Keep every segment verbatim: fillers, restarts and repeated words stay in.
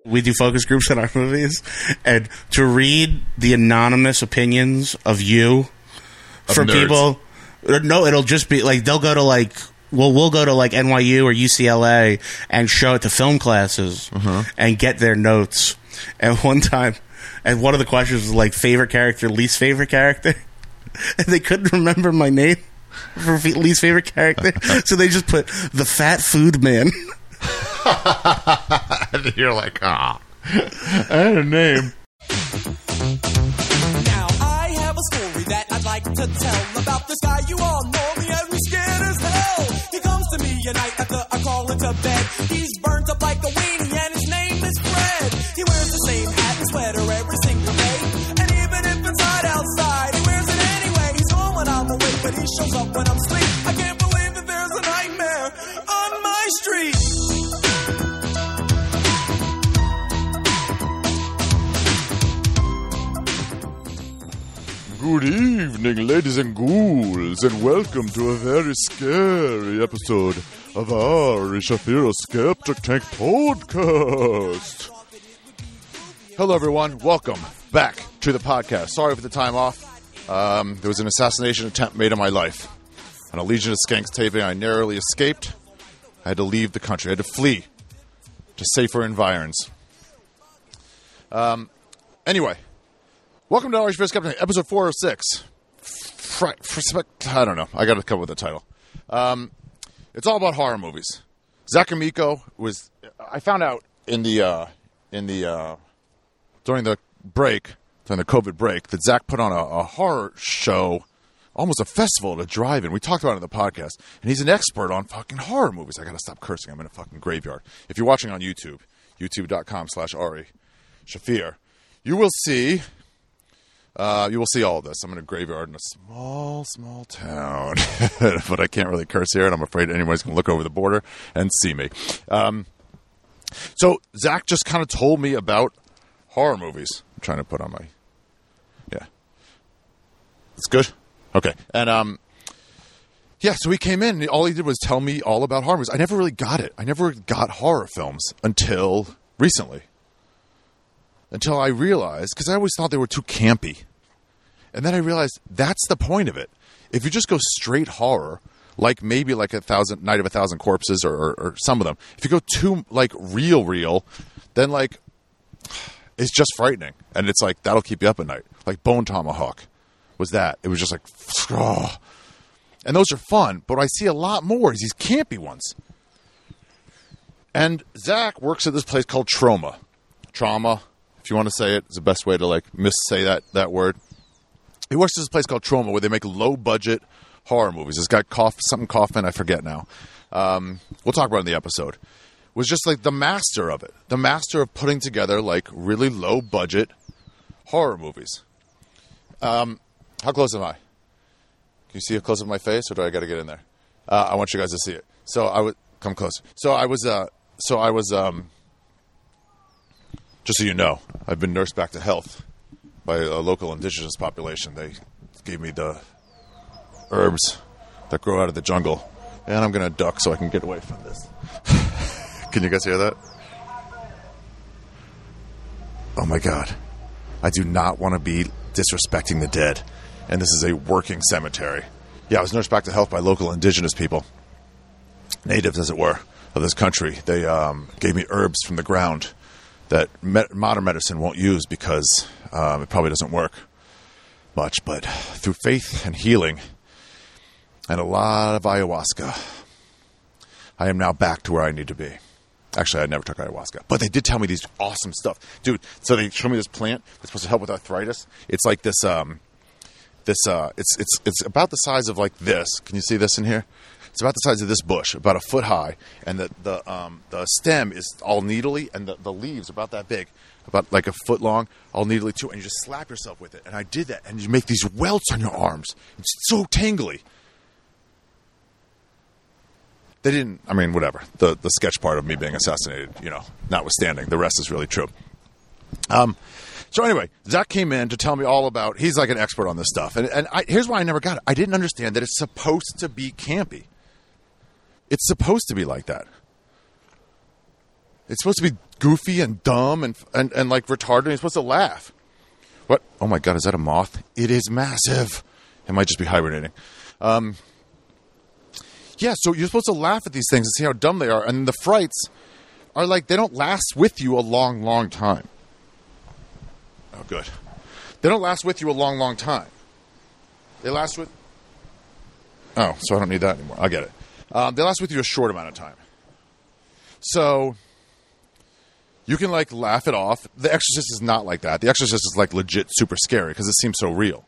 We do focus groups in our movies, and to read the anonymous opinions of you Of for nerds. people, no, it'll just be like they'll go to like, well, we'll go to like N Y U or U C L A and show it to film classes Uh-huh. and get their notes. And one time, and one of the questions was like favorite character, least favorite character, and they couldn't remember my name for fe- least favorite character, so they just put the fat food man. And you're like, ah, I had a name. Now I have a story that I'd like to tell about this guy. You all know me as me scared as hell. He comes to me at night after I crawl into bed. He's burnt up like a weenie and his name is Fred. He wears the same hat and sweater every single day. And even if it's hot outside, he wears it anyway. He's home when I'm awake, but he shows up when I'm asleep. I can't believe that there's a nightmare on my street. Good evening, ladies and ghouls, and welcome to a very scary episode of our Shafiro Skeptic Tank podcast. Hello, everyone. Welcome back to the podcast. Sorry for the time off. Um, there was an assassination attempt made on my life. On a Legion of Skanks taping, I narrowly escaped. I had to leave the country. I had to flee to safer environs. Um, anyway. Welcome to Irish Fist Captain, episode four oh six. Fr- fr- I don't know. I got to come up with a title. Um, it's all about horror movies. Zach Amico was. I found out in the uh, in the uh, during the break, during the COVID break, that Zach put on a, a horror show, almost a festival at a drive-in. We talked about it in the podcast, and he's an expert on fucking horror movies. I got to stop cursing. I'm in a fucking graveyard. If you're watching on YouTube, youtube dot com slash Ari Shafir, you will see. Uh, you will see all of this. I'm in a graveyard in a small, small town. But I can't really curse here, and I'm afraid anybody's going to look over the border and see me. Um, so Zach just kind of told me about horror movies. I'm trying to put on my... Yeah. It's good? Okay. And, um... yeah, so he came in, and all he did was tell me all about horror movies. I never really got it. I never got horror films until recently. Until I realized, because I always thought they were too campy. And then I realized that's the point of it. If you just go straight horror, like maybe like a thousand Night of a Thousand Corpses or, or, or some of them, if you go too like real, real, then like it's just frightening. And it's like, that'll keep you up at night. Like Bone Tomahawk was that. It was just like, oh. And those are fun, but I see a lot more is these campy ones. And Zach works at this place called Trauma. Trauma. If you want to say it, it's the best way to like missay that, that word. He works at this place called Trauma where they make low budget horror movies. This guy Cough, something Kaufman, I forget now. Um, we'll talk about it in the episode. Was just like the master of it, the master of putting together like really low budget horror movies. Um, how close am I? Can you see how close of my face, or do I got to get in there? Uh, I want you guys to see it. So I would come closer. So I was. Uh, so I was. Um, Just so you know, I've been nursed back to health by a local indigenous population. They gave me the herbs that grow out of the jungle. And I'm going to duck so I can get away from this. Can you guys hear that? Oh my God. I do not want to be disrespecting the dead. And this is a working cemetery. Yeah, I was nursed back to health by local indigenous people. Natives, as it were, of this country. They um, gave me herbs from the ground that me- modern medicine won't use because um, it probably doesn't work much. But through faith and healing and a lot of ayahuasca, I am now back to where I need to be. Actually, I never took ayahuasca. But they did tell me these awesome stuff. Dude, so they showed me this plant that's supposed to help with arthritis. It's like this, um, this, uh, it's, it's, it's about the size of like this. Can you see this in here? It's about the size of this bush, about a foot high, and the the um, the stem is all needly, and the, the leaves are about that big, about like a foot long, all needly too, and you just slap yourself with it. And I did that, and you make these welts on your arms. It's so tingly. They didn't, I mean, whatever. The the sketch part of me being assassinated, you know, notwithstanding, the rest is really true. Um, so anyway, Zach came in to tell me all about, he's like an expert on this stuff. And, and I, here's why I never got it. I didn't understand that it's supposed to be campy. It's supposed to be like that. It's supposed to be goofy and dumb and, and, and like retarded. And you're supposed to laugh. What? Oh my God, is that a moth? It is massive. It might just be hibernating. Um, yeah, so you're supposed to laugh at these things and see how dumb they are. And the frights are like, they don't last with you a long, long time. Oh, good. They don't last with you a long, long time. They last with... Oh, so I don't need that anymore. I get it. Um, they last with you a short amount of time. So... You can, like, laugh it off. The Exorcist is not like that. The Exorcist is, like, legit super scary because it seems so real.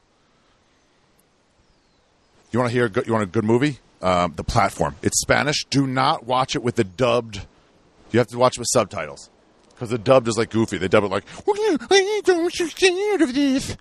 You want to hear? You want a good movie? Um, The Platform. It's Spanish. Do not watch it with the dubbed. You have to watch it with subtitles because the dubbed is, like, goofy. They dub it like, I don't so scared of this.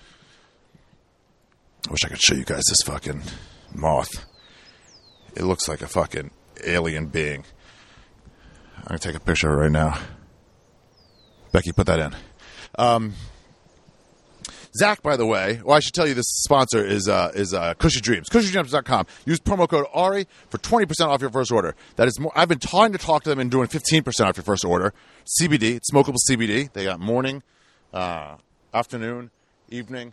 I wish I could show you guys this fucking moth. It looks like a fucking alien being. I'm going to take a picture of it right now. Becky, put that in. Um, Zach, by the way, well, I should tell you this sponsor is uh, is uh, Cushy Dreams. Cushy Dreams dot com. Use promo code Ari for twenty percent off your first order. That is more. I've been trying to talk to them and doing fifteen percent off your first order. C B D, it's smokable C B D. They got morning, uh, afternoon, evening,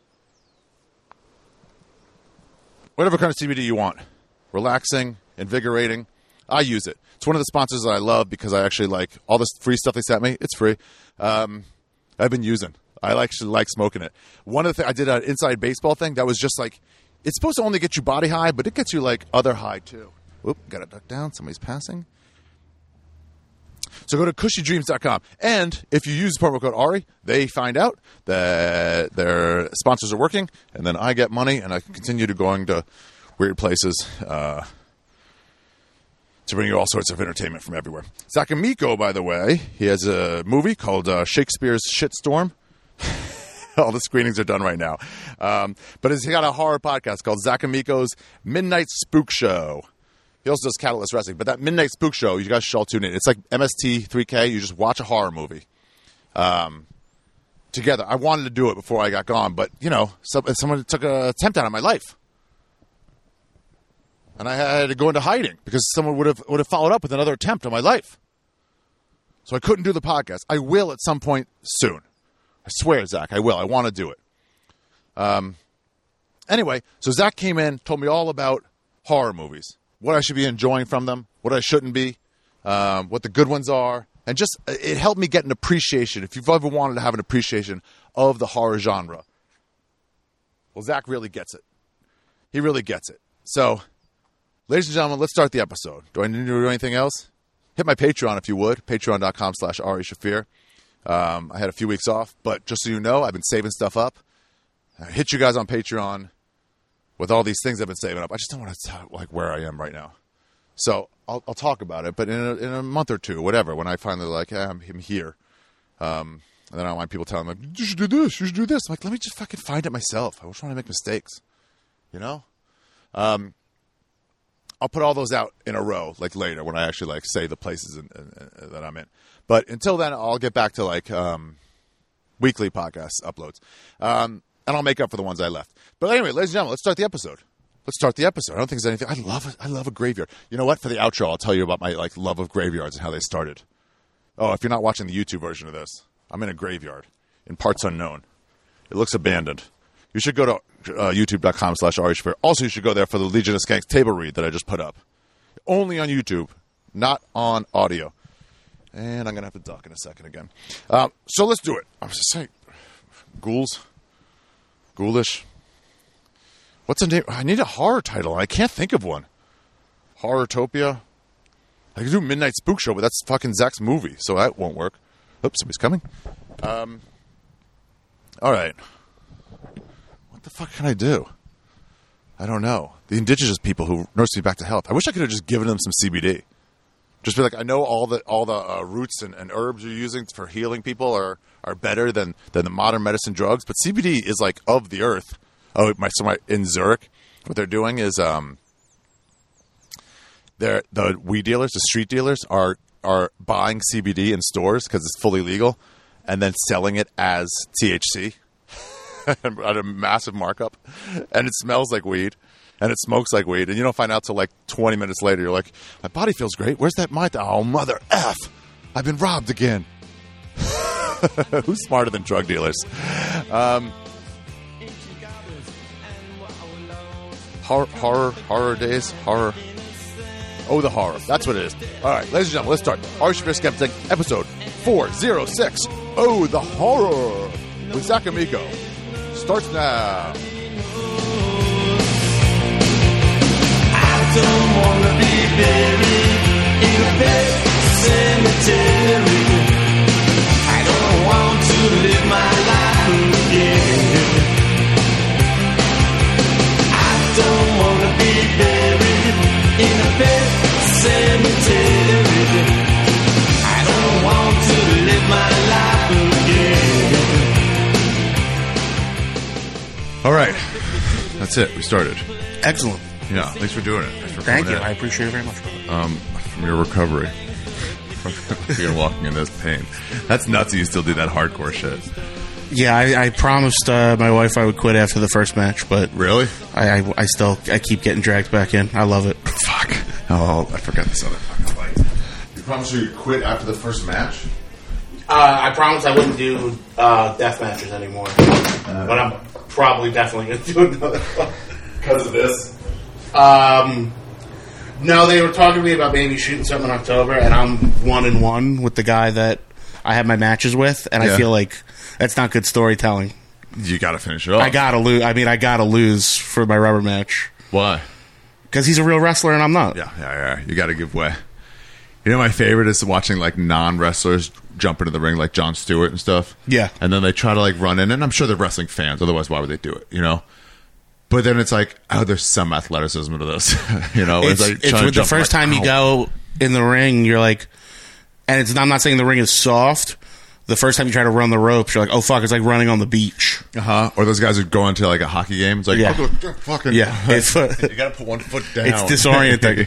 whatever kind of C B D you want. Relaxing, invigorating. I use it. It's one of the sponsors that I love because I actually like all this free stuff they sent me. It's free. Um, I've been using. I actually like smoking it. One of the things, I did an inside baseball thing that was just like, it's supposed to only get you body high, but it gets you like other high too. Oop, gotta duck down. Somebody's passing. So go to Cushy Dreams dot com. And if you use promo code Ari, they find out that their sponsors are working, and then I get money, and I can continue to going to weird places, uh, to bring you all sorts of entertainment from everywhere. Zach Amico, by the way, he has a movie called uh, Shakespeare's Shitstorm. All the screenings are done right now. Um, but he's got a horror podcast called Zach Amico's Midnight Spook Show. He also does Catalyst Wrestling. But that Midnight Spook Show, you guys should all tune in. It's like M S T three K. You just watch a horror movie um, together. I wanted to do it before I got gone. But, you know, some, someone took an attempt out of my life. And I had to go into hiding because someone would have would have followed up with another attempt on my life. So I couldn't do the podcast. I will at some point soon. I swear, Zach, I will. I want to do it. Um. Anyway, so Zach came in, told me all about horror movies, what I should be enjoying from them, what I shouldn't be, um, what the good ones are, and just it helped me get an appreciation. If you've ever wanted to have an appreciation of the horror genre, well, Zach really gets it. He really gets it. So. Ladies and gentlemen, let's start the episode. Do I need to do anything else? Hit my Patreon if you would. Patreon dot com slash Ari Shafir. Um, I had a few weeks off, but just so you know, I've been saving stuff up. I hit you guys on Patreon with all these things I've been saving up. I just don't want to tell like where I am right now. So I'll, I'll talk about it, but in a, in a month or two, whatever, when I finally like, hey, I'm, I'm here. Um, and then I don't want people telling me, you should do this, you should do this. I'm like, let me just fucking find it myself. I was trying to make mistakes, you know? Um, I'll put all those out in a row, like later when I actually like say the places in, in, in, that I'm in. But until then, I'll get back to like um, weekly podcast uploads, um, and I'll make up for the ones I left. But anyway, ladies and gentlemen, let's start the episode. Let's start the episode. I don't think there's anything. I love it. I love a graveyard. You know what? For the outro, I'll tell you about my like love of graveyards and how they started. Oh, if you're not watching the YouTube version of this, I'm in a graveyard in parts unknown. It looks abandoned. You should go to uh, YouTube dot com slash Ari Shafir. Also, you should go there for the Legion of Skanks table read that I just put up. Only on YouTube, not on audio. And I'm going to have to duck in a second again. Um, so let's do it. I was just saying, ghouls, ghoulish. What's a name? I need a horror title. I can't think of one. Horrortopia. I could do Midnight Spook Show, but that's fucking Zach's movie, so that won't work. Oops, somebody's coming. Um, all right. What the fuck can I do? I don't know. The indigenous people who nursed me back to health. I wish I could have just given them some C B D. Just be like, I know all the all the uh, roots and, and herbs you're using for healing people are, are better than, than the modern medicine drugs, but C B D is like of the earth. Oh, my so my in Zurich, what they're doing is um, they're the weed dealers, the street dealers are are buying C B D in stores because it's fully legal, and then selling it as T H C at a massive markup, and it smells like weed. And it smokes like weed, and you don't find out till like twenty minutes later. You're like, my body feels great. Where's that my? Oh, mother F! I've been robbed again. Who's smarter than drug dealers? Um, horror, horror, horror days, horror. Oh, the horror. That's what it is. All right, ladies and gentlemen, let's start. Are You Skeptic, episode four oh six. Oh, the horror with Zach Amico starts now. I don't wanna be buried in a pet cemetery. I don't want to live my life again. I don't wanna be buried in a pet cemetery. I don't want to live my life again. All right, that's it. We started. Excellent. Yeah, thanks for doing it. Thanks for Thank coming you. in. I appreciate it very much. Um, from your recovery, from you're walking in this pain. That's nuts that you still do that hardcore shit. Yeah, I, I promised uh, my wife I would quit after the first match, but Really? I, I, I still I keep getting dragged back in. I love it. Fuck. Oh, I forgot this other fucking light. You promised you'd quit after the first match? Uh, I promised I wouldn't do uh, death matches anymore, uh, but I'm probably definitely going to do another one. Because of this? Um, no, they were talking to me about maybe shooting something in October, and I'm one and one with the guy that I had my matches with, and Yeah. I feel like that's not good storytelling. You got to finish it off. I gotta lose. I mean, I gotta lose for my rubber match Why? because he's a real wrestler and I'm not. Yeah, yeah, yeah. You got to give way. You know, my favorite is watching like non-wrestlers jump into the ring, like Jon Stewart and stuff. Yeah. And then they try to like run in, and I'm sure they're wrestling fans. Otherwise, why would they do it? You know. But then it's like, oh, there's some athleticism to this. you know, It's, like it's trying to with the jump, first like, time you ow. go in the ring, you're like, and it's. I'm not saying the ring is soft. The first time you try to run the ropes, you're like, oh fuck, it's like running on the beach. Uh huh. Or those guys who go into like a hockey game. It's like, Yeah. oh, fucking Yeah, it's, uh, you got to put one foot down. it's disorienting.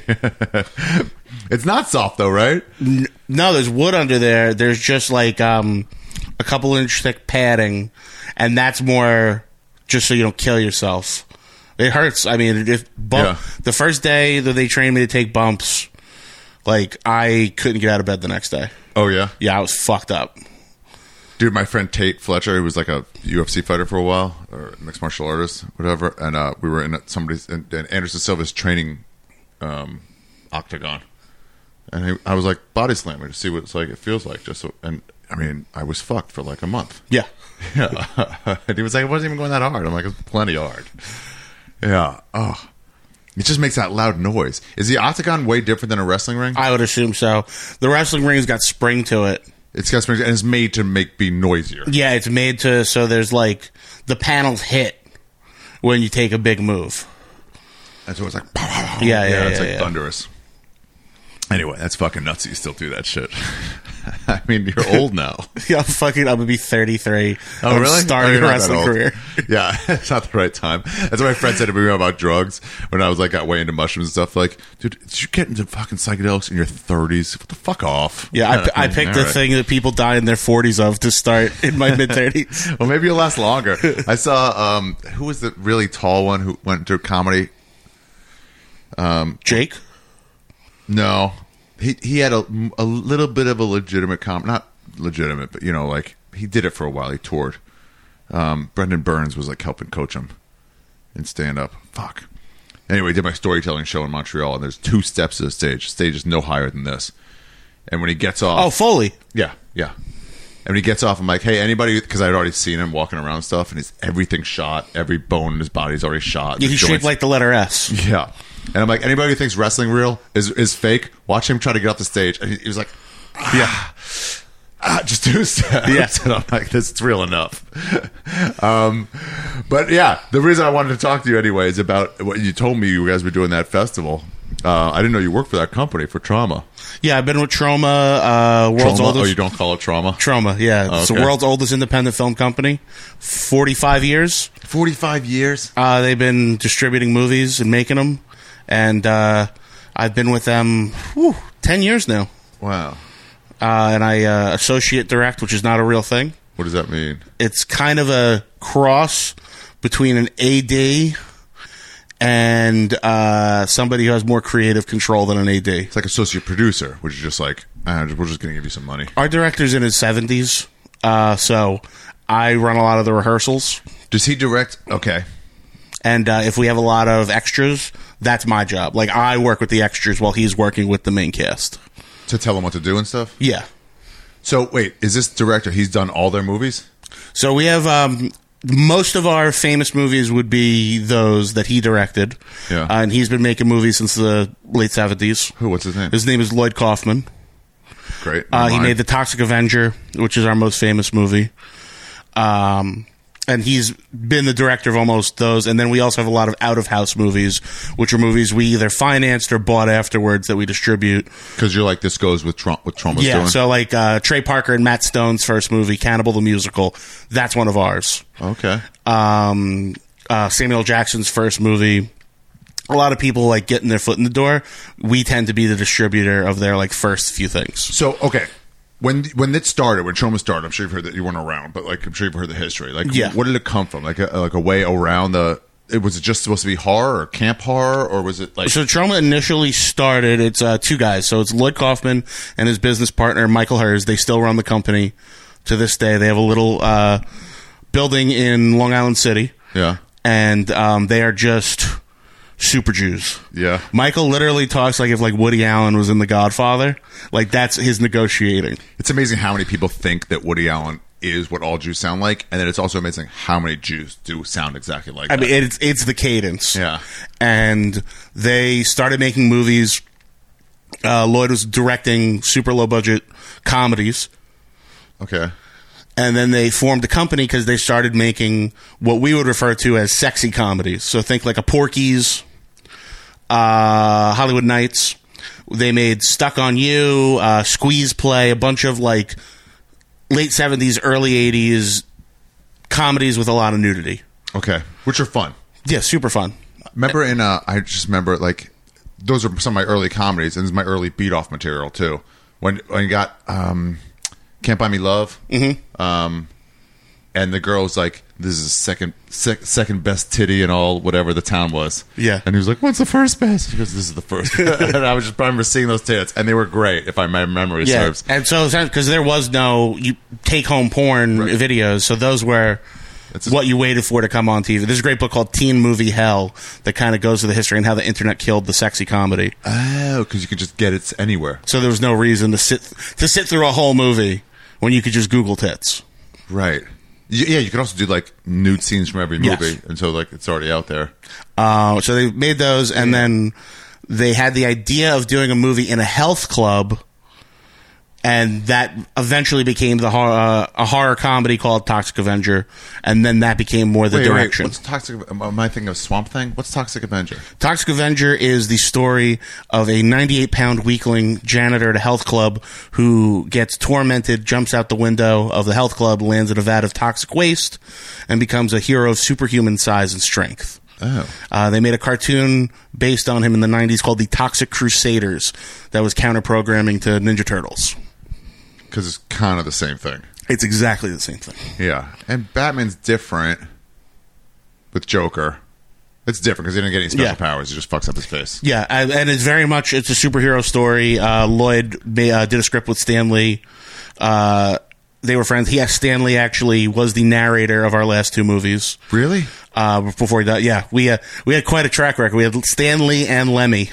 It's not soft though, right? No, there's wood under there. There's just like um, a couple inch thick padding, and that's more just so you don't kill yourself. It hurts. I mean, if bump, Yeah. the first day that they trained me to take bumps, like I couldn't get out of bed the next day. Oh yeah, Yeah, I was fucked up. dude. My friend Tate Fletcher, he was like a U F C fighter for a while, or mixed martial artist, whatever. And uh, we were in somebody's in, in Anderson Silva's training um, octagon, and he, I was like body slamming to see what it's like. It feels like just so, and I mean, I was fucked for like a month. Yeah. Yeah. And he was like, it wasn't even going that hard. I'm like, it's plenty hard. Yeah. Oh. It just makes that loud noise. Is the octagon way different than a wrestling ring? I would assume so. The wrestling ring's got spring to it. It's got springs and it's made to make be noisier. Yeah, it's made to so there's like the panels hit when you take a big move. And so it's like, Yeah, yeah, yeah, it's like yeah. thunderous. Anyway, that's fucking nuts that you still do that shit. I mean, you're old now. Yeah, I'm fucking. I'm gonna be thirty-three. Oh, I'm really? Starting Oh, you're a not wrestling that old. career. Yeah, it's not the right time. That's what my friend said to me about drugs when I was like got way into mushrooms and stuff. Like, dude, did you get into fucking psychedelics in your thirties? What the fuck off? Yeah, I, I picked All the right. thing that people die in their forties of to start in my mid thirties. Well, maybe you'll last longer. I saw um, who was the really tall one who went to comedy? Jake. No, he he had a, a little bit of a legitimate com, not legitimate, but you know, like he did it for a while. He toured. Um, Brendan Burns was like helping coach him in stand up. Fuck. Anyway, he did my storytelling show in Montreal, and there's two steps to the stage. The stage is no higher than this. And when he gets off, Oh, Foley. yeah, yeah. And when he gets off, I'm like, hey, anybody, because I'd already seen him walking around and stuff, and his everything shot, every bone in his body's already shot. Yeah, The he's shaped joints- like the letter S. yeah. And I'm like, anybody who thinks wrestling real is is fake, watch him try to get off the stage. And he, he was like, Yeah. ah, just do steps. Yeah. And I'm like, this is real enough. um, but yeah, the reason I wanted to talk to you anyway is about what you told me you guys were doing that festival. Uh, I didn't know you worked for that company for Trauma. Yeah, I've been with Trauma, uh, world's Trauma? oldest. Oh, you don't call it Trauma? Trauma, yeah. Oh, It's the okay. world's oldest independent film company. forty-five years. forty-five years? Uh, they've been distributing movies and making them. And uh, I've been with them whew, ten years now. Wow. Uh, and I uh, associate direct, which is not a real thing. What does that mean? It's kind of a cross between an A D and uh, somebody who has more creative control than an A D. It's like associate producer, which is just like, uh, we're just going to give you some money. Our director's in his seventies. Uh, so I run a lot of the rehearsals. Does he direct? Okay. And uh, if we have a lot of extras, that's my job. Like, I work with the extras while he's working with the main cast. To tell them what to do and stuff? Yeah. So, wait, is this director, he's done all their movies? So we have... Um, most of our famous movies would be those that he directed. Yeah. Uh, and he's been making movies since the late seventies. Who? What's his name? His name is Lloyd Kaufman. Great. Uh, he Mine. made The Toxic Avenger, which is our most famous movie. Um, and he's been the director of almost those. And then we also have a lot of out-of-house movies, which are movies we either financed or bought afterwards that we distribute. Because you're like, this goes with Trump, what Trump was Yeah, doing? so like uh, Trey Parker and Matt Stone's first movie, Cannibal the Musical, that's one of ours. Okay. Um, uh, Samuel Jackson's first movie. A lot of people like getting their foot in the door. We tend to be the distributor of their like first few things. So, okay. When when it started, when Troma started, I'm sure you've heard that you weren't around, but like I'm sure you've heard the history. Like, Yeah. what did it come from? Like a like a way around the? It was it just supposed to be horror or camp horror, or was it like? So Troma initially started. It's uh, two guys. So it's Lloyd Kaufman and his business partner Michael Hers. They still run the company to this day. They have a little uh, building in Long Island City. Yeah. And um, they are just super Jews. Yeah. Michael literally talks like if like Woody Allen was in The Godfather. Like that's his negotiating. It's amazing how many people think that Woody Allen is what all Jews sound like, and then it's also amazing how many Jews do sound exactly like I that. mean, it's it's the cadence. Yeah. And they started making movies. Uh, Lloyd was directing super low budget comedies. Okay. And then they formed a company because they started making what we would refer to as sexy comedies. So think like a Porky's, uh, Hollywood Nights. They made Stuck on You, uh, Squeeze Play, a bunch of like late seventies, early eighties comedies with a lot of nudity. Okay. Which are fun. Yeah, super fun. Remember in uh I just remember like those are some of my early comedies, and this is my early beat off material too. When when you got um Can't Buy Me Love, mm-hmm. um and the girl's like, this is second sec, second best titty in all whatever the town was. Yeah. And he was like, what's the first best? He goes, this is the first. And I was just I remember seeing those tits, and they were great if I my memory Yeah, serves. and so because there was no you take home porn Right. videos, so those were It's what you waited for to come on T V. There's a great book called Teen Movie Hell that kind of goes to the history and how the internet killed the sexy comedy. Oh, because you could just get it anywhere. So there was no reason to sit to sit through a whole movie when you could just Google tits. Right. Y- Yeah, you could also do like nude scenes from every Yes. movie, and so like it's already out there. Uh, so they made those, and then they had the idea of doing a movie in a health club, and that eventually became the hor- uh, a horror comedy called Toxic Avenger, and then that became more the Wait, wait, direction. what's Toxic? Am I thinking of Swamp Thing? What's Toxic Avenger? Toxic Avenger is the story of a ninety-eight pound weakling janitor at a health club who gets tormented, jumps out the window of the health club, lands in a vat of toxic waste, and becomes a hero of superhuman size and strength. Oh. Uh, they made a cartoon based on him in the nineties called The Toxic Crusaders that was counter-programming to Ninja Turtles. Because it's kind of the same thing. It's exactly the same thing. Yeah. And Batman's different with Joker. It's different because he didn't get any special Yeah. powers. He just fucks up his face. Yeah, and and it's very much, it's a superhero story. Uh, Lloyd ma- uh, did a script with Stan Lee. Uh, they were friends. He, Stan Lee actually was the narrator of our last two movies. Really? Uh, before he died. Yeah, we, uh, we had quite a track record. We had Stan Lee and Lemmy.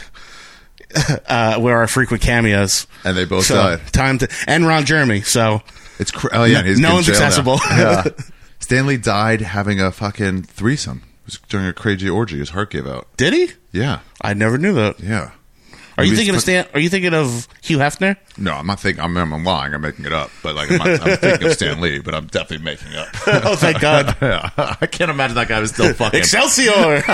Uh, were our frequent cameos, And they both so, died. Time to and Ron Jeremy. So It's cr- oh yeah, No- he's no in one's jail now. accessible. Yeah. Stanley died having a fucking threesome. It was during a crazy orgy. His heart gave out. did he? Yeah. I never knew that. Yeah. Are you Maybe thinking of it's- Stan? Are you thinking of Hugh Hefner? No, I'm not thinking. I'm, I'm lying. I'm making it up. But like, I'm, not, I'm thinking of Stan Lee, but I'm definitely making it up. Oh, thank God! Yeah. I can't imagine that guy was still fucking. Excelsior!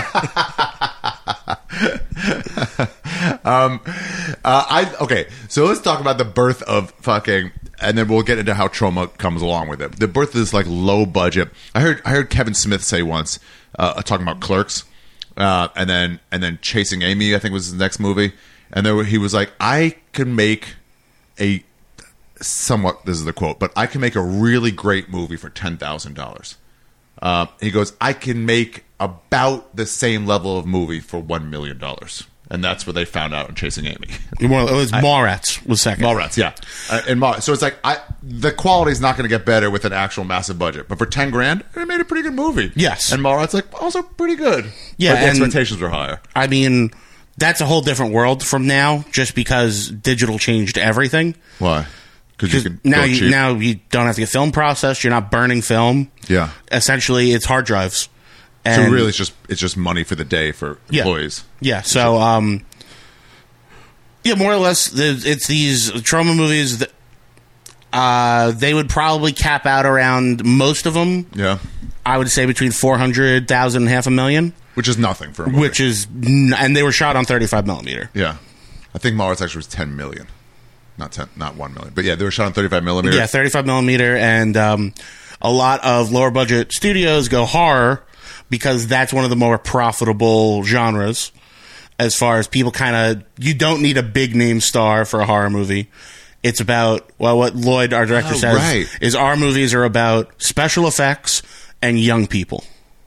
um, uh, I okay. So let's talk about the birth of fucking, and then we'll get into how Troma comes along with it. The birth of this like low budget. I heard. I heard Kevin Smith say once, uh, talking about Clerks, uh, and then and then Chasing Amy. I think was his next movie, and there he was like, I could make a somewhat. This is the quote, but I can make a really great movie for ten thousand dollars. Uh, he goes, I can make about the same level of movie for one million dollars. and that's what they found out in Chasing Amy. More, it was Mallrats was second. Mallrats, yeah, uh, and Mall, so it's like I the quality's not going to get better with an actual massive budget, but for ten grand, it made a pretty good movie. Yes, and Mallrats like also pretty good. Yeah, but the and expectations were higher. I mean, that's a whole different world from now, just because digital changed everything. Why? Because you can now go you cheap. now you don't have to get film processed. You're not burning film. Yeah. Essentially, it's hard drives. So And really, it's just it's just money for the day for Yeah. employees. Yeah. So, um, yeah, more or less, the- it's these trauma movies that uh, they would probably cap out around most of them. Yeah, I would say between four hundred thousand and half a million, which is nothing for a movie. which is, n- and they were shot on thirty-five millimeter. yeah, I think Mallrats actually was ten million, not ten, not one million, but yeah, they were shot on thirty-five millimeter. Yeah, thirty-five millimeter, and um, a lot of lower budget studios go horror because that's one of the more profitable genres. As far as people kind of, you don't need a big name star for a horror movie. It's about, well, what Lloyd, our director, Oh, says right. is our movies are about special effects and young people.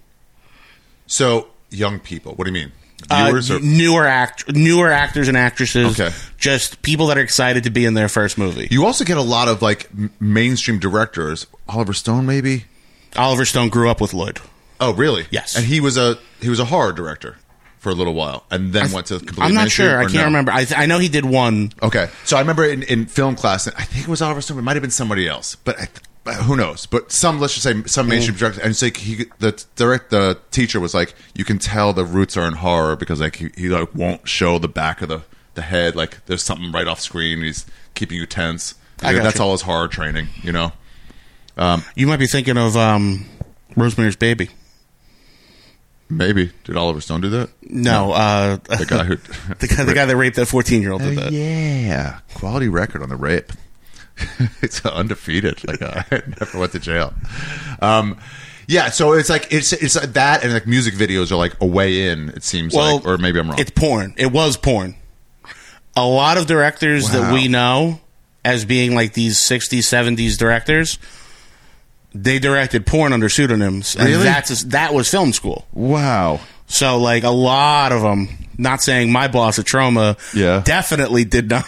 So young people, what do you mean? Uh, Viewers or newer act, newer actors and actresses. Okay. Just people that are excited to be in their first movie. you also get a lot of like m- mainstream directors. Oliver Stone, maybe. Oliver Stone grew up with Lloyd. Oh, really? Yes. And he was a he was a horror director for a little while, and then went to completely. I'm not mainstream, sure. I or can't no? remember. I, th- I know he did one. Okay, so I remember in, in film class, I think it was Oliver Stone. It might have been somebody else, but I, but who knows? But some, let's just say, some mainstream director, and it's like he, the direct, the teacher was like, you can tell the roots are in horror because like he, he like won't show the back of the the head, like there's something right off screen. He's keeping you tense. I got That's you. all his horror training, you know. You might be thinking of um, Rosemary's Baby. Maybe did Oliver Stone do that? No, uh, The guy who the guy, the guy that raped that fourteen-year-old did that. yeah, quality record on the rape. It's undefeated. Like I never went to jail. Um, yeah, so it's like it's it's that, and like music videos are like a way in. It seems Well, like, or maybe I'm wrong. It's porn. It was porn. A lot of directors that Wow. we know as being like these sixties, seventies directors, they directed porn under pseudonyms, and Really? that's that was film school. Wow. So, like, a lot of them, not saying my boss at Troma, Yeah. definitely did not.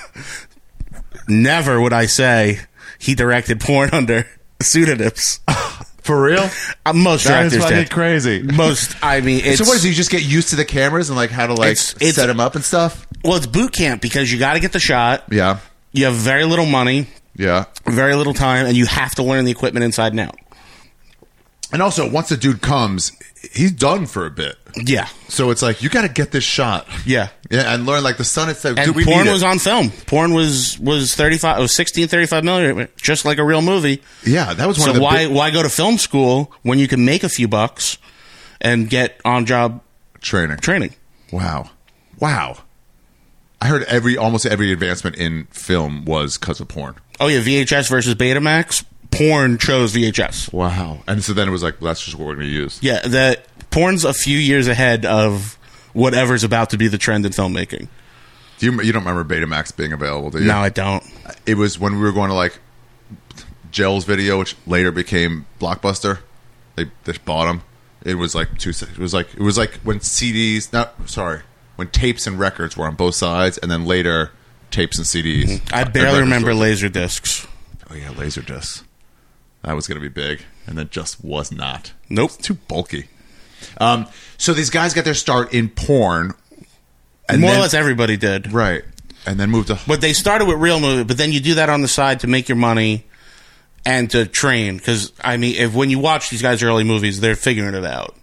Never would I say he directed porn under pseudonyms. For real? Uh, most That is directors fucking did. crazy. Most, I mean, it's, so what is it? You just get used to the cameras and like how to like It's- it's- set them up and stuff? well, it's boot camp because you got to get the shot. Yeah. You have very little money, Yeah. very little time, and you have to learn the equipment inside and out. And also, once the dude comes, he's done for a bit. Yeah, So it's like you got to get this shot. yeah. Yeah, and learn like the sun itself. And Dude, we porn need it. was on film. Porn was was thirty-five. It was sixteen thirty-five millimeter, just like a real movie. Yeah, that was one So of the why big why go to film school when you can make a few bucks and get on job training. training? Wow. Wow. I heard every almost every advancement in film was because of porn. Oh yeah, V H S versus Betamax. Porn chose V H S. Wow. And so then it was like, well, that's just what we're going to use. Yeah, the porn's a few years ahead of whatever's about to be the trend in filmmaking. Do you you don't remember Betamax being available, do you? No, I don't. It was when we were going to like Gels Video, which later became Blockbuster. They they bought them. It was like two. It was like it was like when C Ds. Not sorry, when tapes and records were on both sides, and then later tapes and C Ds. I And barely record remember stores. laser discs. Oh yeah, laser discs. That was going to be big, and then just was not. Nope. It's too bulky. Um, so these guys got their start in porn, and More then, or less everybody did. right, and then moved to. But they started with real movie, but then you do that on the side to make your money and to train. Because, I mean, if when you watch these guys' early movies, they're figuring it out.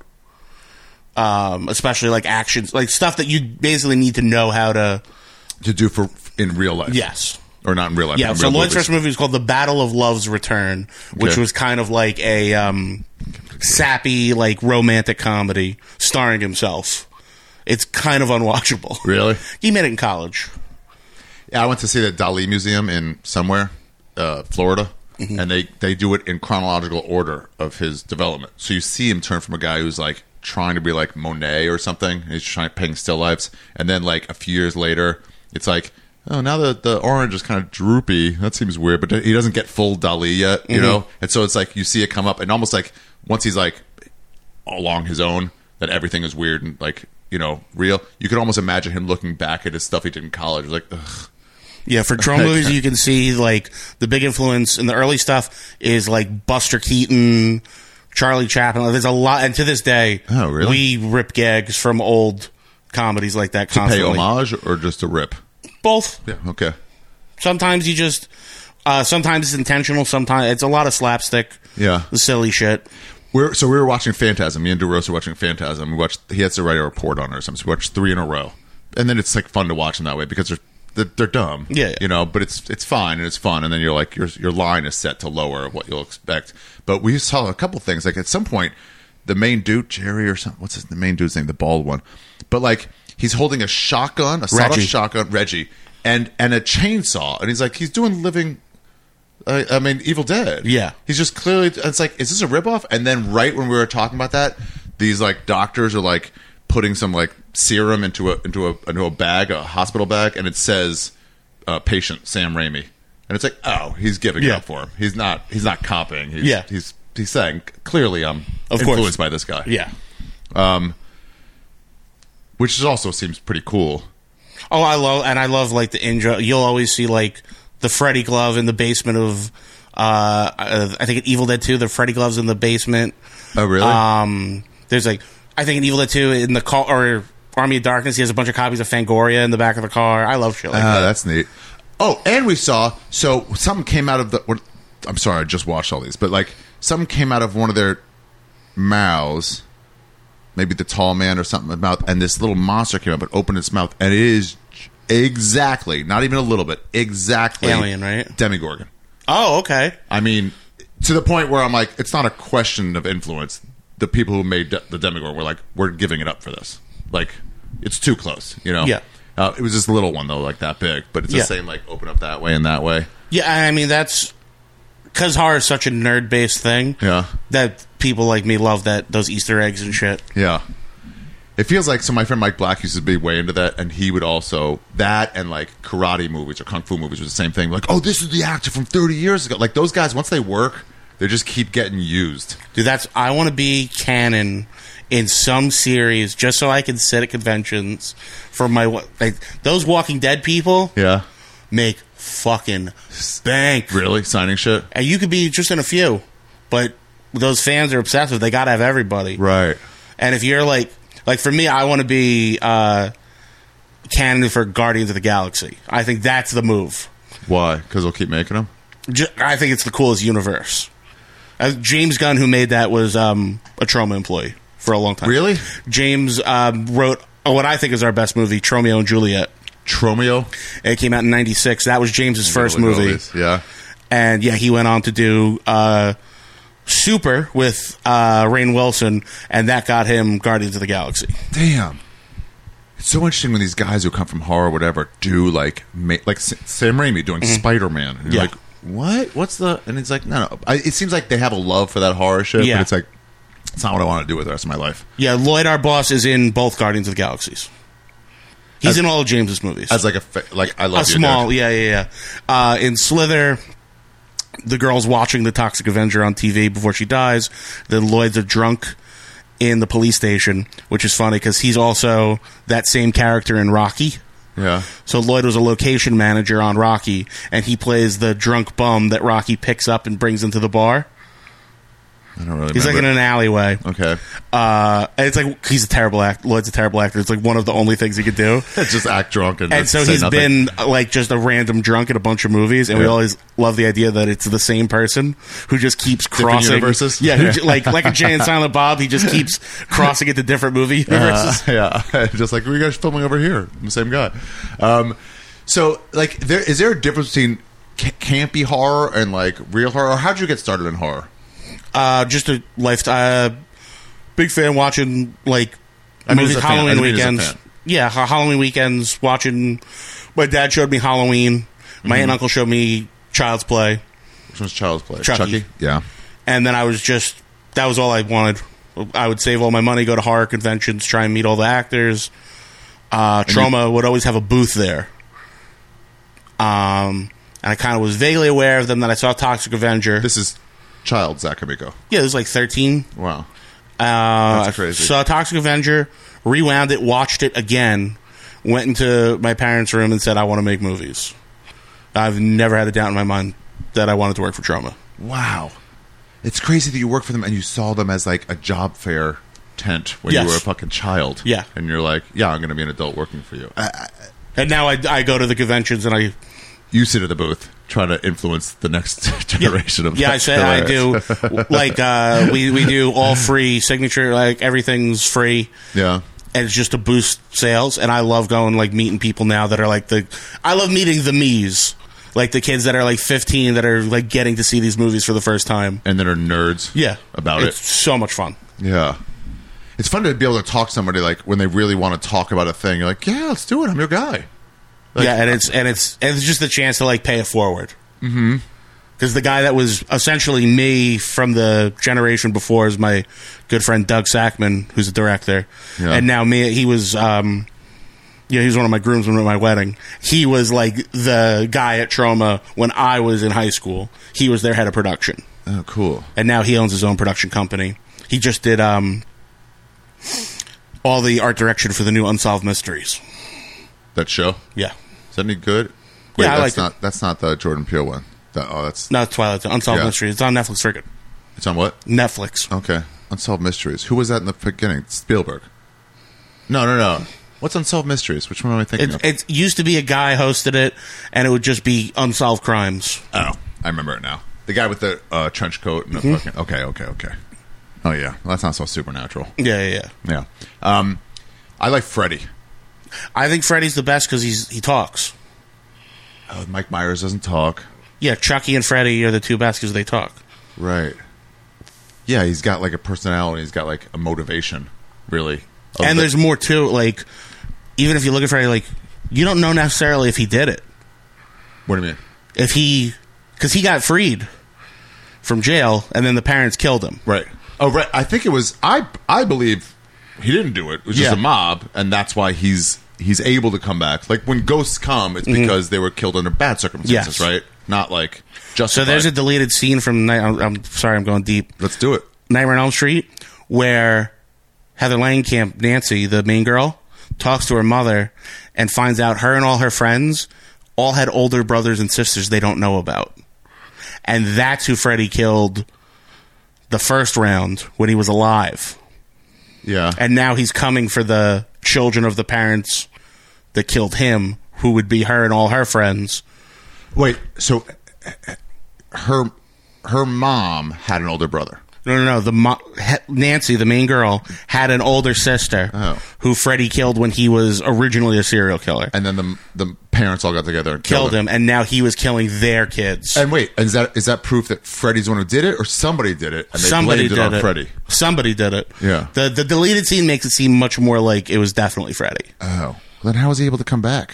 Um, especially like actions, like stuff that you basically need to know how to. to do for in real life. Yes. Or not in real life. Yeah, in so real Lloyd's movies. first movie was called The Battle of Love's Return, which Okay. was kind of like a um, sappy, like romantic comedy starring himself. It's kind of unwatchable. Really? He made it in college. Yeah, I went to see the Dali Museum in somewhere, uh, Florida, Mm-hmm. and they, they do it in chronological order of his development. So you see him turn from a guy who's like trying to be like Monet or something, and he's trying painting still lifes, and then like a few years later, it's like, oh, now the the orange is kind of droopy. That seems weird, but he doesn't get full Dali yet, you Mm-hmm. know. And so it's like you see it come up, and almost like once he's like along his own, that everything is weird and like you know, real. You could almost imagine him looking back at his stuff he did in college, like, ugh. Yeah, for drone movies, you can see, like, the big influence in the early stuff is, like, Buster Keaton, Charlie Chaplin. There's a lot, and to this day, oh, really? we rip gags from old comedies like that constantly. To pay homage or just to rip? Both. Yeah, okay. Sometimes you just, uh, sometimes it's intentional, sometimes it's a lot of slapstick, yeah, silly shit. We're, so we were watching Phantasm. Me and DeRosa were watching Phantasm. We watched, he has to write a report on it or something, so we watched three in a row. And then it's, like, fun to watch them that way because they're They're, they're dumb, yeah, yeah, you know. But it's it's fine and it's fun, and then you're like your your line is set to lower what you'll expect. But we saw a couple things. Like at some point, the main dude, Jerry or something. What's his, the main dude's name? The bald one. But like he's holding a shotgun, a sawed-off shotgun, Reggie, and and a chainsaw, and he's like he's doing living. Uh, I mean, Evil Dead. Yeah, he's just clearly. It's like, is this a ripoff? And then right when we were talking about that, these like doctors are like putting some like serum into a into a into a bag, a hospital bag, and it says uh, patient Sam Raimi, and it's like, oh, he's giving yeah. it up for him. He's not he's not copying. He's, yeah, he's he's saying clearly I'm of influenced course. by this guy. Yeah, um, which is also seems pretty cool. Oh, I love and I love like the intro. You'll always see like the Freddy glove in the basement of uh, I think in Evil Dead two, the Freddy glove's in the basement. Oh, really? Um, there's like. I think in Evil Dead two, in the car, or Army of Darkness, he has a bunch of copies of Fangoria in the back of the car. I love shit like uh, that. That's neat. Oh, and we saw, so something came out of the, what, I'm sorry, I just watched all these, but like, something came out of one of their mouths, maybe the tall man or something, mouth, and this little monster came up and opened its mouth, and it is exactly, not even a little bit, exactly. Alien, right? Demogorgon. Oh, okay. I mean, to the point where I'm like, it's not a question of influence. The people who made De- the Demogorgon were like, we're giving it up for this. Like, it's too close, you know? Yeah. Uh, it was this little one, though, like that big. But it's yeah. the same, like, open up that way and that way. Yeah, I mean, that's... Because horror is such a nerd-based thing. Yeah. That people like me love that those Easter eggs and shit. Yeah. It feels like... So my friend Mike Black used to be way into that, and he would also... That and, like, karate movies or kung fu movies was the same thing. Like, oh, this is the actor from thirty years ago. Like, those guys, once they work... They just keep getting used. Dude, that's... I want to be canon in some series just so I can sit at conventions for my... Like, those Walking Dead people... Yeah. Make fucking bank. Really? Signing shit? And you could be just in a few. But those fans are obsessed with... They gotta have everybody. Right. And if you're like... Like, for me, I want to be uh, canon for Guardians of the Galaxy. I think that's the move. Why? Because they'll keep making them? Just, I think it's the coolest universe. Uh, James Gunn, who made that, was um, a Troma employee for a long time. Really? James um, wrote oh, what I think is our best movie, Tromeo and Juliet. Tromeo? It came out in ninety-six. That was James's first movie. Yeah. And, yeah, he went on to do uh, Super with uh, Rainn Wilson, and that got him Guardians of the Galaxy. Damn. It's so interesting when these guys who come from horror or whatever do, like, ma- like Sam Raimi doing mm-hmm. Spider-Man. And you're yeah. like, what? What's the... And it's like, no, no. I, it seems like they have a love for that horror shit, yeah. but it's like, it's not what I want to do with the rest of my life. Yeah, Lloyd, our boss, is in both Guardians of the Galaxies. He's as, in all of James's movies. As like a... Like, I love a you, small, dude. yeah, yeah, yeah. Uh, in Slither, the girl's watching the Toxic Avenger on T V before she dies. Then Lloyd's a drunk in the police station, which is funny because he's also that same character in Rocky. Yeah. So Lloyd was a location manager on Rocky, and he plays the drunk bum that Rocky picks up and brings into the bar. I don't really He's remember. like in an alleyway. Okay. Uh, and it's like, he's a terrible actor. Lloyd's a terrible actor. It's like one of the only things he could do. Just act drunk and, and just so say he's nothing. been like just a random drunk in a bunch of movies, and yeah. we always love the idea that it's the same person who just keeps different crossing universes. Yeah, who, like like a Jay and Silent Bob, he just keeps crossing into different movie universes. Uh, yeah, just like we guys filming over here, I'm the same guy. Um, so, like, there is there a difference between ca- campy horror and like real horror? Or how'd you get started in horror? Uh, just a lifestyle. Uh, big fan watching like I mean, movies, as a fan. Halloween I mean, as a weekends. fan. Yeah, ha- Halloween weekends. Watching. My dad showed me Halloween. My aunt and uncle showed me Child's Play. Which one's Child's Play? Chucky. Chucky. Yeah. And then I was just that was all I wanted. I would save all my money, go to horror conventions, try and meet all the actors. Uh, Troma you- would always have a booth there. Um, and I kind of was vaguely aware of them. Then I saw Toxic Avenger. This is Child Zach Amico. Yeah, it was like thirteen. Wow. Uh, That's crazy. Saw Toxic Avenger, rewound it, watched it again, went into my parents' room and said, I want to make movies. I've never had a doubt in my mind that I wanted to work for Troma. Wow. It's crazy that you work for them and you saw them as like a job fair tent when Yes. you were a fucking child. Yeah. And you're like, yeah, I'm going to be an adult working for you. I, And now I, I go to the conventions and I... you sit at the booth trying to influence the next generation of Yeah, I say I do. Like, uh, we, we do all free signature, like, everything's free. Yeah. And it's just to boost sales. And I love going, like, meeting people now that are, like, the... I love meeting the me's. Like, the kids that are, like, fifteen that are, like, getting to see these movies for the first time. And then are nerds Yeah. about it's it. so much fun. Yeah. It's fun to be able to talk to somebody, like, when they really want to talk about a thing. You're like, yeah, let's do it. I'm your guy. Like, yeah, and it's and it's and it's just the chance to like pay it forward. Mm-hmm. Because the guy that was essentially me from the generation before is my good friend Doug Sackman, who's a director, Yeah. and now me. He was, um, yeah, he was one of my groomsmen at my wedding. He was like the guy at Troma when I was in high school. He was their head of production, Oh, cool. and now he owns his own production company. He just did um, all the art direction for the new Unsolved Mysteries. That show? Yeah. Is that any good? Wait, Yeah, I that's like it. not that's not the Jordan Peele one. That, oh, that's No, Twilight, Unsolved Yeah. Mysteries. It's on Netflix Circuit. it's on what? Netflix. Okay, Unsolved Mysteries. Who was that in the beginning? Spielberg. No, no, no. What's Unsolved Mysteries? Which one am I thinking It, of? it used to be a guy hosted it, and it would just be unsolved crimes. Oh, I remember it now. The guy with the uh, trench coat and the Mm-hmm. fucking. Okay, okay, okay. Oh yeah, well, that's not so supernatural. Yeah, yeah, yeah. Yeah. Um, I like Freddy. I think Freddy's the best because he's he talks. Oh, Mike Myers doesn't talk. Yeah, Chucky and Freddy are the two best because they talk. Right. Yeah, he's got like a personality. He's got like a motivation, really. Of And the- there's more too. Like, even if you look at Freddy, like, you don't know necessarily if he did it. What do you mean? If he, because he got freed from jail, and then the parents killed him. Right. Oh, right. I think it was. I I believe he didn't do it. It was just Yeah. a mob, and that's why he's he's able to come back. Like when ghosts come, it's because they were killed under bad circumstances, Yes. right? Not like just. So there's a deleted scene from. Night- I'm, I'm sorry, I'm going deep. Let's do it. Nightmare on Elm Street, where Heather Langenkamp, Nancy, the main girl, talks to her mother and finds out her and all her friends all had older brothers and sisters they don't know about. And that's who Freddy killed the first round when he was alive. Yeah. And now he's coming for the children of the parents that killed him, who would be her and all her friends. Wait. So her her mom had an older brother. No, no, no. The mo- he- Nancy, the main girl, had an older sister Oh. who Freddy killed when he was originally a serial killer. And then the the parents all got together and Killed him, and now he was killing their kids. And wait, is that is that proof that Freddy's the one who did it, or somebody did it and they Somebody blamed did it on it. Freddy? Somebody did it. Yeah. The the deleted scene makes it seem much more like it was definitely Freddy. Oh, well, then how was he able to come back?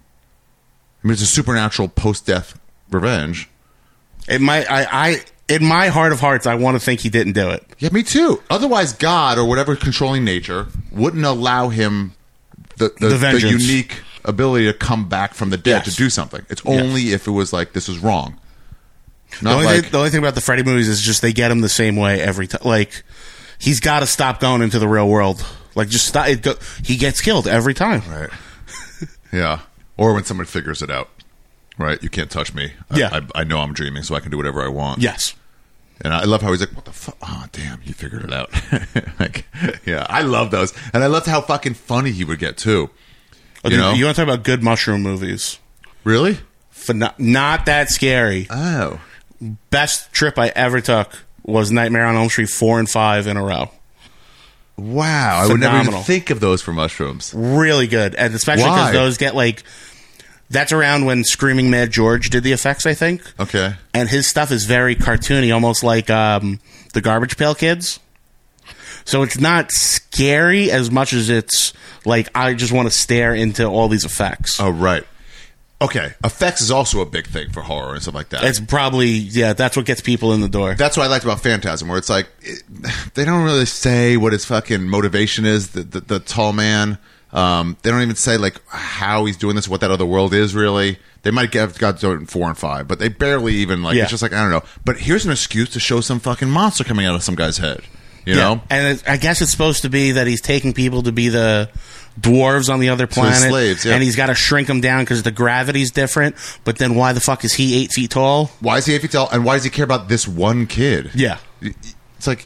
I mean, it's a supernatural post-death revenge. It might. I. I in my heart of hearts, I want to think he didn't do it. Yeah, me too. Otherwise, God or whatever controlling nature wouldn't allow him the the, The the, vengeance. unique ability to come back from the dead Yes. to do something. It's only if it was like this was wrong. The Not only, like thing, the only thing about the Freddy movies is just they get him the same way every time. Like, he's got to stop going into the real world. Like, just stop. It go, he gets killed every time. right. Yeah, or when someone figures it out. Right, you can't touch me. I, Yeah. I, I know I'm dreaming, so I can do whatever I want. Yes. And I love how he's like, "What the fuck? Oh, damn, you figured it out." Like, yeah, I love those, and I loved how fucking funny he would get too. Oh, You dude, know? you want to talk about good mushroom movies? Really? Phen- not that scary. Oh, Best trip I ever took was Nightmare on Elm Street four and five in a row. wow! I would never even Phenomenal. think of those for mushrooms. Really good, and especially Why? because those get like. That's around when Screaming Mad George did the effects, I think. Okay. And his stuff is very cartoony, almost like um, the Garbage Pail Kids. So it's not scary as much as it's like I just want to stare into all these effects. Oh, right. Okay. Effects is also a big thing for horror and stuff like that. It's probably, yeah, that's what gets people in the door. That's what I liked about Phantasm, where it's like it, they don't really say what his fucking motivation is. The the, the tall man. Um, they don't even say like how he's doing this, what that other world is really. They might get got to do it in four and five, but they barely even like. Yeah. It's just like I don't know. But here's an excuse to show some fucking monster coming out of some guy's head. You Yeah. know, And it, I guess it's supposed to be that he's taking people to be the dwarves on the other planet, slaves, yeah. and he's got to shrink them down because the gravity's different. But then why the fuck is he eight feet tall? why is he eight feet tall, and why does he care about this one kid? Yeah. It's like,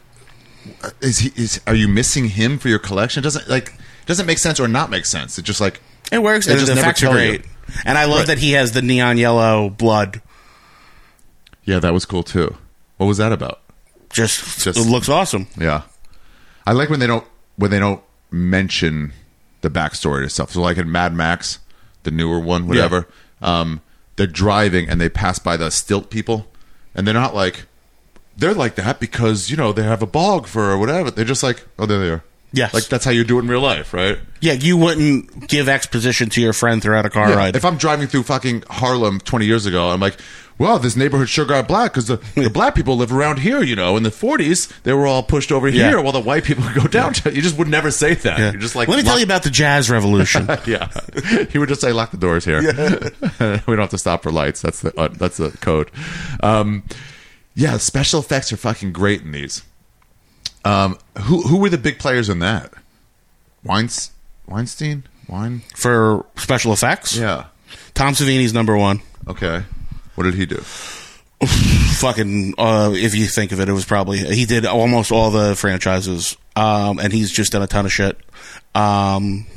is he? Is are you missing him for your collection? It doesn't like doesn't make sense or not make sense. It's just like It works. They And just the never effects are tell you. great. And I love Right. that he has the neon yellow blood. yeah, that was cool too. What was that about? Just, Just- it looks awesome. Yeah, I like when they don't when they don't mention the backstory to stuff. So like in Mad Max, the newer one, whatever, um, they're driving and they pass by the stilt people, and they're not like they're like that because you know they have a bog for or whatever. They're just like, oh, there they are. Yes. Like that's how you do it in real life, right? Yeah, you wouldn't give exposition to your friend throughout a car Yeah. ride. If I'm driving through fucking Harlem twenty years ago, I'm like, well, this neighborhood sure got black because the, the black people live around here, you know. In the forties, they were all pushed over Yeah. here while the white people go downtown. You just would never say that. Yeah. You're just like, let me tell lock- you about the jazz revolution. Yeah, he would just say, lock the doors here. We don't have to stop for lights. That's the uh, that's the code. Um, yeah, special effects are fucking great in these. Um, who who were the big players in that? Weinst- Weinstein? Wine? For special effects, Yeah. Tom Savini's number one. Okay. What did he do? Fucking, uh, if you think of it, it was probably he did almost all the franchises, um, and he's just done a ton of shit. Um,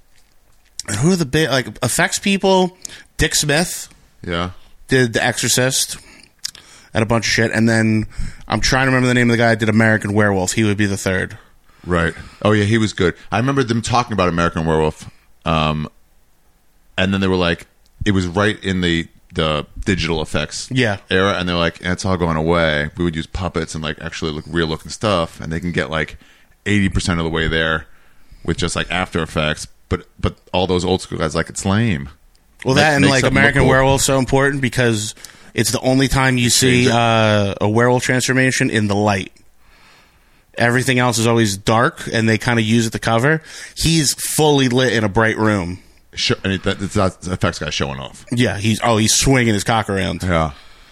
and who are the big like effects people? Dick Smith Yeah. did The Exorcist and a bunch of shit, and then I'm trying to remember the name of the guy that did American Werewolf. He would be the third. Right. Oh yeah, he was good. I remember them talking about American Werewolf, um, and then they were like, it was right in the the digital effects Yeah. era, and they're like, it's all going away. We would use puppets and like actually look real looking stuff, and they can get like eighty percent of the way there with just like After Effects. But but all those old school guys like it's lame. Well, Make- that and make like something look American cool. Werewolf's so important because it's the only time you see Change it. uh, a werewolf transformation in the light. Everything else is always dark, and they kind of use it to cover. He's fully lit in a bright room. Sh- and it, that, it's not the effects guy showing off. Yeah, he's oh, he's swinging his cock around. Yeah,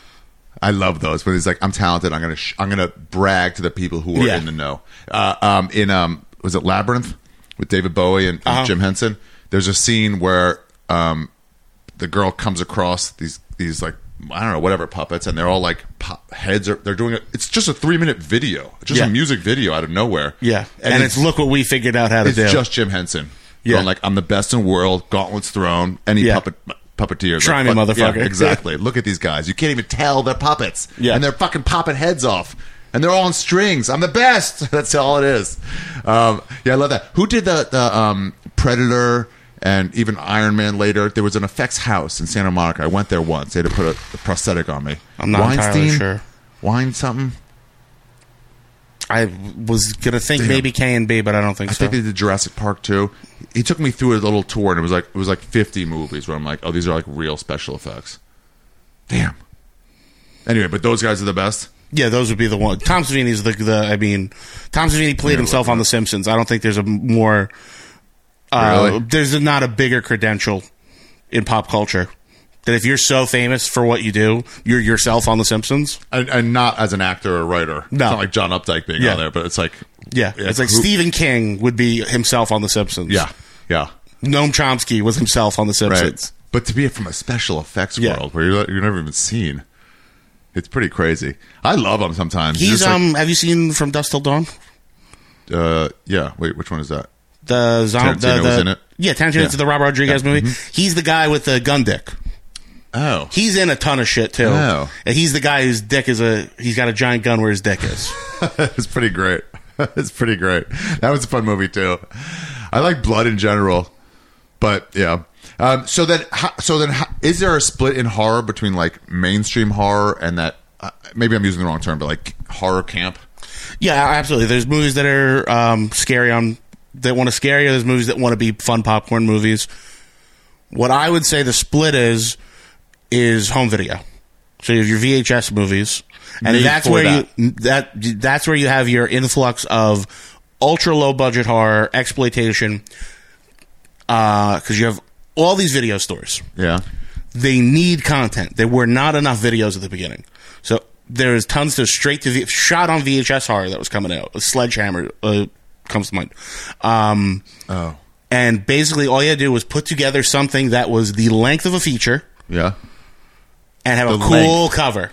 I love those. When he's like, "I'm talented. I'm gonna, sh- I'm gonna brag to the people who are Yeah. in the know." Uh, um, in um, was it Labyrinth with David Bowie and, and Uh-huh. Jim Henson? There's a scene where um, the girl comes across these these like I don't know whatever puppets, and they're all like pop- heads are they're doing it. It's just a three minute video, just Yeah. a music video out of nowhere. Yeah, and, it's, look what we figured out how to it's do. just Jim Henson. Yeah. Going like, I'm the best in the world, gauntlets thrown, any Yeah. puppet puppeteer. Try like, me, fuck- motherfucker. Yeah, exactly. Look at these guys. You can't even tell they're puppets. Yeah. And they're fucking popping heads off. And they're all on strings. I'm the best. That's all it is. Um, yeah, I love that. Who did the, the um, Predator and even Iron Man later? There was an effects house in Santa Monica. I went there once. They had to put a, a prosthetic on me. I'm not entirely sure. Wine something? I was gonna think Damn. maybe K and B, but I don't think I so. think they did Jurassic Park too. He took me through a little tour, and it was like it was like fifty movies where I'm like, oh, these are like real special effects. Damn. Anyway, but those guys are the best. Yeah, those would be the one. Tom Savini's the the. I mean, Tom Savini played Yeah, himself well, on The Simpsons. I don't think there's a more. Uh, Really? There's not a bigger credential in pop culture that if you're so famous for what you do, you're yourself on The Simpsons. And, and not as an actor or writer. It's No. not like John Updike being Yeah. on there, but it's like Yeah, Yeah, it's like who- Stephen King would be himself on The Simpsons. yeah, yeah, Noam Chomsky was himself on The right. Simpsons. But to be from a special effects Yeah. world where you're you're never even seen, it's pretty crazy. I love him sometimes. He's Just like- um. Have you seen From Dusk Till Dawn? uh, yeah. Wait, which one is that? The zombie. Tarantino The, the, was in it? Yeah, Tarantino. Yeah. It's the Robert Rodriguez Yeah. movie. He's the guy with the gun dick. Oh, He's in a ton of shit too. Oh. And he's the guy whose dick is a. He's got a giant gun where his dick is. it's pretty great. It's pretty great. That was a fun movie too. I like blood in general, but yeah. Um, so then, ho- so then, ho- is there a split in horror between like mainstream horror and that? Uh, maybe I'm using the wrong term, but like horror camp. Yeah, absolutely. There's movies that are um, scary on that want to scare you. There's movies that want to be fun popcorn movies. What I would say the split is is home video. So you have your V H S movies, and Made that's for where that. you that that's where you have your influx of ultra low budget horror exploitation. Because you have all these video stores. Yeah. They need content. There were not enough videos at the beginning. So there was tons of straight to v- shot on V H S horror that was coming out. A Sledgehammer uh, comes to mind. Um, Oh. And basically, all you had to do was put together something that was the length of a feature Yeah. and have The a cool length. cover.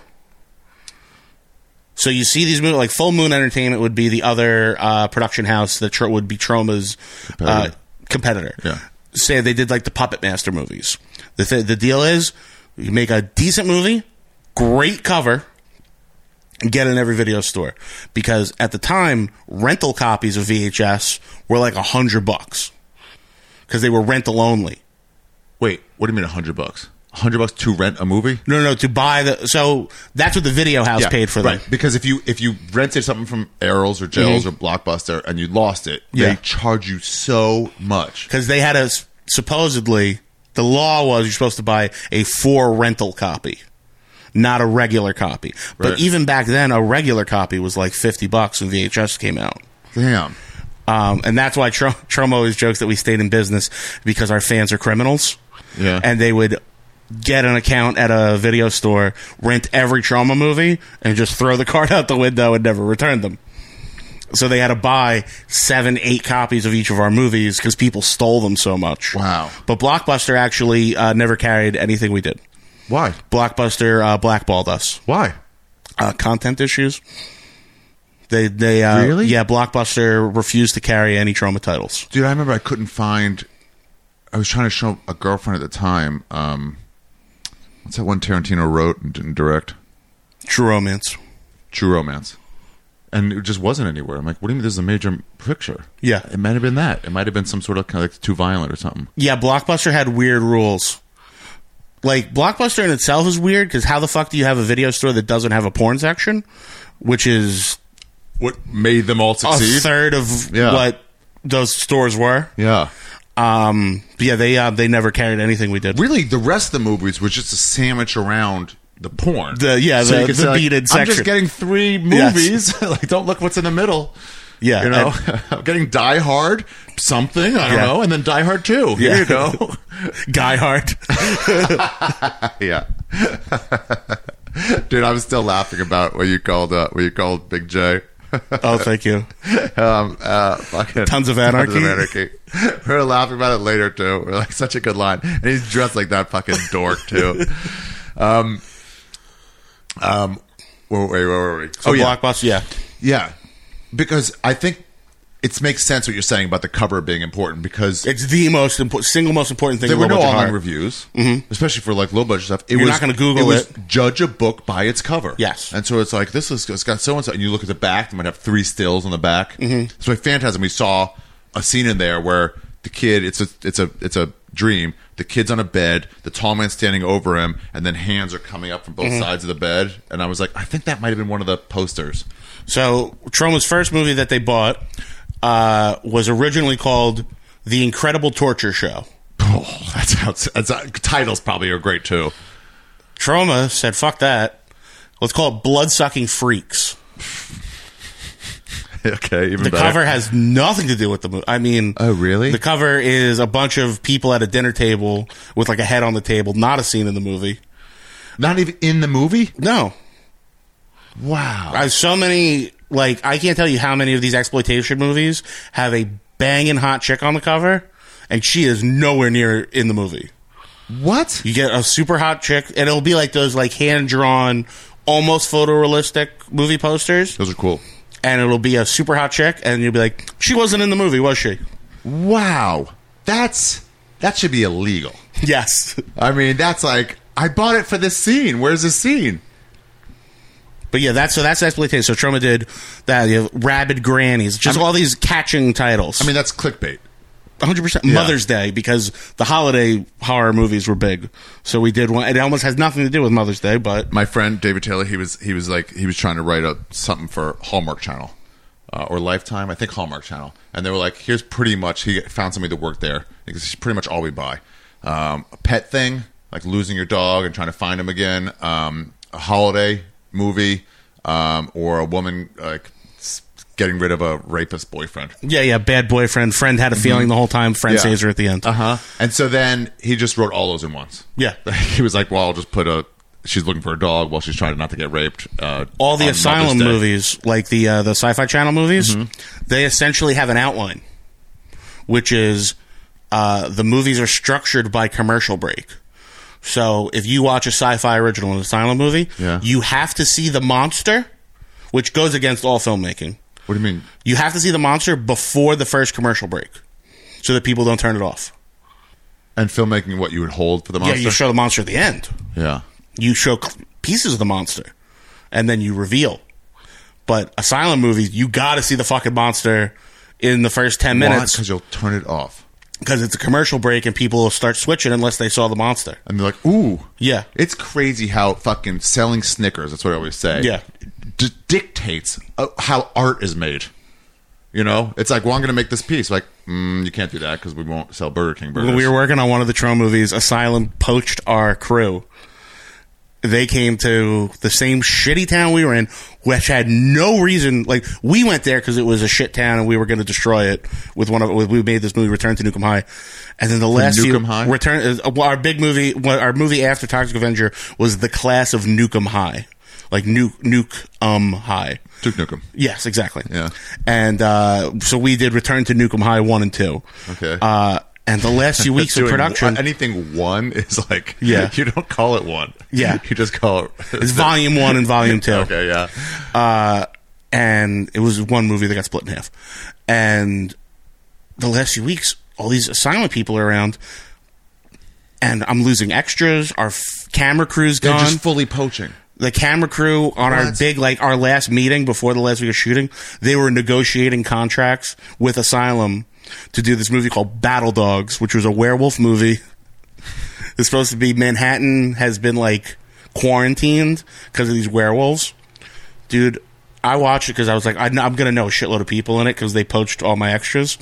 So you see these movies, like Full Moon Entertainment would be the other uh, production house that tro- would be Troma's uh, competitor. Yeah. Say they did like the Puppet Master movies. The th- the deal is, you make a decent movie, great cover, and get it in every video store. Because at the time, rental copies of V H S were like a hundred bucks because they were rental only. Wait, what do you mean a hundred bucks? A hundred bucks to rent a movie? No, no, no, to buy the. So that's what the video house paid for them. Right. Because if you if you rented something from Errol's or Jell's Mhm. or Blockbuster and you lost it, Yeah. they charge you so much. Because they had a supposedly the law was you're supposed to buy a for rental copy, not a regular copy. But Right. even back then, a regular copy was like fifty bucks when V H S came out. Damn. Um, and that's why Tr- Troma always jokes that we stayed in business because our fans are criminals. Yeah. And they would get an account at a video store, rent every Troma movie, and just throw the card out the window and never return them. So they had to buy seven, eight copies of each of our movies because people stole them so much. Wow. But Blockbuster actually uh, never carried anything we did. Why? Blockbuster uh, blackballed us. Why? Uh, content issues. They, they, uh, Really? Yeah, Blockbuster refused to carry any Troma titles. Dude, I remember I couldn't find. I was trying to show a girlfriend at the time. Um, what's that one Tarantino wrote and didn't direct? True Romance. True Romance. And it just wasn't anywhere. I'm like, what do you mean this is a major picture? Yeah. It might have been that. It might have been some sort of kind of like too violent or something. Yeah, Blockbuster had weird rules. Like, Blockbuster in itself is weird because how the fuck do you have a video store that doesn't have a porn section? Which is What made them all a succeed? third of Yeah. what those stores were. Yeah. Um, but yeah, they uh, they never carried anything we did. Really, the rest of the movies was just a sandwich around the porn. The- yeah, So the- you could the say, like, beaded I'm section. just getting three Yes. movies. Like, don't look what's in the middle. Yeah, You know, I'm getting Die Hard, something, I don't Yeah. know, and then Die Hard two. Here Yeah. you go. Guy Hart. Yeah. Dude, I'm still laughing about what you called uh, what you called Big J. Oh, thank you. um, uh, fucking Tons of Anarchy. Tons of Anarchy. We were laughing about it later too. We're like, such a good line, and he's dressed like that fucking dork too. Um, um, wait, wait, wait, wait, wait. So Oh yeah, Blockbuster, yeah. yeah, because I think it makes sense what you're saying about the cover being important because It's the most important, single most important thing. there in were no low-budget online horror. reviews, especially for like low budget stuff. It You're was not gonna Google was it. Judge a book by its cover. Yes. and so it's like this is it's got so and so, and you look at the back, they might have three stills on the back. Mm-hmm. So, like Phantasm, we saw a scene in there where the kid it's a it's a it's a dream. The kid's on a bed, the tall man's standing over him, and then hands are coming up from both Mm-hmm. sides of the bed. And I was like, I think that might have been one of the posters. So Troma's first movie that they bought uh, was originally called The Incredible Torture Show. Oh, that sounds. That's, uh, titles probably are great too. Troma said, fuck that. Let's call it Blood-Sucking Freaks. Okay, even The better. cover has nothing to do with the movie. I mean... Oh, really? The cover is a bunch of people at a dinner table with like a head on the table. Not a scene in the movie. Not even in the movie. No. Wow. I have so many... Like, I can't tell you how many of these exploitation movies have a banging hot chick on the cover, and she is nowhere near in the movie. What? You get a super hot chick, and it'll be like those like hand-drawn, almost photorealistic movie posters, Those are cool. and it'll be a super hot chick, and you'll be like, she wasn't in the movie, was she? Wow. That's that should be illegal. Yes. I mean, that's like I bought it for this scene. Where's this scene? But yeah, that's so that's exploitation. So Troma did that, you know, Rabid Grannies, just I mean- all these catching titles. I mean, that's clickbait. one hundred percent Yeah. Mother's Day, because the holiday horror movies were big. So we did one. It almost has nothing to do with Mother's Day, but My friend David Taylor, he was he was like he was trying to write up something for Hallmark Channel uh, or Lifetime, I think Hallmark Channel, and they were like, "Here's pretty much." He found somebody that worked there because it's pretty much all we buy. Um, a pet thing, like losing your dog and trying to find him again. Um, a holiday movie, um, or a woman like s- getting rid of a rapist boyfriend. yeah, yeah, bad boyfriend. Friend had a feeling the whole time. Friend Mm-hmm. Yeah. saves her at the end. Uh huh. And so then he just wrote all those in once. Yeah. He was like, "Well, I'll just put a she's looking for a dog while she's trying not to get raped. Uh, All the on Asylum Mother's Day. movies, like the uh, the Sci-Fi Channel movies, Mm-hmm. they essentially have an outline, which is uh, the movies are structured by commercial break. So if you watch a Sci-Fi original, an Asylum movie, Yeah. you have to see the monster, which goes against all filmmaking. What do you mean? You have to see the monster before the first commercial break, so that people don't turn it off. And filmmaking, what you would hold for the monster? Yeah, you show the monster at the end. Yeah. You show cl- pieces of the monster, and then you reveal. But Asylum movies, you got to see the fucking monster in the first ten minutes Because you'll turn it off. because it's a commercial break, and people will start switching unless they saw the monster. And they're like, ooh. Yeah. It's crazy how fucking selling Snickers, that's what I always say, Yeah. d- dictates uh, how art is made. You know? It's like, well, I'm going to make this piece. Like, mm, you can't do that because we won't sell Burger King burgers. When we were working on one of the Tron movies, Asylum poached our crew. They came to the same shitty town we were in, which had no reason. Like, we went there because it was a shit town and we were going to destroy it with one of. With, we made this movie, Return to Nukem High, and then the last Nukem few High? Return. Uh, our big movie, well, our movie after Toxic Avenger was The Class of Nukem High, like nuke nuke um high. Duke Nukem. Yes, exactly. Yeah. And uh, so we did Return to Nukem High one and two. Okay. Uh, and the last few weeks of Doing production, one- anything one is like, Yeah. you don't call it one. Yeah. You just call it. it's volume one and volume two. Okay, yeah. Uh, and it was one movie that got split in half. And the last few weeks, all these Asylum people are around, and I'm losing extras. Our f- camera crew's They're gone. just fully poaching. The camera crew on our What? big, like our last meeting before the last week of shooting, they were negotiating contracts with Asylum to do this movie called Battle Dogs, which was a werewolf movie. It's supposed to be Manhattan has been like quarantined because of these werewolves. Dude, I watched it because I was like, I kn- I'm going to know a shitload of people in it because they poached all my extras.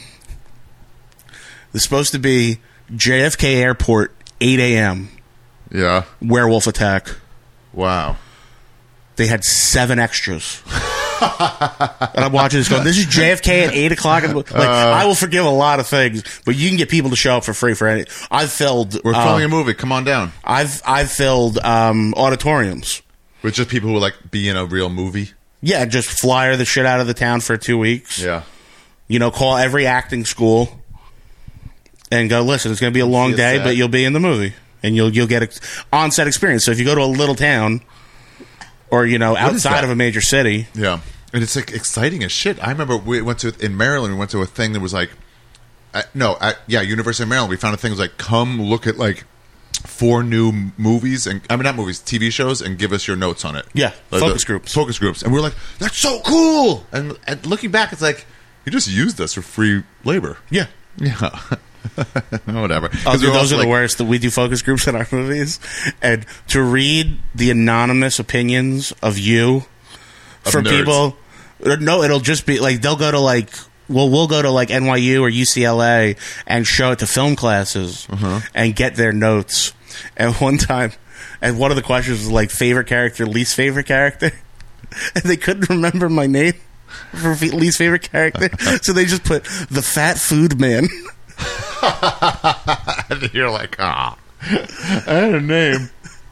It's supposed to be J F K Airport, eight a.m., Yeah. werewolf attack. Wow. They had seven extras. And I'm watching this going, this is J F K at eight o'clock. Like, Uh. I will forgive a lot of things, but you can get people to show up for free for any. I've filled. We're uh, filming a movie. Come on down. I've I've filled um, auditoriums. With just people who like be in a real movie. Yeah, just flyer the shit out of the town for two weeks. Yeah. You know, call every acting school and go, listen, it's going to be a long See a day, set. but you'll be in the movie and you'll you'll get an on-set experience. So if you go to a little town or, you know, is outside that? of a major city. Yeah. And it's like exciting as shit. I remember we went to, in Maryland, we went to a thing that was like, uh, no, uh, yeah, University of Maryland. We found a thing that was like, come look at like four new m- movies, and I mean, not movies, T V shows, and give us your notes on it. Yeah, Like focus the- groups. Focus groups. And we we're like, that's so cool. And, and looking back, it's like, you just used us for free labor. Yeah. Yeah. Whatever. Oh, 'Cause we dude, were those also are like- the worst. That we do focus groups in our movies, and to read the anonymous opinions of you Of for nerds. people. No, it'll just be like they'll go to like well, we'll go to like N Y U or U C L A and show it to film classes Uh-huh. and get their notes. And one time, and one of the questions was like favorite character, least favorite character, and they couldn't remember my name for fe- least favorite character, so they just put the fat food man. And you're like, ah, I had a name.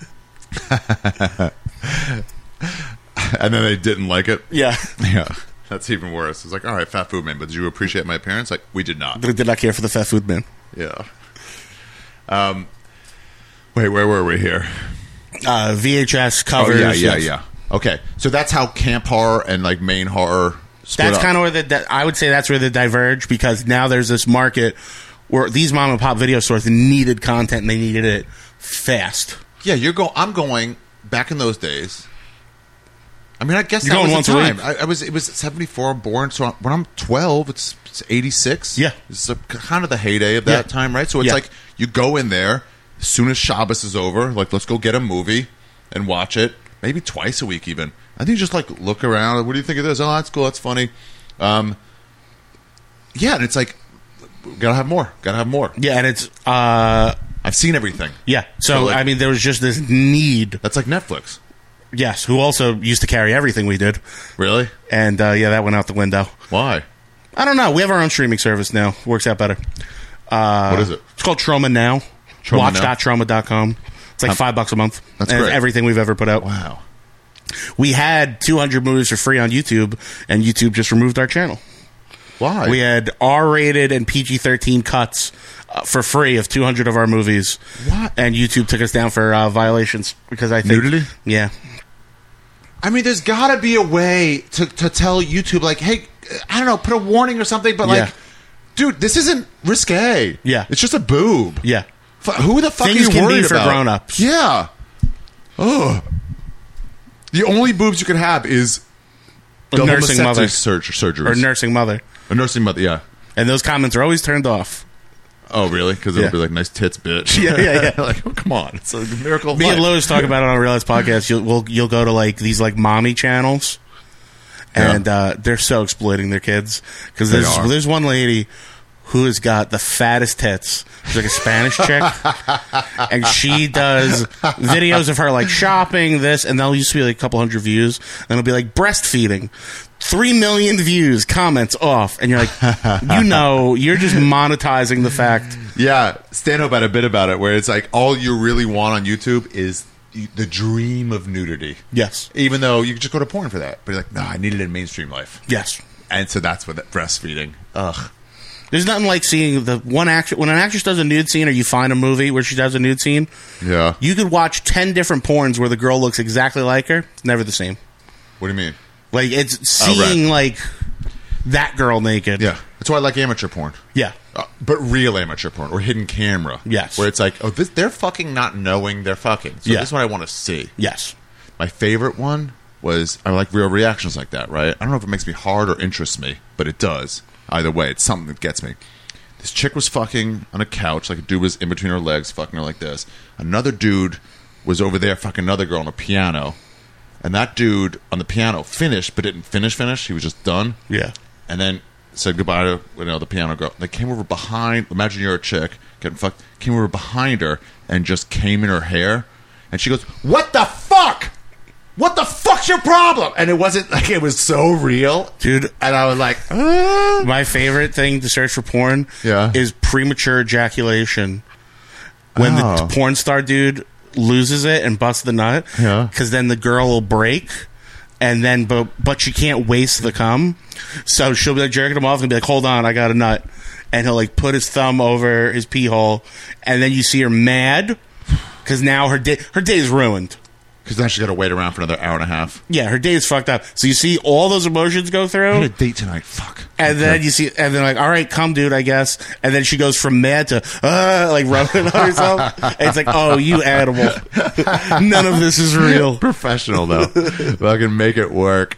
And then they didn't like it. Yeah. Yeah. That's even worse. It's like, all right, fat food man, but did you appreciate my appearance? Like, we did not. They did not care for the fat food man. Yeah. Um. Wait, where were we here? Uh, V H S covers. Oh, yeah, yeah, yes. yeah. Okay, so that's how camp horror and like main horror. Split That's up. kind of where the that, I would say that's where they diverge because now there's this market where these mom and pop video stores needed content and they needed it fast. Yeah, you're go. I'm going back in those days. I mean, I guess You're that going was the once a time. week. I, I was. It was seventy-four born. So when I'm twelve, it's, it's eighty-six. Yeah. it's a, kind of the heyday of that Yeah. time, right? So it's Yeah. like you go in there as soon as Shabbos is over. Like, let's go get a movie and watch it. Maybe twice a week, even. I think you just like look around. What do you think of this? Oh, that's cool. That's funny. Um, yeah, and it's like gotta have more. Gotta have more. Yeah, and it's uh, I've seen everything. yeah. So, So, like- I mean, there was just this need. That's like Netflix. Yes, who also used to carry everything we did, Really? and uh, yeah, that went out the window. Why? I don't know. We have our own streaming service now. Works out better. Uh, What is it? It's called Trauma Now. Trauma Watch Now? dot trauma dot com. It's like Um, five bucks a month. That's and it's great. everything we've ever put out. Wow. We had two hundred movies for free on YouTube, and YouTube just removed our channel. Why? We had R-rated and P G thirteen cuts uh, for free of two hundred of our movies. What? And YouTube took us down for uh, violations because I think Nudity? Yeah, I mean, there's got to be a way to, to tell YouTube, like, hey, I don't know, put a warning or something, but, like, Yeah. dude, this isn't risque. Yeah. It's just a boob. yeah. F- who the fuck Things are you can be worried for about? grown-ups. Yeah. Ugh. The only boobs you could have is A double nursing mastectomy mother surg- surgeries. or nursing mother, A nursing mother, yeah. and those comments are always turned off. Oh, really? Because it'll Yeah. be like, nice tits, bitch. Yeah, yeah, yeah. Like, oh, come on. It's a miracle of Me life. and Lois talk about it on a Realize podcast. You'll we'll, you'll go to like these like mommy channels, and Yeah. uh, they're so exploiting their kids because They there's are. there's one lady who has got the fattest tits. She's like a Spanish chick, and she does videos of her like shopping this, and they'll used to be like a couple hundred views, and it'll be like breastfeeding. Three million views, comments off, and you're like, you know, you're just monetizing the fact. Yeah, Stanhope had a bit about it where it's like all you really want on YouTube is the dream of nudity. Yes, Even though you could just go to porn for that. But you're like, no, I need it in mainstream life. yes. And so that's what that breastfeeding. Ugh. There's nothing like seeing the one actress when an actress does a nude scene, or you find a movie where she does a nude scene. Yeah. You could watch ten different porns where the girl looks exactly like her. It's never the same. What do you mean? Like it's Oh, right. seeing like that girl naked. Yeah. That's why I like amateur porn. yeah, Uh, but real amateur porn or hidden camera. Yes. Where it's like, oh, this, they're fucking not knowing they're fucking. So Yeah. this is what I want to see. yes, My favorite one was, I like real reactions like that, right? I don't know if it makes me hard or interests me, but it does. Either way, it's something that gets me. This chick was fucking on a couch, like a dude was in between her legs, fucking her like this. Another dude was over there fucking another girl on a piano. And that dude on the piano finished, but didn't finish finish. He was just done. yeah. And then said goodbye to you know the piano girl. They came over behind. Imagine you're a chick getting fucked. Came over behind her and just came in her hair. And she goes, "What the fuck? What the fuck's your problem?" And it wasn't like it was so real, Dude. And I was like, ah. My favorite thing to search for porn Yeah. is premature ejaculation. When Oh. the porn star dude loses it and busts the nut, Yeah. because then the girl will break, and then but but she can't waste the cum, so she'll be like jerking him off and be like, "Hold on, I got a nut," and he'll like put his thumb over his pee hole, and then you see her mad because now her day her day is ruined. Because then she's got to wait around for another hour and a half. Yeah, her day is fucked up. So you see all those emotions go I had through. a date tonight. Fuck. And then Okay. you see, and then like, all right, come, dude, I guess. And then she goes from mad to, uh, like rubbing on herself. And it's like, oh, you animal. None of this is real. Professional though. Fucking make it work.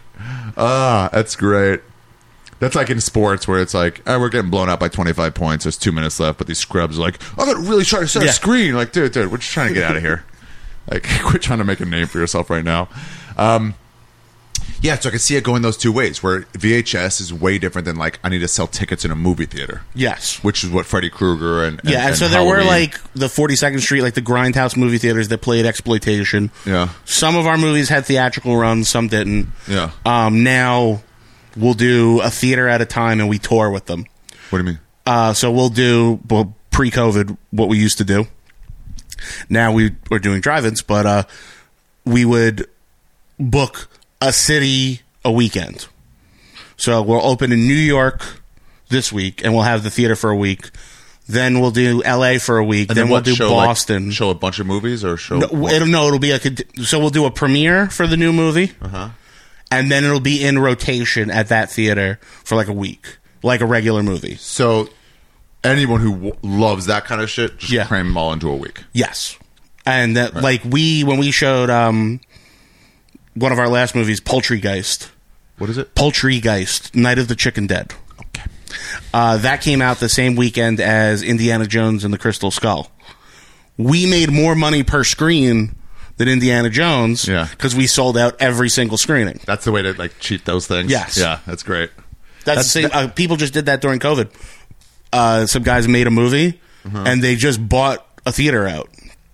Ah, that's great. That's like in sports where it's like, oh, we're getting blown out by twenty-five points. There's two minutes left, but these scrubs are like, I'm gonna really try to set Yeah. a screen. Like, dude, dude, we're just trying to get out of here. Like, quit trying to make a name for yourself right now. Um, yeah, so I can see it going those two ways. Where V H S is way different than like I need to sell tickets in a movie theater, Yes. which is what Freddy Krueger and, and Yeah, and, and so there were Halloween- like the forty-second Street, like the Grindhouse movie theaters that played exploitation. Yeah. Some of our movies had theatrical runs, some didn't. Yeah. Um, now we'll do a theater at a time and we tour with them. What do you mean? Uh, so we'll do, well, pre-COVID, what we used to do. Now we, we're doing drive-ins, but uh, we would book a city a weekend. So we'll open in New York this week, and we'll have the theater for a week. Then we'll do L A for a week. And then, we'll what, do show, like, Boston. show a bunch of movies or show? No, it'll, no, it'll be like a, so we'll do a premiere for the new movie, Uh-huh. and then it'll be in rotation at that theater for like a week, like a regular movie. So anyone who w- loves that kind of shit, just Yeah. cram them all into a week. Yes, and that like we when we showed um one of our last movies, Poultrygeist, What is it? Poultrygeist, Night of the Chicken Dead. Okay. Uh, that came out the same weekend as Indiana Jones and the Crystal Skull. We made more money per screen than Indiana Jones, Yeah. because we sold out every single screening. That's the way to like cheat those things. Yes. Yeah, that's great. That's, the same. Uh, people just did that during COVID. Uh, some guys made a movie, Uh-huh. and they just bought a theater out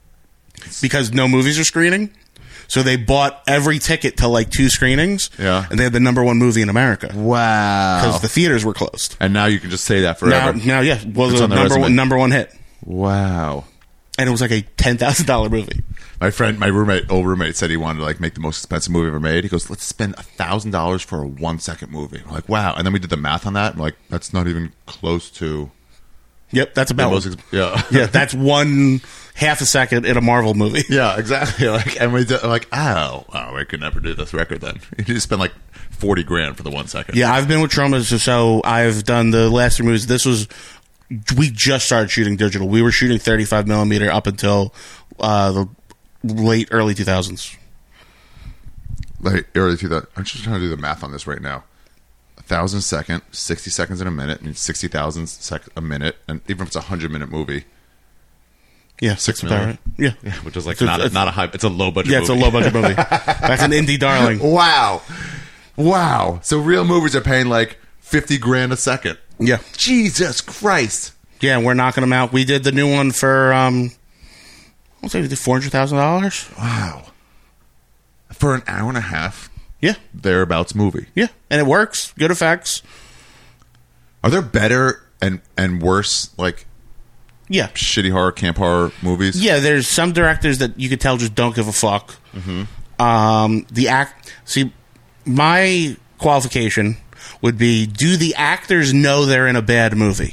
because no movies are screening. So they bought every ticket to like two screenings, Yeah. and they had the number one movie in America Wow. because the theaters were closed. And now you can just say that Now, forever. now, yeah, was It's a on their number resume. one, number one hit, Wow. and it was like a ten thousand dollar movie. My friend, my roommate, old roommate, said he wanted to like make the most expensive movie ever made. He goes, "Let's spend a thousand dollars for a one second movie." I'm like, wow. And then we did the math on that. I'm like, that's not even close to. Yep, that's about the most. Ex- yeah, yeah. That's one half a second in a Marvel movie. Yeah, exactly. Like, and we did, I'm like, oh, oh, we could never do this record then. You just spend like forty grand for the one second. Yeah, I've been with Troma, so, so I've done the last three movies. This was we just started shooting digital. We were shooting thirty-five millimeter up until uh, the late early two thousands. Like early two thousand. I'm just trying to do the math on this right now. A thousand second, sixty seconds in a minute, and sixty thousand sec a minute, and even if it's a hundred minute movie, yeah, six million. Right. Yeah, yeah, which is like so not it's, a, not a high. It's a low budget. Yeah, movie. it's a low budget movie. That's an indie darling. Wow, wow. So real movies are paying like fifty grand a second. Yeah, Jesus Christ. Yeah, we're knocking them out. We did the new one for um, I'll say we did four hundred thousand dollars. Wow, for an hour and a half. Yeah, thereabouts movie. Yeah, and it works. Good effects. Are there better and and worse like yeah shitty horror camp horror movies? Yeah, there's some directors that you could tell just don't give a fuck. Mm-hmm. Um, the act. See, my qualification would be: do the actors know they're in a bad movie?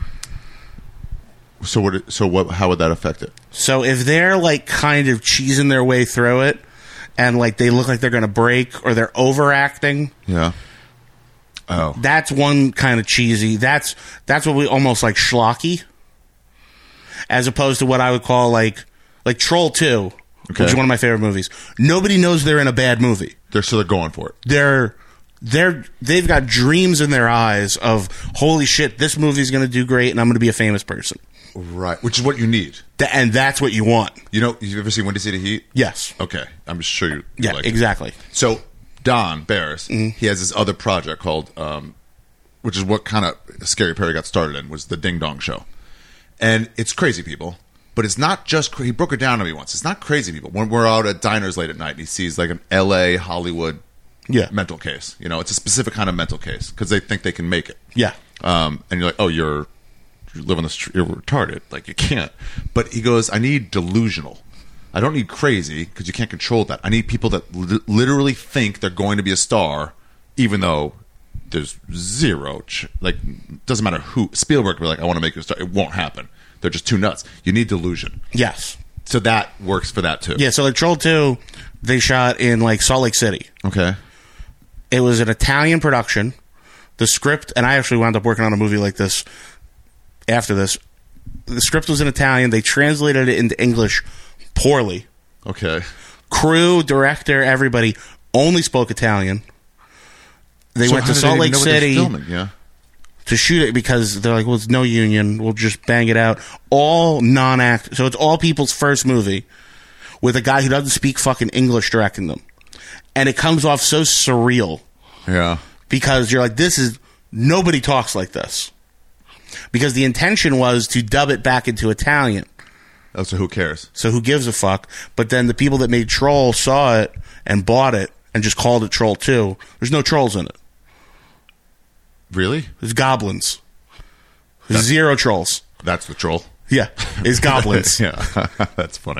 So what? So what? How would that affect it? So if they're like kind of cheesing their way through it, and like they look like they're going to break, or they're overacting, yeah. Oh, that's one kind of cheesy. That's that's what we almost like schlocky, as opposed to what I would call like like Troll two, okay. which is one of my favorite movies. Nobody knows they're in a bad movie. They're so they're going for it. They're they're they've got dreams in their eyes of holy shit, this movie's going to do great, and I'm going to be a famous person. Right, which is what you need, Th- and that's what you want. You know, you've ever seen Windy City Heat? Yes. Okay, I'm sure you. Yeah, like exactly. It. So Don Barris, Mm-hmm. he has this other project called, um, which is what kind of Scary Perry got started in, was the Ding Dong Show, and it's crazy people, but it's not just. He broke it down to me once. It's not crazy people. When we're out at diners late at night, and he sees like an L A Hollywood, yeah. mental case. You know, it's a specific kind of mental case because they think they can make it. Yeah. Um, and you're like, oh, you're. You live on the street, you're retarded. Like, you can't. But he goes, I need delusional. I don't need crazy because you can't control that. I need people that li- literally think they're going to be a star, even though there's zero. Ch- like, doesn't matter who. Spielberg would be like, I want to make you a star. It won't happen. They're just too nuts. You need delusion. Yes. So that works for that too. Yeah, so like Troll two, they shot in like Salt Lake City. Okay. It was an Italian production. The script, and I actually wound up working on a movie like this after this. The script was in Italian. They translated it into English poorly. Okay. Crew, director, everybody only spoke Italian. They So went how to did Salt they Lake even know what they're City filming? Yeah. to shoot it because they're like, well, it's no union. We'll just bang it out. All non-act. So it's all people's first movie with a guy who doesn't speak fucking English directing them. And it comes off so surreal. Yeah. Because you're like, this is, nobody talks like this. Because the intention was to dub it back into Italian. Oh, so who cares? So who gives a fuck? But then the people that made Troll saw it and bought it and just called it Troll two. There's no trolls in it. Really? There's goblins. There's zero trolls. That's the troll. Yeah, it's goblins. Yeah, that's funny.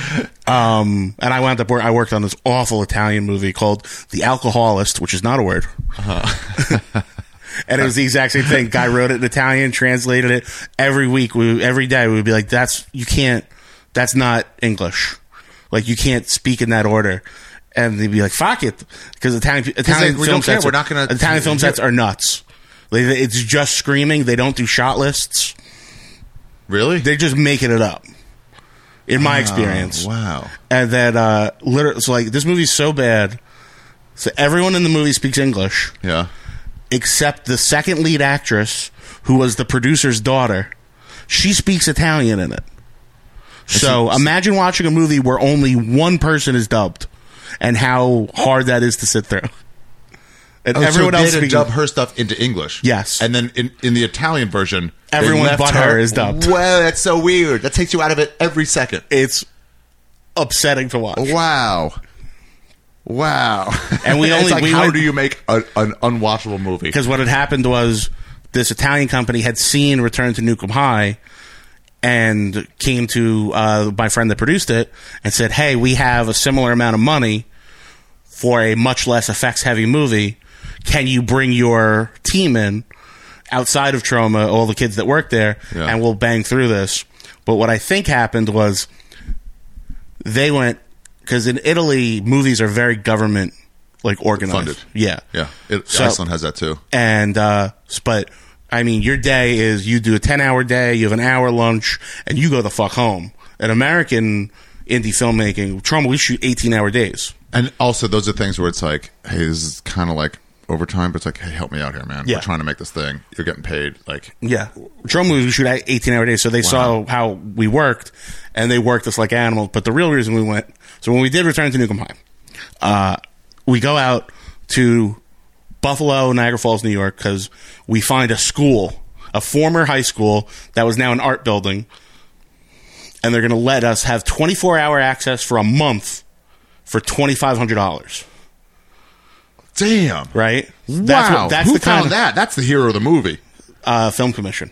Um, and I wound up. I worked on this awful Italian movie called The Alcoholist, which is not a word. Uh-huh. And it was the exact same thing. Guy wrote it in Italian, translated it. Every week, we, every day, we would be like, "That's you can't. That's not English. Like you can't speak in that order." And they'd be like, "Fuck it," because Italian Italian they- we film don't care. sets. We're are- not gonna- Italian film sets are nuts. Like, it's just screaming. They don't do shot lists. Really? They're just making it up. In my experience. Oh, wow. And that, uh, literally, so like, this movie's so bad. So everyone in the movie speaks English, Yeah. except the second lead actress, who was the producer's daughter. She speaks Italian in it. So imagine watching a movie where only one person is dubbed, and how hard that is to sit through. And Oh, everyone so else they had to speaking, dub her stuff into English. Yes. And then in, in the Italian version, they Everyone left but her is dubbed. Well, that's so weird. That takes you out of it every second. it's upsetting to watch. Wow. Wow. And we It's only- like, we how went- do you make a, an unwatchable movie? Because what had happened was this Italian company had seen Return to Nukem High, and came to uh, my friend that produced it and said, hey, we have a similar amount of money for a much less effects-heavy movie. Can you bring your team in outside of Troma, all the kids that work there, Yeah. and we'll bang through this? But what I think happened was they went, because in Italy, movies are very government like organized. Funded. Yeah. Yeah. It, So- Iceland has that too. And, uh, but, I mean, your day is you do a ten-hour day, you have an hour lunch, and you go the fuck home. An American indie filmmaking, Troma, we shoot eighteen-hour days. And also, those are things where it's like, hey, this is kind of like overtime, but it's like, hey, help me out here, man. Yeah. We're trying to make this thing. You're getting paid. Like, Yeah. Troma, we shoot eighteen-hour days, so they saw how we worked, and they worked us like animals. But the real reason we went, so when we did Return to Nukem High, uh, we go out to Buffalo, Niagara Falls, New York, because we find a school, a former high school that was now an art building, and they're going to let us have twenty-four hour access for a month for twenty-five hundred dollars. damn. Right? Wow. That's what, that's Who the kind found of that? That's the hero of the movie. uh, film commission.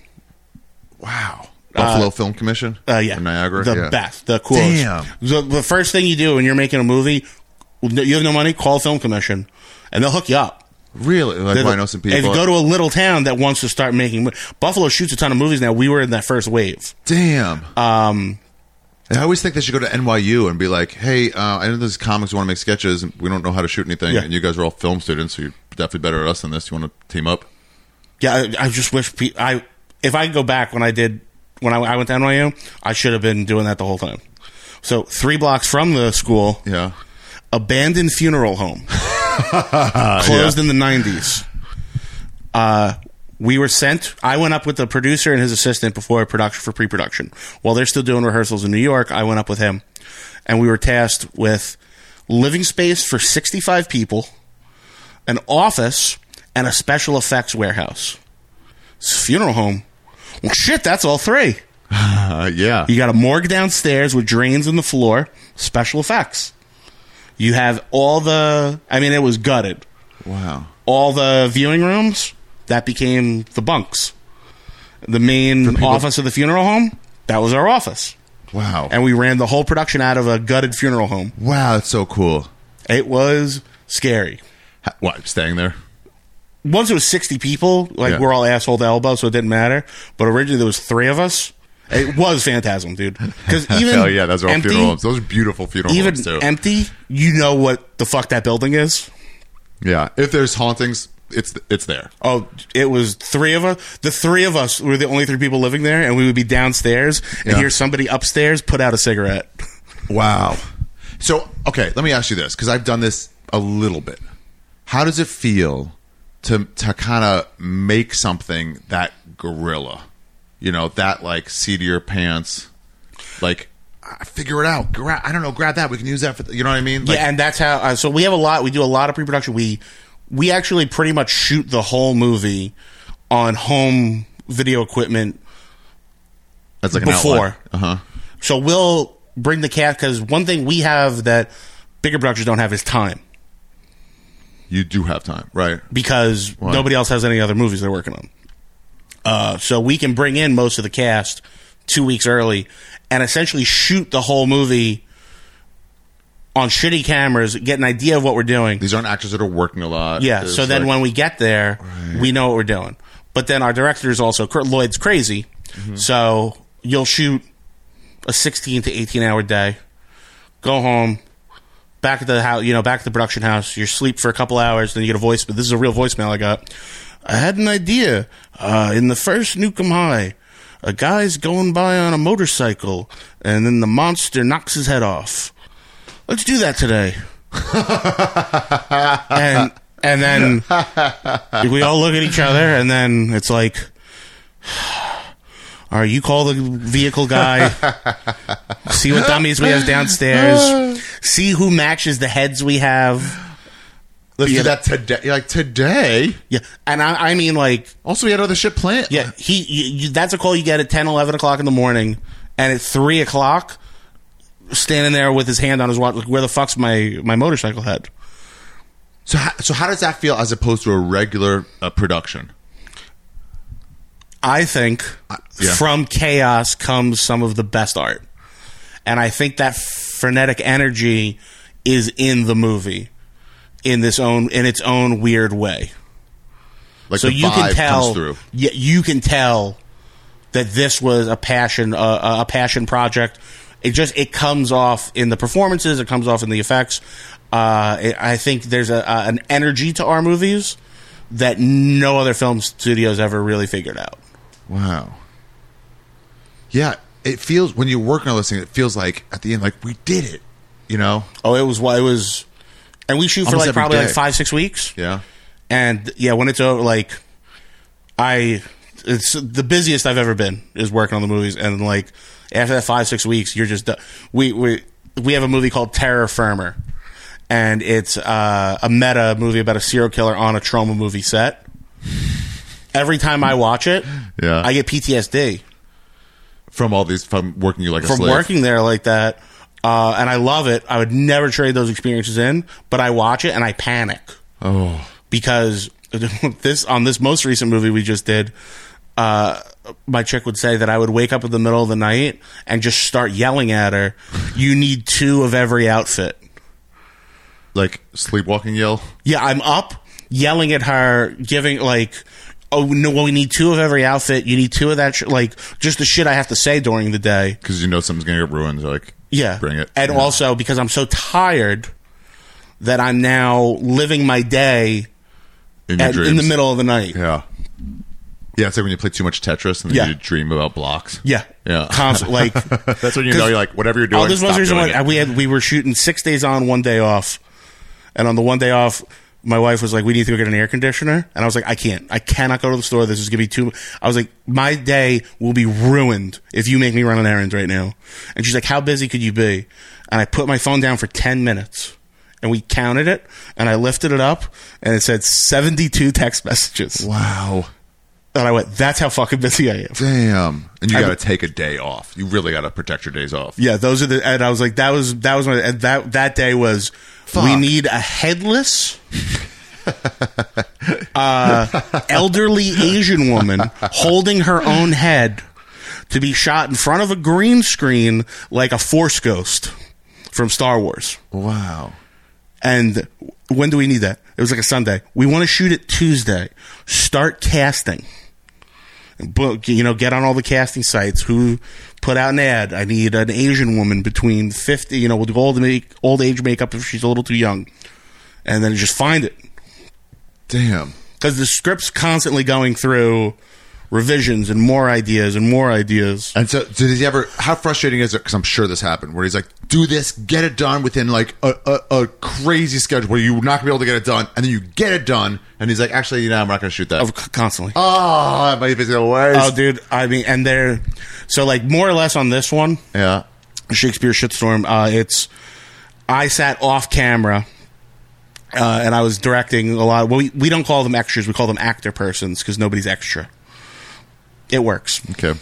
Wow. Buffalo Film Commission? Uh, yeah, In Niagara? the Yeah. best, the coolest. Damn. The, the first thing you do when you're making a movie, you have no money, call film commission, and they'll hook you up. Really? Like, They're well, I the- know some people. If you go to a little town that wants to start making, Buffalo shoots a ton of movies now. We were in that first wave. Damn. Um, I always think they should go to N Y U and be like, hey, uh, I know there's comics who want to make sketches, and we don't know how to shoot anything, Yeah. and you guys are all film students, so you're definitely better at us than this. You want to team up? yeah, I, I just wish pe- I, if I could go back when I did when I, I went to N Y U, I should have been doing that the whole time. So three blocks from the school, Yeah. abandoned funeral home, closed in the nineties. Uh, we were sent. I went up with the producer and his assistant before production for pre-production. While they're still doing rehearsals in New York, I went up with him, and we were tasked with living space for sixty-five people, an office, and a special effects warehouse. It's a funeral home. Well, shit, that's all three. Uh, yeah. You got a morgue downstairs with drains in the floor, special effects. You have all the, I mean, it was gutted. Wow. All the viewing rooms, that became the bunks. The main people- office of the funeral home, that was our office. Wow. And we ran the whole production out of a gutted funeral home. wow, that's so cool. It was scary. Ha- What, staying there? Once it was sixty people, like Yeah. we're all asshole to elbow, so it didn't matter. But originally there was three of us. It was Phantasm, dude. Because even Hell yeah, those are all empty, funeral homes. Those are beautiful funeral even homes, too. empty, you know what the fuck that building is. yeah. If there's hauntings, it's it's there. Oh, it was three of us. The three of us were the only three people living there, and we would be downstairs and Yeah. hear somebody upstairs put out a cigarette. Wow. So, okay, let me ask you this, because I've done this a little bit. How does it feel to to kind of make something that guerrilla? You know, that like seat of your pants, like ah, figure it out. Gra- I don't know, grab that. We can use that for. The, you know what I mean? Like, Yeah, and that's how. Uh, so we have a lot. We do a lot of pre-production. We we actually pretty much shoot the whole movie on home video equipment. that's like before. Uh huh. So we'll bring the cast, because one thing we have that bigger productions don't have is time, You do have time, right? because Why? nobody else has any other movies they're working on. Uh, so we can bring in most of the cast two weeks early and essentially shoot the whole movie on shitty cameras, get an idea of what we're doing. These aren't actors that are working a lot. Yeah, It's so then like- when we get there, we know what we're doing. But then our director is also, Lloyd's crazy, Mm-hmm. so you'll shoot a sixteen to eighteen hour day, go home, back at the house, you know, back at the production house, you sleep for a couple hours, then you get a voice, but this is a real voicemail I got. I had an idea, uh, in the first Nukem High, a guy's going by on a motorcycle, and then the monster knocks his head off. Let's do that today. and and then we all look at each other, and then it's like, all right, you call the vehicle guy, see what dummies we have downstairs, see who matches the heads we have. Let's Yeah. do that today. You're like, today? Yeah, and I, I mean, like, Also, we had other shit planned. yeah, he. You, you, that's a call you get at ten, eleven o'clock in the morning, and at three o'clock, standing there with his hand on his watch, like, where the fuck's my my motorcycle head? So, how, so how does that feel as opposed to a regular uh, production? I think yeah. from chaos comes some of the best art. And I think that frenetic energy is in the movie in this own in its own weird way. Like so the you vibe can tell comes through. Yeah, you can tell that this was a passion uh, a passion project. It just it comes off in the performances, it comes off in the effects. Uh, it, I think there's a, a an energy to our movies that no other film studios ever really figured out. Wow. Yeah, it feels when you're working on this thing, it feels like at the end, like we did it. You know? Oh, it was what it was, and we shoot for Almost like every probably day. like five six weeks. Yeah. And yeah, when it's over, like I, it's the busiest I've ever been is working on the movies, and like after that five six weeks, you're just done. we we we have a movie called Terror Firmer, and it's uh, a meta movie about a serial killer on a trauma movie set. Every time I watch it, Yeah. I get P T S D From all these, from working you like a from slave. working there like that, uh, and I love it. I would never trade those experiences in, but I watch it and I panic. Oh. Because this on this most recent movie we just did, uh, my chick would say that I would wake up in the middle of the night and just start yelling at her, "You need two of every outfit." Like sleepwalking yell? Yeah, I'm up yelling at her, giving like, "Oh no, well, we need two of every outfit. You need two of that." Sh-, like just the shit I have to say during the day. Because you know something's going to get ruined. They're like, Yeah, bring it. And Yeah. also because I'm so tired that I'm now living my day in, your at, dreams. in the middle of the night. Yeah. Yeah, it's like when you play too much Tetris and then Yeah. you dream about blocks. Yeah, Yeah. Const- like That's when you know you're like, whatever you're doing, oh, this stop was the reason doing why it. we had we were shooting six days on, one day off, and on the one day off, my wife was like, "We need to go get an air conditioner," and I was like, "I can't, I cannot go to the store. This is gonna be too." I was like, "My day will be ruined if you make me run an errand right now." And she's like, "How busy could you be?" And I put my phone down for ten minutes, and we counted it, and I lifted it up, and it said seventy-two text messages. Wow. And I went, "That's how fucking busy I am." Damn. And you I- got to take a day off. You really got to protect your days off. Yeah, those are the. And I was like, that was that was my. And that that day was. Fuck. We need a headless, uh, elderly Asian woman holding her own head to be shot in front of a green screen like a Force ghost from Star Wars. Wow. And when do we need that? It was like a Sunday. We want to shoot it Tuesday. Start casting. Book, you know, get on all the casting sites. Who put out an ad? I need an Asian woman between fifty, you know, with old make, old age makeup if she's a little too young, and then just find it. Damn. Because the script's constantly going through revisions and more ideas and more ideas. And so, did he ever? How frustrating is it? Because I'm sure this happened, where he's like, "Do this, get it done within like a, a, a crazy schedule, where you're not gonna be able to get it done, and then you get it done, and he's like, actually, you know, I'm not gonna shoot that." Of constantly. Oh, that might be the worst. Oh, dude. I mean, and they're so like more or less on this one, Yeah. Shakespeare Shitstorm. Uh, it's I sat off camera. Uh, and I was directing a lot. Well, we, we don't call them extras. We call them actor persons because nobody's extra. It works. Okay.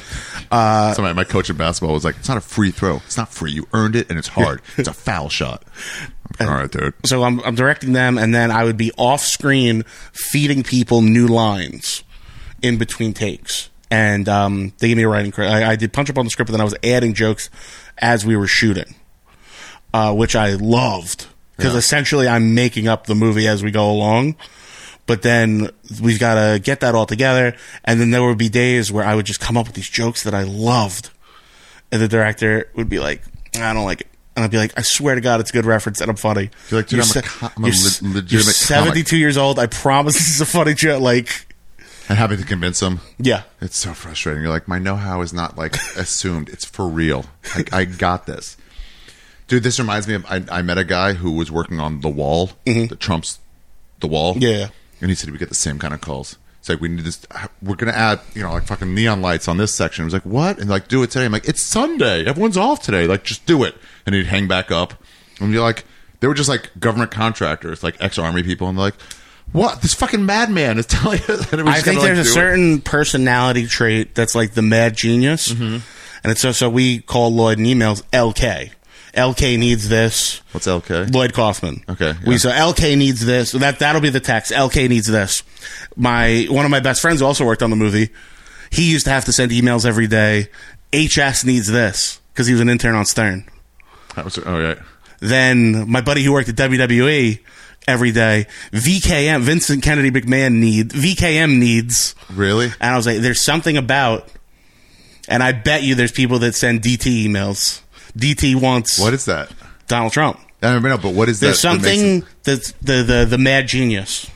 Uh, Somebody, my coach in basketball was like, "It's not a free throw. It's not free. You earned it, and it's hard. It's a foul shot." I'm like, all right, dude. So I'm, I'm directing them, and then I would be off screen feeding people new lines in between takes. And um, they gave me a writing credit. I, I did punch up on the script, and then I was adding jokes as we were shooting, uh, which I loved. Because Yeah. essentially I'm making up the movie as we go along. But then we've got to get that all together. And then there would be days where I would just come up with these jokes that I loved. And the director would be like, "I don't like it." And I'd be like, "I swear to God, it's a good reference and I'm funny." You're like, "Dude, I'm a se- co- I'm a you're le- s- legitimate You're comic." seventy-two years old. I promise this is a funny joke. Like, And having to convince them. yeah. It's so frustrating. You're like, my know-how is not like assumed. It's for real. Like, I got this. Dude, this reminds me of, I, I met a guy who was working on The Wall, the Trump's The Wall. Yeah. And he said we get the same kind of calls. It's like, we need this, we're going to add, you know, like fucking neon lights on this section. I was like, what? And like, do it today. I'm like, it's Sunday. Everyone's off today. Like, just do it. And he'd hang back up. And you're like, they were just like government contractors, like ex-army people. And they're like, what? This fucking madman is telling us. And it was I just think gonna, there's like, a do certain personality trait that's like the mad genius. Mm-hmm. And it's so, so we call Lloyd in emails L K. L K needs this. it. What's L K? Lloyd Kaufman. Okay, We yeah. so L K needs this. That that'll be the text. L K needs this. My one of my best friends who also worked on the movie he used to have to send emails every day. H S needs this because he was an intern on Stern. That was, oh, yeah. Then my buddy who worked at W W E every day, V K M, Vincent Kennedy McMahon need V K M needs. Really? And I was like, there's something about, and I bet you there's people that send D T emails. D T wants What is that? Donald Trump. I don't know, but what is There's that? that makes something it- that's the, the, the mad genius.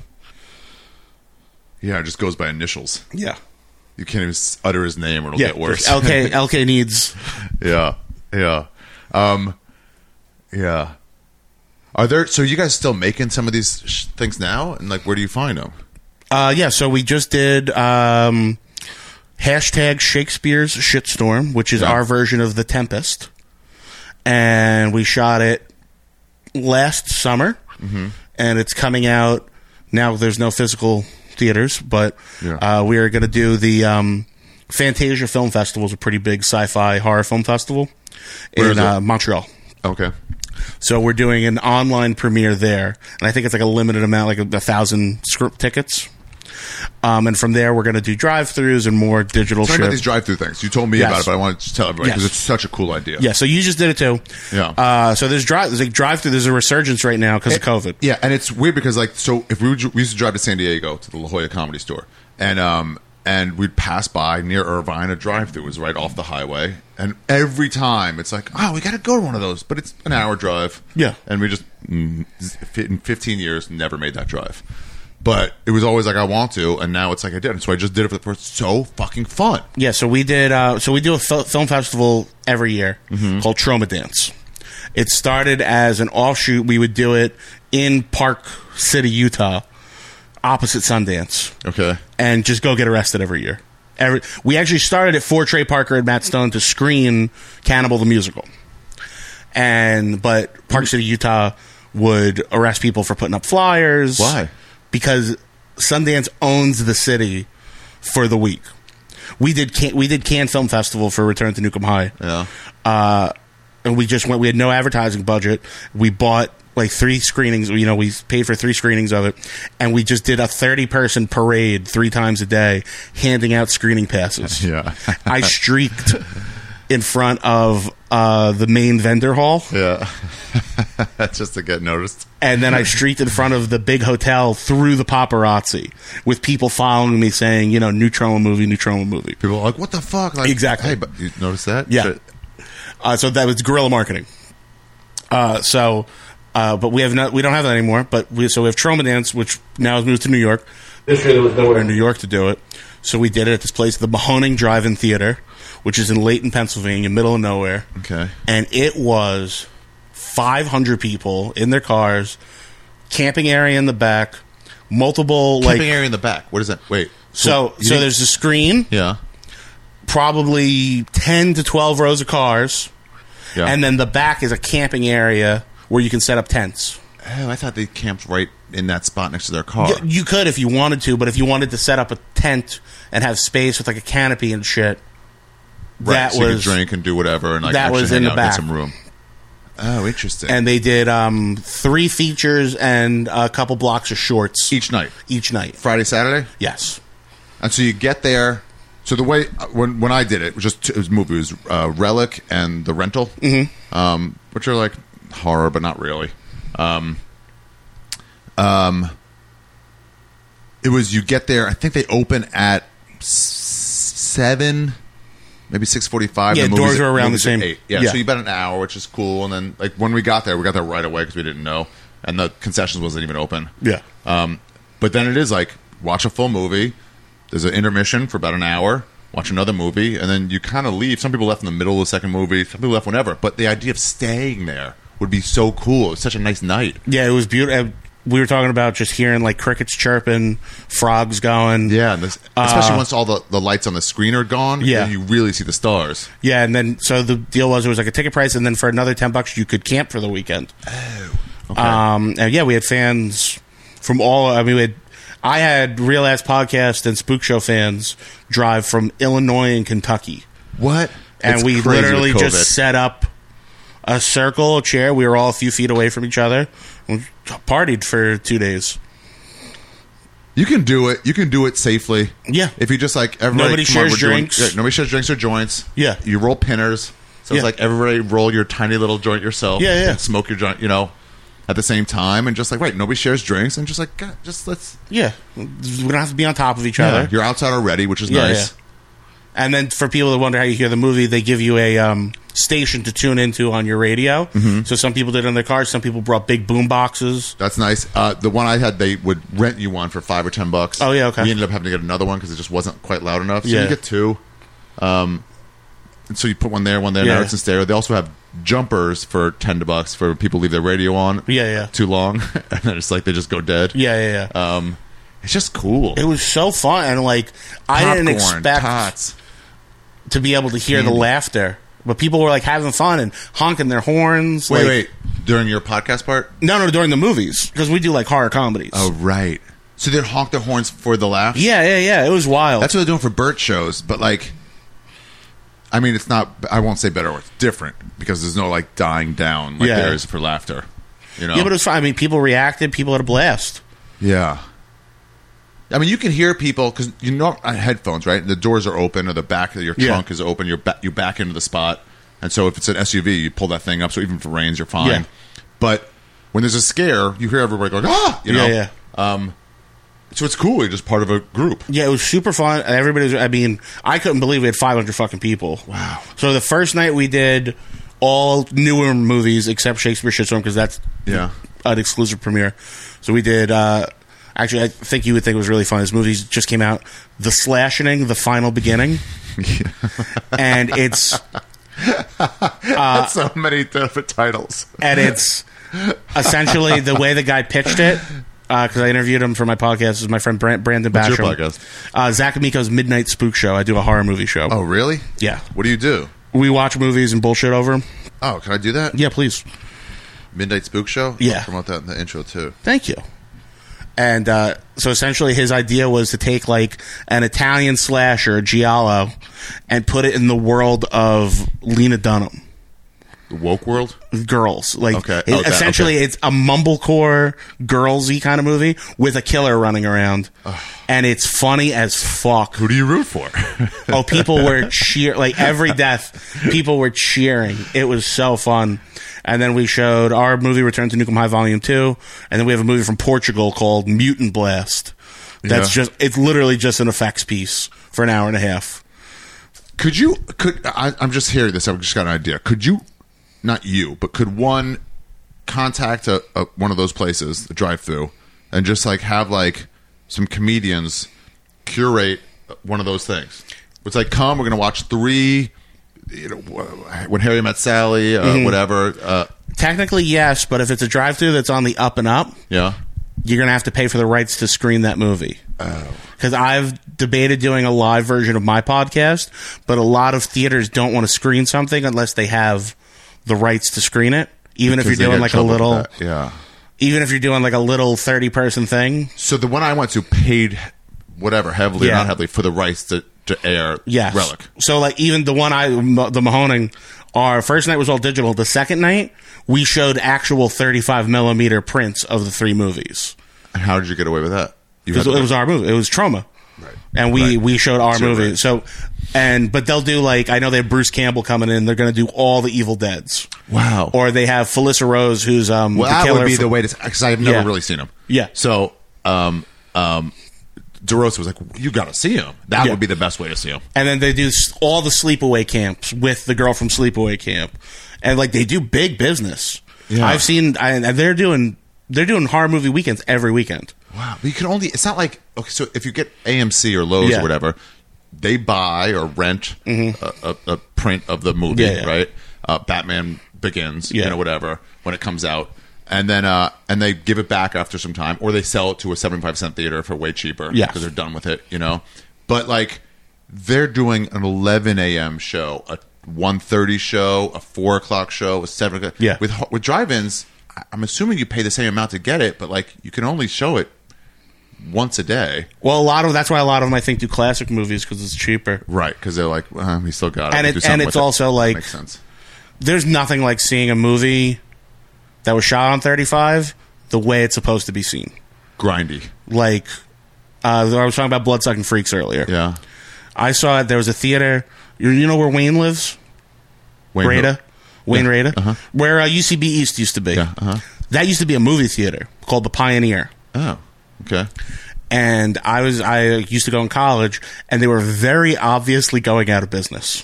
yeah, it just goes by initials. Yeah. You can't even s- utter his name or it'll Yeah. get worse. L K, L K needs. yeah, yeah, um, yeah. Are there? So you guys still making some of these sh- things now? And like, where do you find them? Uh, yeah, so we just did um, hashtag Shakespeare's Shitstorm, which is Yeah. our version of The Tempest. And we shot it last summer. Mm-hmm. And it's coming out now. There's no physical theaters, but Yeah. uh, we are going to do the um, Fantasia Film Festival, is a pretty big sci-fi horror film festival Where in is it? uh, Montreal. Okay. So we're doing an online premiere there, and I think it's like a limited amount, like a, a thousand script tickets. Um, and from there, we're going to do drive-throughs and more digital Tell me shit. about these drive-through things. You told me Yes. about it, but I wanted to tell everybody because Yes. it's such a cool idea. Yeah, so you just did it too. Yeah. Uh, so there's drive, there's like drive-through. There's a resurgence right now because of COVID. Yeah, and it's weird because like, so if we, would, we used to drive to San Diego to the La Jolla Comedy Store, and um, and we'd pass by near Irvine, a drive-through was right off the highway, and every time it's like, oh, we got to go to one of those, but it's an hour drive. Yeah. and we just mm, in fifteen years never made that drive. But it was always like I want to, and now it's like I did. And so I just did it for the first. So fucking fun. Yeah, so we did. Uh, so we do a fil- film festival every year Mm-hmm. called Trauma Dance. It started as an offshoot. We would do it in Park City, Utah, opposite Sundance, Okay. and just go get arrested every year. Every we actually started it for Trey Parker and Matt Stone to screen Cannibal the Musical, and but Park City, Utah would arrest people for putting up flyers. Why? Because Sundance owns the city for the week. We did Can- we did Cannes Film Festival for Return to Newcomb High. Yeah. Uh, and we just went. We had no advertising budget. We bought like three screenings. You know, we paid for three screenings of it, and we just did a thirty-person parade three times a day, handing out screening passes. Yeah. I streaked in front of uh, the main vendor hall, Yeah. Just to get noticed. and then I streaked in front of the big hotel through the paparazzi with people following me saying, you know, new Trauma movie, new Trauma movie. People are like, what the fuck? Like, Exactly. Hey, but you notice that? Yeah. Shit. Uh, so that was guerrilla marketing. Uh, so, uh, but we have not, we don't have that anymore. But we so we have Trauma Dance, which now has moved to New York. This year there was nowhere in New York to do it, so we did it at this place, the Mahoning Drive-In Theater, which is in Layton, Pennsylvania, middle of nowhere. Okay. And it was five hundred people in their cars, camping area in the back, multiple like. Camping area in the back. What is that? Wait. So, you so think- there's a screen, Yeah. probably ten to twelve rows of cars. Yeah. And then the back is a camping area where you can set up tents. Oh, I thought they camped right in that spot next to their car. Y- You could if you wanted to, but if you wanted to set up a tent and have space with like a canopy and shit, right. that so you was could drink and do whatever and like that actually was hang in the out and get back. some room. Oh, interesting. and they did um, three features and a couple blocks of shorts each night, each night. Friday, Saturday, Yes. and so you get there. So the way when when I did it, it was just it was a movie. It was uh, Relic and The Rental, mm-hmm. um, which are like horror, but not really. Um, um, it was you get there. I think they open at s- seven, maybe six forty-five. Yeah, The movie's doors at- are around the movie's at same- eight. Yeah, yeah. so you bet an hour, which is cool. And then like when we got there, we got there right away because we didn't know, and the concessions wasn't even open. Yeah. Um, but then it is like watch a full movie. There's an intermission for about an hour. Watch another movie, and then you kind of leave. Some people left in the middle of the second movie. Some people left whenever. But the idea of staying there would be so cool. It was such a nice night. Yeah, it was beautiful. We were talking about just hearing like crickets chirping, frogs going. Yeah, and this, especially once all the, the lights on the screen are gone. Yeah. then you really see the stars. Yeah, and then so the deal was it was like a ticket price, and then for another ten bucks you could camp for the weekend. Okay. Um, and yeah, we had fans from all. I mean, we had, I had Real Ass Podcast and Spook Show fans drive from Illinois and Kentucky, what? and It's we crazy literally with COVID. just set up a circle, a chair. We were all a few feet away from each other. We partied for two days. You can do it. You can do it safely. Yeah. If you just like everybody, Nobody come on, shares we're doing- drinks. yeah, nobody shares drinks or joints. Yeah. You roll pinners. So it's Yeah. like everybody roll your tiny little joint yourself. Yeah, yeah. And smoke your joint, you know, at the same time, and just like right, nobody shares drinks, and just like God, just let's. Yeah. We don't have to be on top of each Yeah. other. You're outside already, which is Yeah, nice. yeah. And then for people that wonder how you hear the movie, they give you a um, station to tune into on your radio. Mm-hmm. So some people did it in their cars. Some people brought big boom boxes. That's nice. Uh, the one I had, they would rent you one for five or ten bucks. Oh, yeah, okay. We ended up having to get another one because it just wasn't quite loud enough. So Yeah. you get two. Um, and so you put one there, one there. Yeah. Now it's in stereo. They also have jumpers for ten bucks for people leave their radio on. Yeah, yeah. Too long, and then it's like they just go dead. Yeah, yeah, yeah. Um, it's just cool. It was so fun. And, like, I didn't Popcorn, expect tots. to be able to hear the Candy. laughter. But people were, like, having fun and honking their horns. Wait, like, wait. During your podcast part? No, no, during the movies. Because we do, like, horror comedies. Oh, right. So they honk their horns for the laugh? Yeah, yeah, yeah. It was wild. That's what they're doing for Burt shows, but like, I mean, it's not. I won't say better or it's different because there's no like dying down like Yeah. there is for laughter. You know? Yeah, but it was fun. I mean, people reacted. People had a blast. Yeah. I mean, you can hear people because you know on headphones, right? The doors are open, or the back of your Yeah. trunk is open. You're ba- you back into the spot, and so if it's an S U V, you pull that thing up. So even if it rains, you're fine. Yeah. But when there's a scare, you hear everybody going, "Ah!" You know. Yeah, Um, so it's cool. You're just part of a group. Yeah, it was super fun. And everybody was, I mean, I couldn't believe we had five hundred fucking people. Wow. So the first night we did all newer movies except Shakespeare Shitstorm because that's Yeah. an exclusive premiere. So we did, uh, actually, I think you would think it was really fun. This movie just came out, The Slashing, The Final Beginning. And it's, That's so many different titles. and it's essentially the way the guy pitched it. Because I interviewed him for my podcast. This is my friend Brand- Brandon What's Basham. your podcast? Uh, Zach Amico's Midnight Spook Show. I do a horror movie show. Oh, really? Yeah. What do you do? We watch movies and bullshit over them. Oh, can I do that? Yeah, please. Midnight Spook Show? Yeah. I'll promote that in the intro, too. Thank you. And uh, so essentially his idea was to take like an Italian slasher, Giallo, and put it in the world of Lena Dunham. The woke world? Girls. Like Okay. it- Oh, that- essentially okay. it's a mumblecore girls-y kind of movie with a killer running around. And it's funny as fuck. Who do you root for? Oh, people were cheer like every death, people were cheering. It was so fun. And then we showed our movie Return to Nukem High Volume two, and then we have a movie from Portugal called Mutant Blast. That's Yeah. just it's literally just an effects piece for an hour and a half. Could you, could, I, I'm just hearing this, I've just got an idea. Could you, not you, but could one contact a, a one of those places, a drive-through, and just like have like some comedians curate one of those things? It's like, come, we're going to watch three, you know, When Harry Met Sally, uh, Mm-hmm. whatever. Uh, Technically, yes, but if it's a drive-through that's on the up and up, yeah. you're gonna have to pay for the rights to screen that movie. Oh. Because I've debated doing a live version of my podcast, but a lot of theaters don't want to screen something unless they have the rights to screen it. Even if Because you're they doing get like a trouble with little, that. Yeah. even if you're doing like a little thirty person thing. So the one I went to paid whatever, heavily or Yeah. not heavily, for the rights to, to air Yes. Relic. So like even the one I, the Mahoning, our first night was all digital. The second night we showed actual thirty-five millimeter prints of the three movies. And how did you get away with that? You Because had to- it was our movie. It was Trauma. Right. And we, Right. we showed our That's your movie. right. So, and, but they'll do like, I know they have Bruce Campbell coming in. They're going to do all the Evil Deads. Wow. Or they have Felissa Rose, who's, um, well, the that killer would be for- the way to, because I've never Yeah. really seen him. Yeah. So, um, um, DeRosa was like, you got to see him. That Yeah. would be the best way to see him. And then they do s- all the sleepaway camps with the girl from Sleepaway Camp. And like, they do big business. Yeah. I've seen, I, and they're doing, they're doing horror movie weekends every weekend. Wow. But you can only, it's not like, okay, so if you get A M C or Lowe's Yeah. or whatever, they buy or rent a, a, a print of the movie, Mm-hmm. Yeah, yeah. right? Uh, Batman Begins, Yeah. you know, whatever, when it comes out. And then, uh, and they give it back after some time, or they sell it to a seventy-five cent theater for way cheaper Yes. because they're done with it, you know? But like, they're doing an eleven a.m. show, a one thirty show, a four o'clock show, a seven o'clock. Yeah. With, with drive-ins, I- I'm assuming you pay the same amount to get it, but like, you can only show it once a day. Well, a lot of, that's why a lot of them I think do classic movies because it's cheaper. Right, because they're like, well, we still got it. And We'll it- do something and with it's it. also like- Makes sense. There's nothing like seeing a movie that was shot on thirty-five the way it's supposed to be seen. Grindy. Like, Uh, I was talking about Bloodsucking Freaks earlier. Yeah. I saw it. There was a theater. You, you know where Wayne lives? Wayne Rada? Wayne Yeah. Rada? Uh-huh. Where uh, U C B East used to be. Yeah. Uh-huh. That used to be a movie theater called the Pioneer. Oh. Okay. And I was I used to go in college, and they were very obviously going out of business,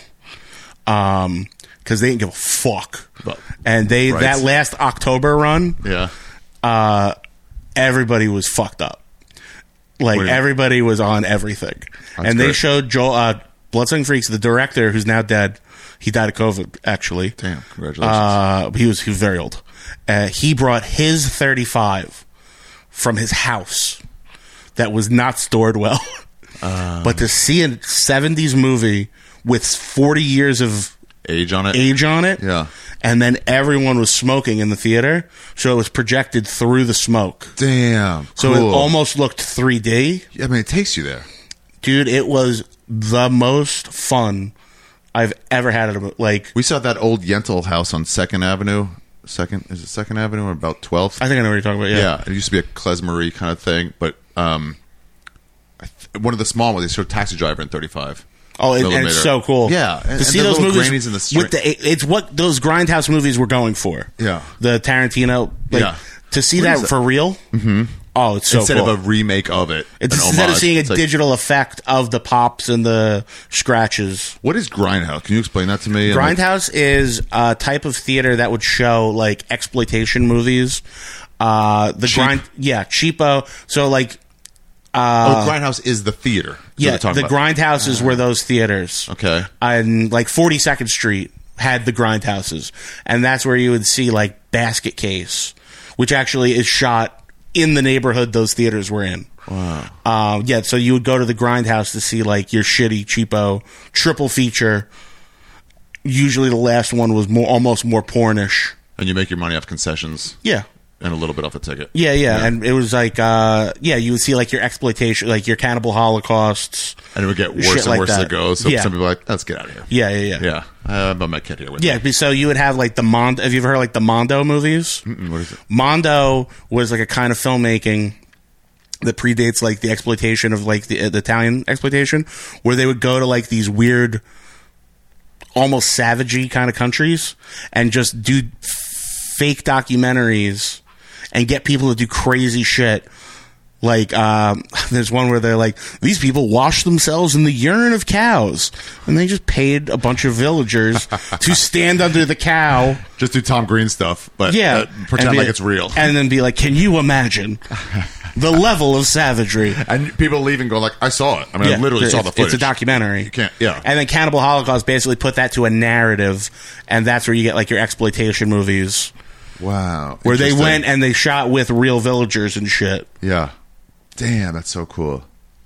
um, because they didn't give a fuck. But- and they right. that last October run, Yeah. uh, everybody was fucked up. Like Weird. everybody was on everything, That's and they great. showed Joel uh, Bloodsucking Freaks, the director who's now dead. He died of COVID, actually. Damn. Congratulations. Uh, he was he was very old. Uh, he brought his thirty-five from his house that was not stored well. Um. But to see a seventies movie with forty years of Age on it. age on it, Yeah. and then everyone was smoking in the theater, so it was projected through the smoke. Damn. So cool. it almost looked three D. Yeah, I mean, it takes you there. Dude, it was the most fun I've ever had at a like. We saw that old Yentl house on Second Avenue. Second is it Second Avenue or about twelfth? I think I know what you're talking about. Yeah, Yeah, it used to be a klezmerie kind of thing, but um, I th- one of the small ones. They showed Taxi Driver in thirty-five. Oh, and, and millimeter. it's so cool. Yeah, and- to and see the those little movies grannies in the string. with the it's what those grindhouse movies were going for. Yeah. the Tarantino. Like, Yeah. to see What that, is that? for real. Mm-hmm. Oh, it's so Instead cool. of a remake of it, it's an instead of homage. seeing a It's like, digital effect of the pops and the scratches. what is Grindhouse? Can you explain that to me? And, like, Grindhouse is a type of theater that would show like exploitation movies. Uh, the Cheap. grind, yeah, cheapo. So like, oh, Grindhouse is the theater. That's what yeah, they're talking the about. grindhouses were those theaters. Okay. And like forty-second Street had the grindhouses, and that's where you would see like Basket Case, which actually is shot in the neighborhood those theaters were in. Wow. Uh, yeah, so you would go to the grindhouse to see like your shitty cheapo triple feature. Usually the last one was more almost more pornish. And you make your money off concessions Yeah. and a little bit off a ticket. Yeah, yeah, and it was like, uh, yeah, you would see like your exploitation, like your cannibal holocausts. And it would get worse Shit and like worse as that. it goes. So Yeah. some people are like, let's get out of here. Yeah, yeah, yeah. Yeah. Uh, I'm my kid here with Yeah, so you would have like the Mondo. Have you ever heard like the Mondo movies? me. What is it? Mondo was like a kind of filmmaking that predates like the exploitation of like the, the Italian exploitation, where they would go to like these weird, almost savagey kind of countries and just do fake documentaries and get people to do crazy shit. Like, um, there's one where they're like, these people wash themselves in the urine of cows. And they just paid a bunch of villagers to stand under the cow. Just do Tom Green stuff, but Yeah. uh, pretend And be- like it's real. And then be like, can you imagine the level of savagery? And people leave and go like, I saw it. I mean, I Yeah, literally it's, saw the footage. It's a documentary. You can't, yeah. And then Cannibal Holocaust basically put that to a narrative. And that's where you get like your exploitation movies. Wow. Where they Interesting. went and they shot with real villagers and shit. Yeah. Damn, that's so cool.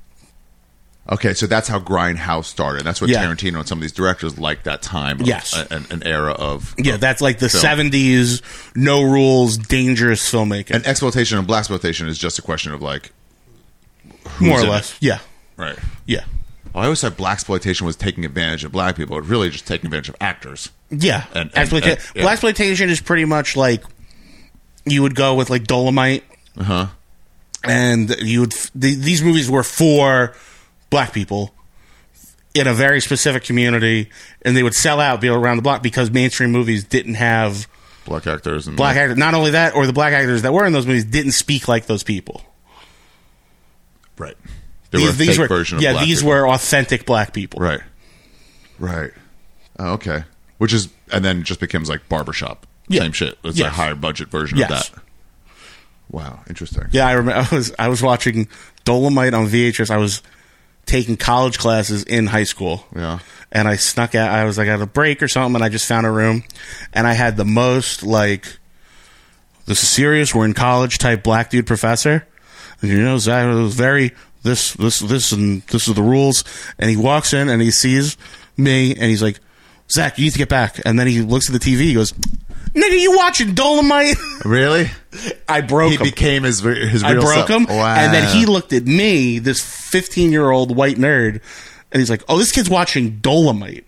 Okay, so that's how Grindhouse started. That's what Yeah. Tarantino and some of these directors liked that time. Of, Yes. a- an, an era of Yeah, of that's like the film. seventies, no rules, dangerous filmmaking. And exploitation and blaxploitation is just a question of like who's More or in less. it. Yeah. Right. Yeah. I always thought blaxploitation was taking advantage of black people. It's really just taking advantage of actors. Yeah. And- and- Exploita- and- yeah. Blaxploitation is pretty much like you would go with like Dolomite. Uh huh. And you would the, these movies were for black people in a very specific community, and they would sell out, be around the block because mainstream movies didn't have Black actors and black actors. Not only that, or the black actors that were in those movies didn't speak like those people. Right. They were a These, these fake were version of yeah, black these people. were authentic black people. Right. Right. Oh, okay. Which is, and then it just becomes like Barbershop. Yeah. Same shit. It's Yes. a higher budget version Yes. of that. Wow. Interesting. Yeah, I remember. I was I was watching Dolomite on V H S. I was taking college classes in high school. Yeah. And I snuck out. I was like at a break or something, and I just found a room, and I had the most like, this is serious. We're in college type black dude professor, and you know, Zach was very this this this and this are the rules. And he walks in and he sees me, and he's like, Zach, you need to get back. And then he looks at the T V. He goes, nigga, you watching Dolomite? Really? I broke He him. became his his I real broke self. him, Wow. and then he looked at me, this fifteen-year-old white nerd, and he's like, "Oh, this kid's watching Dolomite."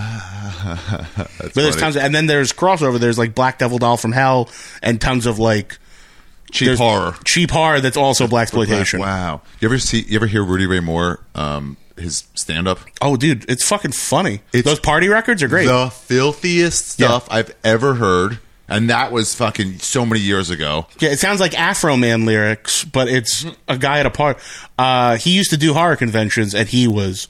But there's funny. tons, of, and then there's crossover. There's like Black Devil Doll from Hell, and tons of like Cheap There's horror. cheap horror that's also blaxploitation. Wow. You ever see? You ever hear Rudy Ray Moore? Um, his stand up. Oh, dude, it's fucking funny. It's Those party records are great. The filthiest stuff Yeah. I've ever heard, and that was fucking so many years ago. Yeah, it sounds like Afro Man lyrics, but it's a guy at a party. Uh, he used to do horror conventions, and he was.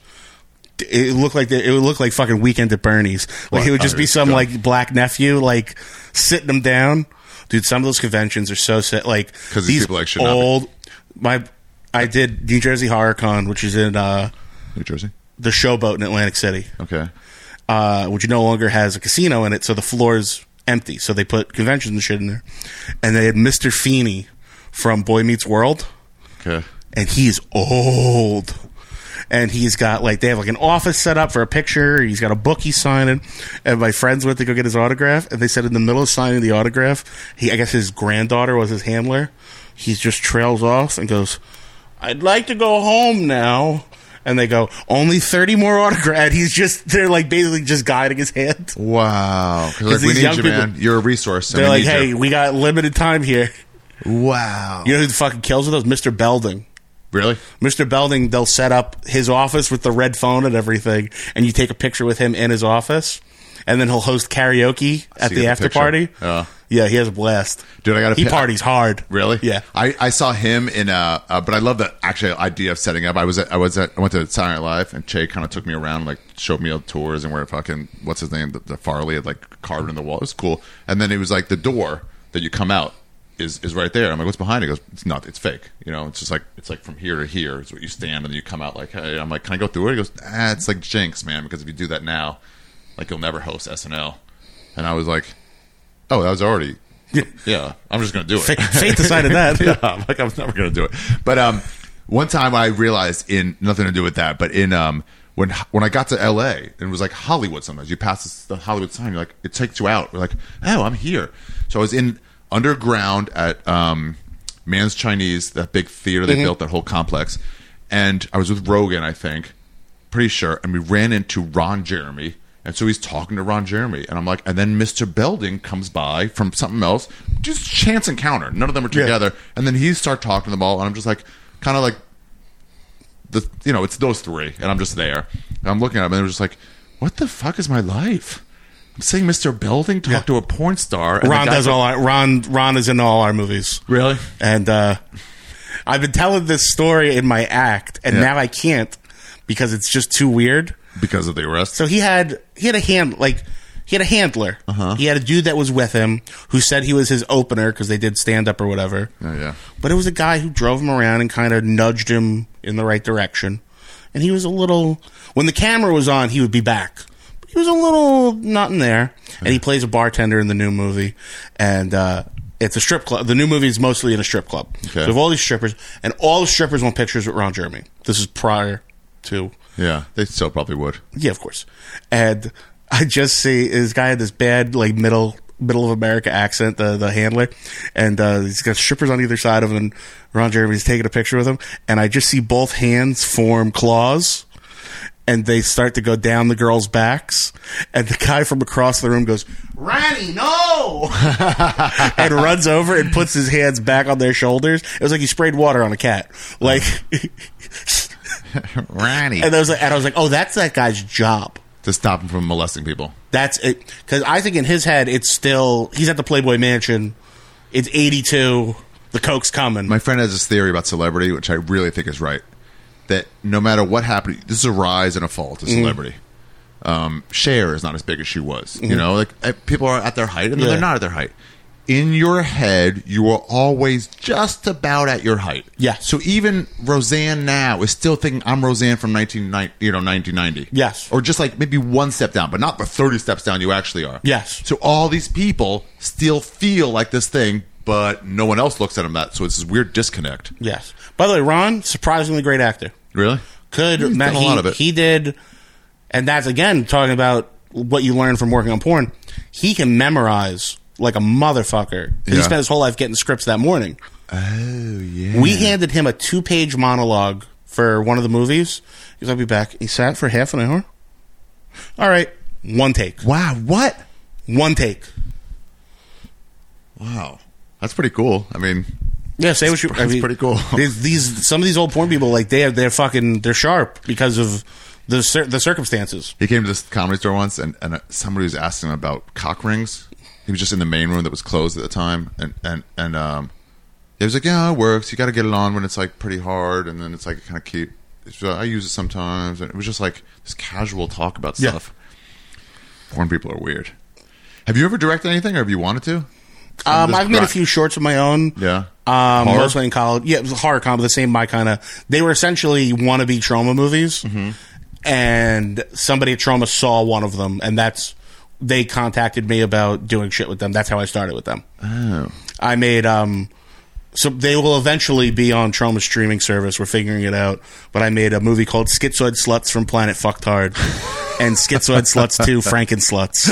It looked like the, it would look like fucking Weekend at Bernie's. Like What? he would just Oh, be some God. like black nephew, like sitting him down. Dude, some of those conventions are so sick. Like 'Cause these these people, like, should not be- old. My, I did New Jersey Horror Con, which is in uh, New Jersey. the Showboat in Atlantic City, Okay. uh, which no longer has a casino in it, so the floor's empty. So they put conventions and shit in there, and they had Mister Feeney from Boy Meets World. Okay. And he's old. And he's got like they have like an office set up for a picture. He's got a book he's signing. And my friends went to go get his autograph, and they said in the middle of signing the autograph, he I guess his granddaughter was his handler. He just trails off and goes, "I'd like to go home now." And they go, "Only thirty more autographs." He's just they're like basically just guiding his hand. Wow. 'Cause, like, we these need young you, people- man. You're a resource. and They're we like, need "Hey, you." we got limited time here." Wow. You know who fucking kills with those? Mister Belding. Really? Mister Belding, they'll set up his office with the red phone and everything, and you take a picture with him in his office, and then he'll host karaoke at See the the after picture. party. Yeah. Yeah, he has a blast. Dude, I got to. He parties hard. Really? Yeah. I, I saw him in a, uh, but I love the actual idea of setting up. I was at, I was at, I went to Saturday Night Live, and Che kind of took me around, like showed me all the tours and where fucking what's his name, the, the Farley had like carved in the wall. It was cool. And then it was like the door that you come out is is right there. I'm like, what's behind it? He goes, it's not. It's fake. You know, it's just like it's like from here to here is what you stand, and then you come out like, hey. I'm like, can I go through it? He goes, ah, it's like jinx, man, because if you do that now, like you'll never host S N L. And I was like, oh, that was already. Yeah, I'm just going to do it. Fate, fate decided that. Yeah, I'm like I was never going to do it. But um, one time I realized in nothing to do with that, but in um, when when I got to L A, it was like Hollywood. Sometimes you pass this, the Hollywood sign, you're like, it takes you out. You're like, oh, I'm here. So I was in underground at um, Man's Chinese, that big theater they built, that whole complex, and I was with Rogan, I think, pretty sure, and we ran into Ron Jeremy. And so he's talking to Ron Jeremy, and I'm like, and then Mister Belding comes by from something else, just chance encounter. None of them are together, and then he start talking to them all, and I'm just like, kind of like, the you know, it's those three, and I'm just there, and I'm looking at them, and they're just like, what the fuck is my life? I'm seeing Mister Belding talk Yeah. to a porn star. And Ron the guy does from- all our, Ron Ron is in all our movies. Really? And uh, I've been telling this story in my act, and Yeah. now I can't because it's just too weird. Because of the arrest. So he had he had a hand like he had a handler. Uh-huh. He had a dude that was with him who said he was his opener because they did stand up or whatever. Oh, yeah. But it was a guy who drove him around and kind of nudged him in the right direction. And he was a little when the camera was on, he would be back. But he was a little not in there. And he plays a bartender in the new movie. And uh, it's a strip club. The new movie is mostly in a strip club. Okay. So we have all these strippers, and all the strippers want pictures with Ron Jeremy. This is prior to. Yeah, they still probably would. Yeah, of course. And I just see this guy had this bad, like middle middle of America accent, the the handler, and uh, he's got strippers on either side of him. And Ron Jeremy's taking a picture with him, and I just see both hands form claws, and they start to go down the girls' backs. And the guy from across the room goes, "Ronnie, no!" and runs over and puts his hands back on their shoulders. It was like he sprayed water on a cat, like. Ronnie. And I was like, and I was like, oh, that's that guy's job. To stop him from molesting people. That's it. Because I think in his head, it's still he's at the Playboy Mansion. It's eighty-two. The coke's coming. My friend has this theory about celebrity, which I really think is right. That no matter what happened, this is a rise and a fall to celebrity. Um, Cher is not as big as she was. You know, like uh, people are at their height, and then Yeah. they're not at their height. In your head, you are always just about at your height. Yeah. So even Roseanne now is still thinking I'm Roseanne from nineteen ninety, you know, nineteen ninety. Yes. Or just like maybe one step down, but not the thirty steps down you actually are. Yes. So all these people still feel like this thing, but no one else looks at them that. So it's this weird disconnect. Yes. By the way, Ron, surprisingly great actor. Really? Could He's Matt, done a he, lot of it. he did, and that's again talking about what you learn from working on porn. He can memorize like a motherfucker. 'Cause He Yeah. spent his whole life getting scripts that morning. Oh, yeah. We handed him a two-page monologue for one of the movies. He's like, "I'll be back." He sat for half an hour. All right, one take. Wow, what? One take. Wow. That's pretty cool. I mean, Yeah, say what you. It's I mean, pretty cool. These, these some of these old porn people, like they have, they're fucking, they're sharp because of the cir- the circumstances. He came to this comedy store once, and, and somebody was asking him about cock rings. He was just in the main room that was closed at the time, and and and um, he was like, "Yeah, it works. You got to get it on when it's like pretty hard, and then it's like kind of keep." So I use it sometimes, and it was just like this casual talk about Yeah. stuff. Porn people are weird. Have you ever directed anything, or have you wanted to? Um, This I've made a cra- few shorts of my own. Yeah. Um, Horror? mostly in college. Yeah, it was horror comedy, the same my kind of. They were essentially wannabe Trauma movies, Mm-hmm. and somebody at Trauma saw one of them, and that's they contacted me about doing shit with them. That's how I started with them. Oh. I made um, so they will eventually be on Trauma streaming service. We're figuring it out, but I made a movie called Schizoid Sluts from Planet Fucked Hard, and Schizoid Sluts two Franken Sluts.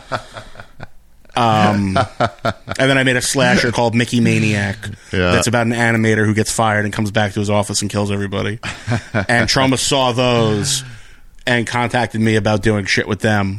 Um, and then I made a slasher called Mickey Maniac. Yeah. That's about an animator who gets fired and comes back to his office and kills everybody. And Trauma saw those and contacted me about doing shit with them.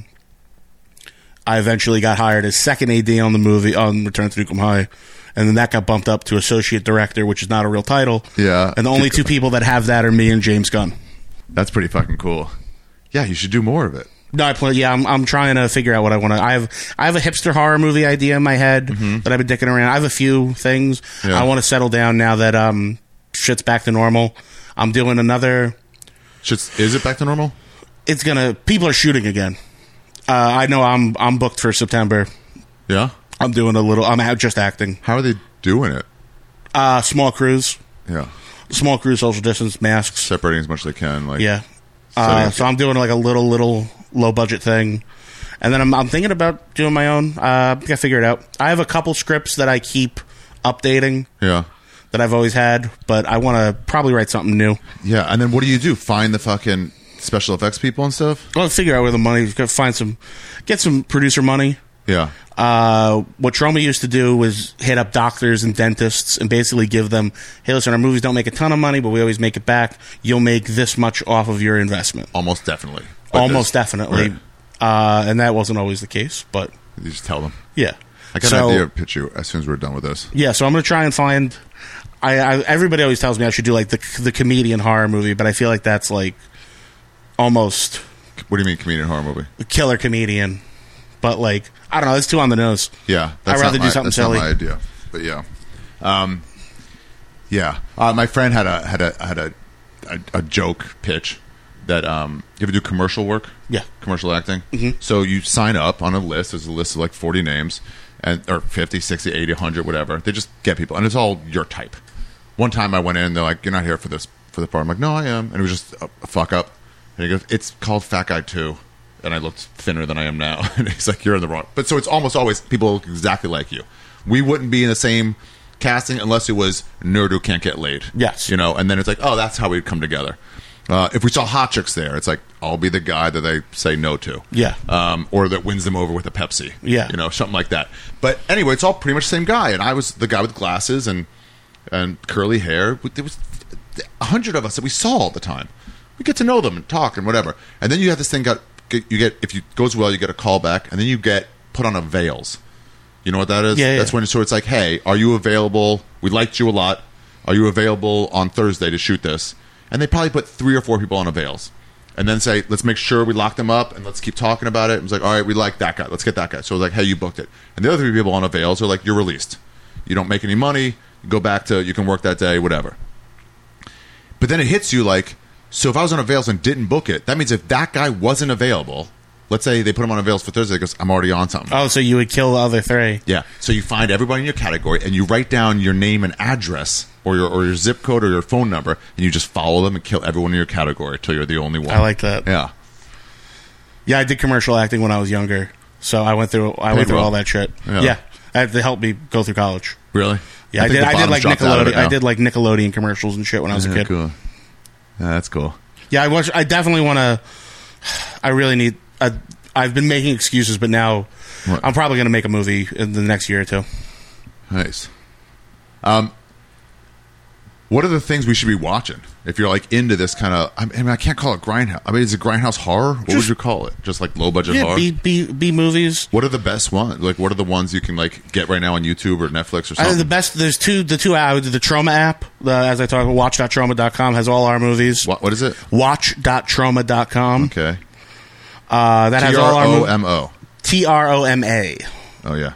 I eventually got hired as second A D on the movie on Return to Nukem High, and then that got bumped up to associate director, which is not a real title. Yeah. And the only two people that have that are me and James Gunn. That's pretty fucking cool. Yeah, you should do more of it. No, I play. Yeah, I'm. I'm trying to figure out what I want to. I have. I have a hipster horror movie idea in my head that I've been dicking around. I have a few things. Yeah. I want to settle down now that um shit's back to normal. I'm doing another. Shit's, is it back to normal? It's gonna. People are shooting again. Uh, I know. I'm. I'm booked for September. Yeah. I'm doing a little. I'm out just acting. How are they doing it? Uh, small crews. Yeah. Small crews, social distance, masks. Separating as much as they can. Like, Yeah. Setting Uh, up- so I'm doing like a little, little low budget thing, and then I'm, I'm thinking about doing my own. Uh, I gotta figure it out. I have a couple scripts that I keep updating Yeah. that I've always had, but I want to probably write something new. Yeah. And then what do you do? Find the fucking special effects people and stuff? I'll figure out where the money. Gotta find some, get some producer money. Yeah. Uh, what Trauma used to do was hit up doctors and dentists and basically give them, hey, listen, our movies don't make a ton of money, but we always make it back. You'll make this much off of your investment. Almost definitely. But Almost there's- definitely. Right. Uh, and that wasn't always the case, but You just tell them. yeah. I got So- an idea to pitch you as soon as we're done with this. Yeah, so I'm going to try and find. I, I everybody always tells me I should do like the the comedian horror movie, but I feel like that's like almost What do you mean, comedian horror movie? a killer comedian. But like I don't know, it's too on the nose. Yeah. I'd rather not do my, something that's silly. not my idea. But yeah. Um, yeah. Uh, my friend had a had a had a, a, a joke pitch that um, you ever do commercial work? Yeah. Commercial acting. Mm-hmm. So you sign up on a list. There's a list of like forty names, and or fifty, sixty, eighty, one hundred, whatever. They just get people, and it's all your type. One time I went in, they're like, "You're not here for this for the part." I'm like, "No, I am," and it was just a, a fuck up. And he goes, "It's called Fat Guy two." And I looked thinner than I am now. And he's like, "You're in the wrong." But so it's almost always people look exactly like you. We wouldn't be in the same casting unless it was nerd who can't get laid. Yes. You know, and then it's like, oh, that's how we'd come together. Uh, if we saw hot chicks there, it's like, I'll be the guy that they say no to. Yeah. Um, or that wins them over with a Pepsi. Yeah. You know, something like that. But anyway, it's all pretty much the same guy. And I was the guy with glasses and and curly hair. There was a hundred of us that we saw all the time. We get to know them and talk and whatever. And then you have this thing got you get if it goes well, you get a call back, and then you get put on a veils. You know what that is? Yeah, yeah. That's when so it's like, hey, are you available? We liked you a lot. Are you available on Thursday to shoot this? And they probably put three or four people on a veils. And then say, let's make sure we lock them up and let's keep talking about it. And it's like, all right, we like that guy. Let's get that guy. So it's like, hey, you booked it. And the other three people on a veils are like, you're released. You don't make any money. You go back to, you can work that day, whatever. But then it hits you like, so if I was on a veils and didn't book it, that means if that guy wasn't available, let's say they put him on a veils for Thursday because I'm already on something. Oh, so you would kill the other three? Yeah. So you find everybody in your category and you write down your name and address or your or your zip code or your phone number and you just follow them and kill everyone in your category until you're the only one. I like that. Yeah. Yeah, I did commercial acting when I was younger, so I went through. I Paid went through well. all that shit. Yeah. Yeah, I had to help me go through college. Really? Yeah, I, think did. the I did bottom's like dropped out of it Nickelodeon. I now. did like Nickelodeon commercials and shit when I was a Yeah, kid. cool. Yeah, that's cool. Yeah, I was. I definitely want to. I really need. A, I've been making excuses, but now What? I'm probably going to make a movie in the next year or two. Nice. Um, What are the things we should be watching if you're like into this kind of? I mean, I can't call it grindhouse. I mean, is it grindhouse horror? What Just- would you call it? Just like low budget Yeah, horror. B, B, B movies. What are the best ones? Like, what are the ones you can like get right now on YouTube or Netflix or I something? think the best. There's two. The two. I the Trauma app. The, as I talk, watch dot trauma dot com has all our movies. What, what is it? watch dot trauma dot com. Okay. Uh, that has T all R our O movies. M O. T R O M A. Oh yeah.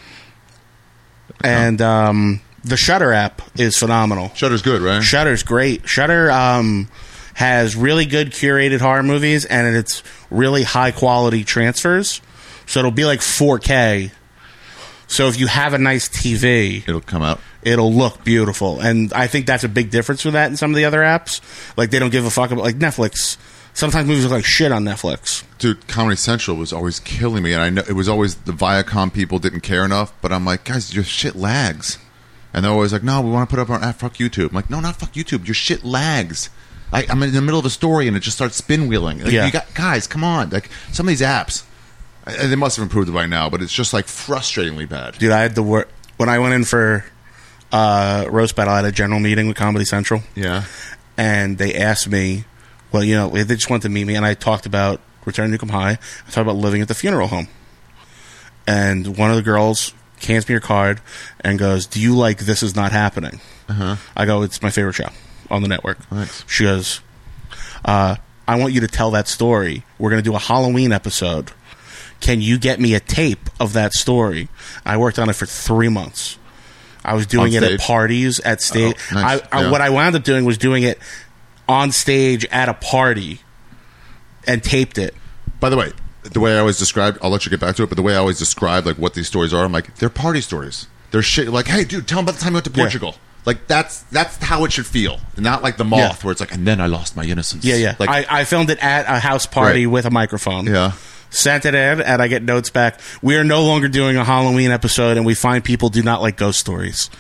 And um, the Shudder app is phenomenal. Shutter's good, right? Shudder's great. Shudder um, has really good curated horror movies, and it's really high quality transfers. So it'll be like four K. So if you have a nice T V, It'll come out. it'll look beautiful. And I think that's a big difference with that in some of the other apps. Like, they don't give a fuck about, like, Netflix. Sometimes movies look like shit on Netflix. Dude, Comedy Central was always killing me, and I know it was always the Viacom people didn't care enough. But I'm like, guys, your shit lags, and they're always like, no, we want to put up our ah, fuck YouTube. I'm like, no, not fuck YouTube. Your shit lags. I, I'm in the middle of a story, and it just starts spinwheeling. Like, Yeah. you got guys, come on. Like some of these apps, I- they must have improved it by now, but it's just like frustratingly bad. Dude, I had the work. When I went in for uh, Roast Battle, I had a general meeting with Comedy Central. Yeah, And they asked me, well, you know, they just wanted to meet me, and I talked about Return to Newcomb High. I talked about living at the funeral home. And one of the girls hands me her card and goes, do you like This Is Not Happening? uh-huh. I go, it's my favorite show on the network. Nice. She goes, uh, I want you to tell that story. We're going to do a Halloween episode. Can you get me a tape of that story? I worked on it for three months. I was doing On it at stage? parties, at stage. Oh, nice. I, I, Yeah. What I wound up doing was doing it on stage at a party and taped it. By the way, the way I always describe, I'll let you get back to it, but the way I always describe like what these stories are, I'm like, they're party stories. They're shit. Like, hey, dude, tell them about the time you went to Yeah. Portugal. Like that's that's how it should feel, not like the Moth, Yeah. where it's like, and then I lost my innocence. Yeah, yeah. Like, I, I filmed it at a house party Right. with a microphone. yeah. Sent it in, and I get notes back. We are no longer doing a Halloween episode, and we find people do not like ghost stories.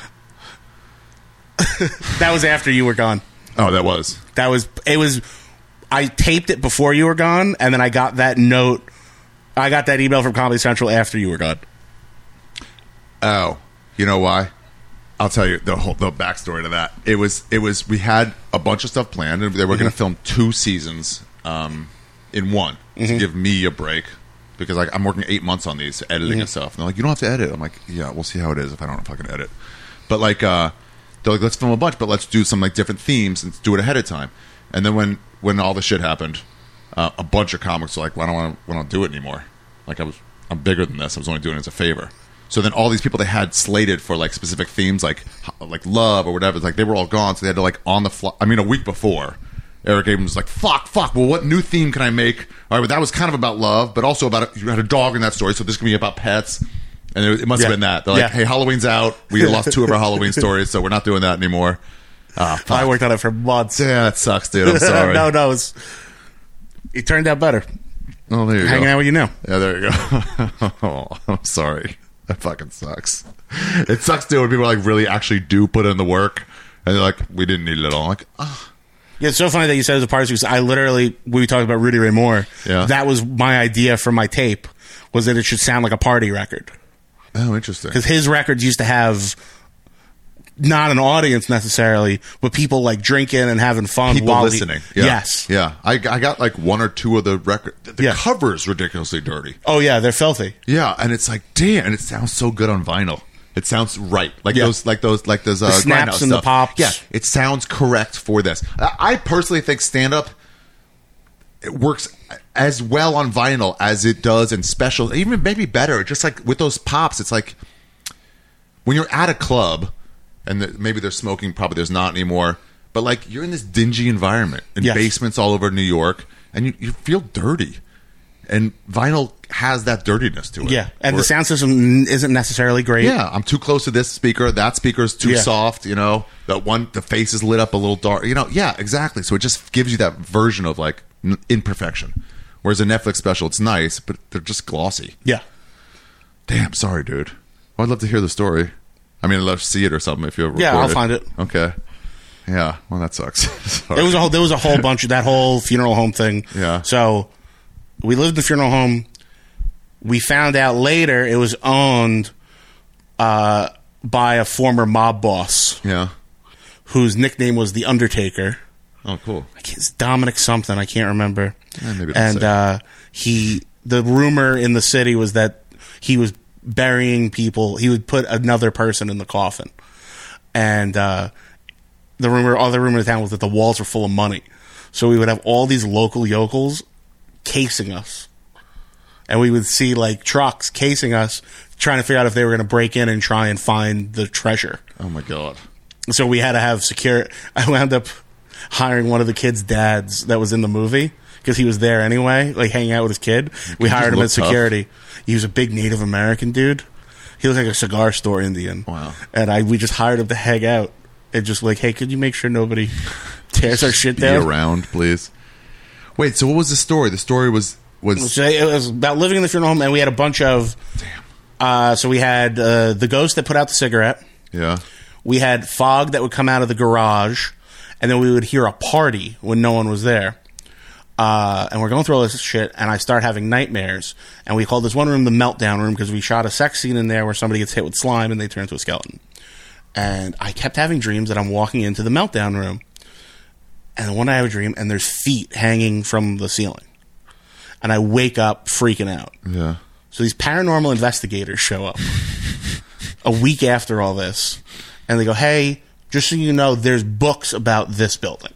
That was after you were gone. Oh, that was. That was it. Was I taped it before you were gone, and then I got that note. I got that email from Comedy Central after you were gone. Oh, you know why? I'll tell you the whole the backstory to that. It was it was we had a bunch of stuff planned, and they were going to film two seasons um, in one to give me a break because like I'm working eight months on these editing and stuff. And they're like, you don't have to edit. I'm like, yeah, we'll see how it is if I don't fucking edit. But like, uh, they're like, let's film a bunch, but let's do some like different themes and do it ahead of time. And then when when all the shit happened, uh, a bunch of comics were like, well, I don't want to, I don't do it anymore. Like I was, I'm bigger than this. I was only doing it as a favor. So then all these people they had slated for like specific themes, like like love or whatever, like they were all gone. So they had to like on the fly. I mean, a week before, Eric Abrams was like, "Fuck, fuck. Well, what new theme can I make?" All right, but that was kind of about love, but also about a, you had a dog in that story, so this can be about pets. And it, it must have Yeah. been that. They're like, Yeah. "Hey, Halloween's out. We lost two of our Halloween stories, so we're not doing that anymore." Ah, fuck. I worked on it for months. Yeah, that sucks, dude. I'm sorry. no, no, it, was, it turned out better. Oh, there you Hanging go. out with you now. Yeah, there you go. Oh, I'm sorry. That fucking sucks. It sucks, dude, when people like really actually do put in the work, and they're like, "We didn't need it at all." I'm like, oh. Yeah, it's so funny that you said it was a party because I literally, we talked about Rudy Ray Moore. Yeah. That was my idea for my tape, was that it should sound like a party record. Oh, interesting. Because his records used to have not an audience necessarily, but people like drinking and having fun People while he- listening. Yeah. Yes. Yeah. I, I got like one or two of the record. The Yeah. cover's ridiculously dirty. Oh yeah, they're filthy. Yeah, and it's like, damn, and it sounds so good on vinyl. It sounds right, like Yeah. those, like those, like those uh, The snaps Grindhouse and the stuff. pops. Yeah, it sounds correct for this. I, I personally think stand up it works as well on vinyl as it does in special, even maybe better. Just like with those pops, it's like when you're at a club and the, maybe there's smoking, probably there's not anymore. But like you're in this dingy environment in Yes. basements all over New York, and you, you feel dirty. And vinyl has that dirtiness to it. Yeah, and Where- the sound system isn't necessarily great. yeah, I'm too close to this speaker. That speaker's too Yeah. soft. You know, that one, the face is lit up a little dark. You know, yeah, exactly. So it just gives you that version of like n- imperfection. Whereas a Netflix special, it's nice, but they're just glossy. Yeah. Damn, sorry, dude. Well, I'd love to hear the story. I mean, I'd love to see it or something if you ever. Yeah, record I'll find it. Okay. Yeah. Well, that sucks. Sorry. There was a whole there was a whole bunch of that whole funeral home thing. Yeah. So we lived in the funeral home. We found out later it was owned uh, by a former mob boss Yeah. whose nickname was The Undertaker. Oh, cool. It's Dominic something, I can't remember. Eh, maybe and uh, he, the rumor in the city was that he was burying people. He would put another person in the coffin. And uh, the rumor, all the rumor in the town was that the walls were full of money. So we would have all these local yokels casing us. And we would see like trucks casing us, trying to figure out if they were going to break in and try and find the treasure. Oh, my God. So we had to have security. I wound up hiring one of the kids' dads that was in the movie because he was there anyway, like hanging out with his kid. We hired him as security. Tough. He was a big Native American dude. He looked like a cigar store Indian. Wow. And I we just hired him to hang out and just like, hey, could you make sure nobody tears our shit down? Be around, please. Wait, so what was the story? The story was was so it was about living in the funeral home, and we had a bunch of. Damn. Uh, so we had uh, the ghost that put out the cigarette. Yeah. We had fog that would come out of the garage, and then we would hear a party when no one was there. Uh, and we're going through all this shit, and I start having nightmares. And we called this one room the meltdown room because we shot a sex scene in there where somebody gets hit with slime and they turn into a skeleton. And I kept having dreams that I'm walking into the meltdown room. And one night I have a dream, and there's feet hanging from the ceiling. And I wake up freaking out. Yeah. So these paranormal investigators show up a week after all this. And they go, hey, just so you know, there's books about this building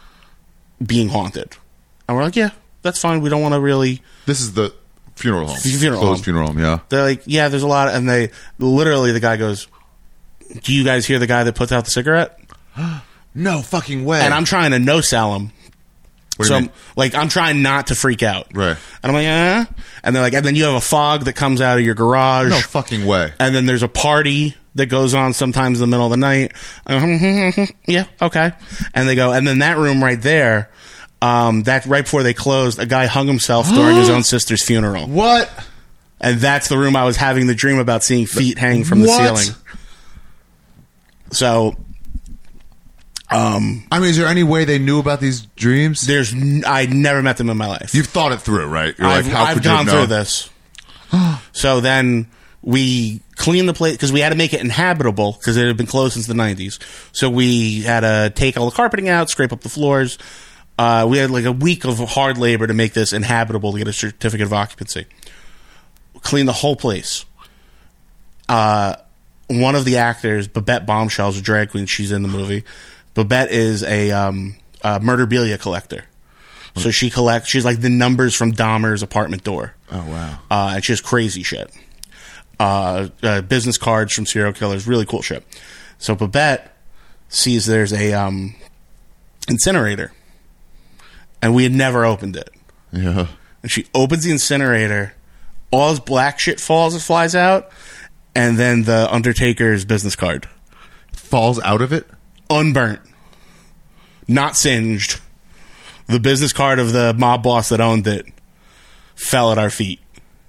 being haunted. And we're like, yeah, that's fine. We don't want to really... This is the funeral home. Funeral Closed home. funeral home, yeah. They're like, yeah, there's a lot. Of, and they literally, the guy goes, do you guys hear the guy that puts out the cigarette? No fucking way. And I'm trying to no-sell him. What do So, you I'm, mean? like, I'm trying not to freak out. Right. And I'm like, eh? And they're like, and then you have a fog that comes out of your garage. No fucking way. And then there's a party that goes on sometimes in the middle of the night. Yeah, okay. And they go, and then that room right there, um, that right before they closed, a guy hung himself during his own sister's funeral. What? And that's the room I was having the dream about seeing feet hanging from the What? ceiling. So, um, I mean, is there any way they knew about these dreams? there's n- I never met them in my life. You've thought it through, right? You're I've, like, how I've could you gone have through known? this. So then we cleaned the place because we had to make it inhabitable because it had been closed since the nineties. So we had to take all the carpeting out, scrape up the floors. Uh, we had like a week of hard labor to make this inhabitable to get a certificate of occupancy. Clean the whole place. Uh, one of the actors, Babette Bombshell's a drag queen. She's in the movie. Babette is a, um, a murderabilia collector. So she collects, she's like the numbers from Dahmer's apartment door. Oh, wow. Uh, and she has crazy shit. Uh, uh, business cards from serial killers, really cool shit. So Babette sees there's a um, incinerator. And we had never opened it. Yeah. And she opens the incinerator, all this black shit falls and flies out, and then the Undertaker's business card. Falls out of it? Unburnt. Not singed. The business card of the mob boss that owned it fell at our feet.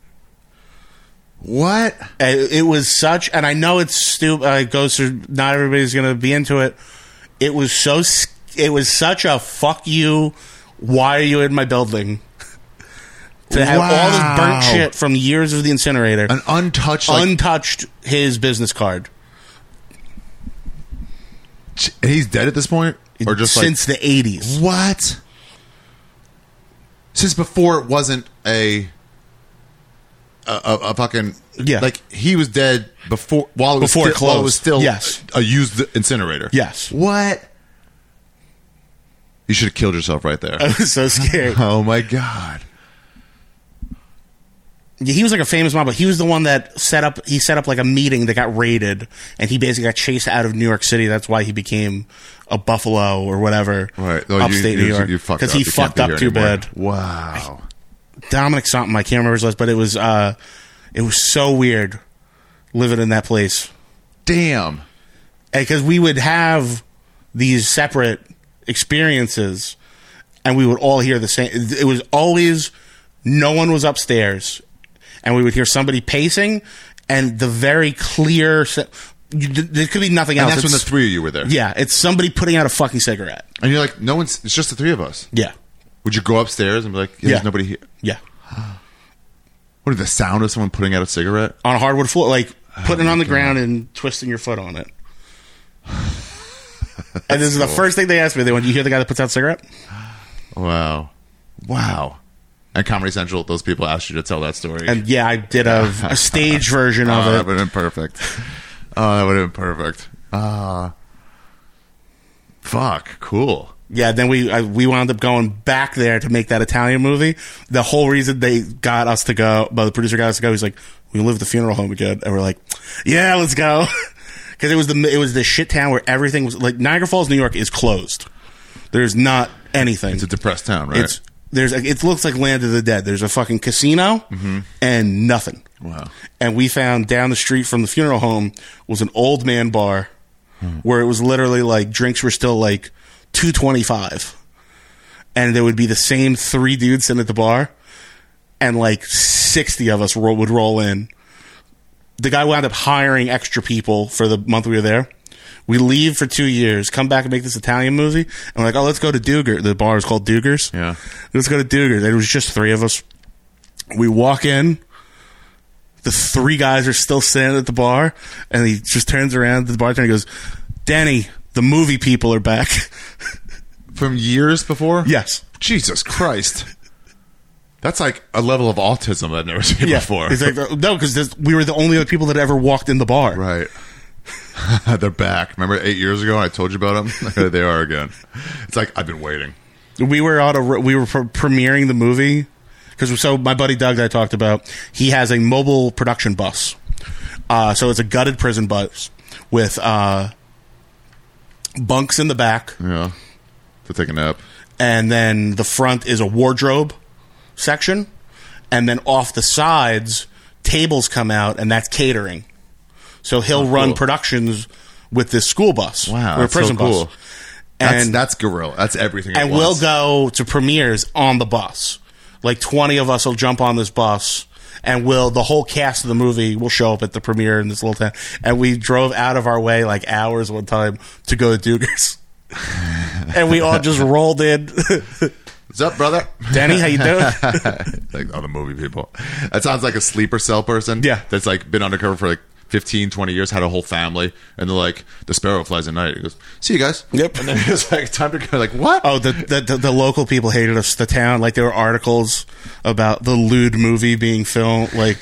What? It, it was such, and I know it's stupid. Uh, it goes through. Not everybody's going to be into it. It was so. s- It was such a fuck you. Why are you in my building? To have all this burnt Wow. shit from years of the incinerator, An untouched, like, untouched his business card and he's dead at this point? Or just since the eighties. like, what? Since before it wasn't a, a, a, a fucking, Yeah. like, he was dead before, while it was, Before it still, while it was closed. still Yes. a used incinerator. Yes. What? You should have killed yourself right there. I was so scared. Oh my god. He was like a famous mob, but he was the one that set up. He set up like a meeting that got raided, and he basically got chased out of New York City. That's why he became a Buffalo or whatever, Right. Oh, you- upstate you, New York, You fucked because up. he You can't fucked be up here too anymore. bad. Wow. Dominic something, I can't remember his list, but it was uh, it was so weird living in that place. Damn. Because we would have these separate experiences, and we would all hear the same. It was always no one was upstairs, and we would hear somebody pacing, and the very clear. Se- you, there could be nothing And else. that's when the It's- three of you were there. Yeah, it's somebody putting out a fucking cigarette. And you're like, no one's, it's just the three of us. Yeah, Would you go upstairs and be like, yeah, there's Yeah. nobody here? yeah, What, the sound of someone putting out a cigarette? on a hardwood floor, like putting it my on the God. ground and twisting your foot on it. And this is the cool. first thing they asked me. They went, "You hear the guy that puts out cigarette?" Wow. Wow. And Comedy Central, those people asked you to tell that story. And yeah, I did a, a stage version of oh, it. that would have been perfect. Oh, that would have been perfect. Uh, fuck. Cool. Yeah, then we I, we wound up going back there to make that Italian movie. The whole reason they got us to go, but the producer got us to go, he's like, "We live at the funeral home again," and we're like, "Yeah, let's go," because it was the it was the shit town where everything was like Niagara Falls, New York is closed. There's not anything. It's a depressed town, right? It's there's a, it looks like Land of the Dead. There's a fucking casino Mm-hmm. and nothing. Wow. And we found down the street from the funeral home was an old man bar Hmm. where it was literally like drinks were still like two twenty-five, and there would be the same three dudes sitting at the bar, and like sixty of us roll, would roll in. The guy wound up hiring extra people for the month we were there. We leave for two years, come back and make this Italian movie, and we're like, "Oh, let's go to Duger." The bar is called Duger's. Yeah. Let's go to Duger's. It was just three of us. We walk in. The three guys are still standing at the bar, and he just turns around to the bartender and goes, "Danny, the movie people are back." From years before? Yes. Jesus Christ. That's like a level of autism I've never seen before. He's like, no, because we were the only other people that ever walked in the bar. Right. They're back. Remember eight years ago I told you about them? There they are again. It's like, I've been waiting. We were on a, we were pre- premiering the movie because so my buddy Doug that I talked about, he has a mobile production bus. Uh, so it's a gutted prison bus with uh, bunks in the back, Yeah. To take a nap. and then the front is a wardrobe section, and then off the sides tables come out, and that's catering. So he'll Oh, run cool. productions with this school bus Wow, or that's so prison cool. bus. That's, And that's guerrilla. That's everything at and we'll once. go to premieres on the bus. Like twenty of us will jump on this bus, and we'll the whole cast of the movie will show up at the premiere in this little town. And we drove out of our way like hours one time to go to Duger's, and we all just rolled in. What's up, brother? Danny, how you doing? Like other movie people. That sounds like a sleeper cell person. Yeah. That's like been undercover for like fifteen, twenty years, had a whole family, and they're like, the sparrow flies at night. He goes, "See you guys." Yep. And then it's like, time to go. Like, what? Oh, the, the the the local people hated us. The town, like there were articles about the lewd movie being filmed. Like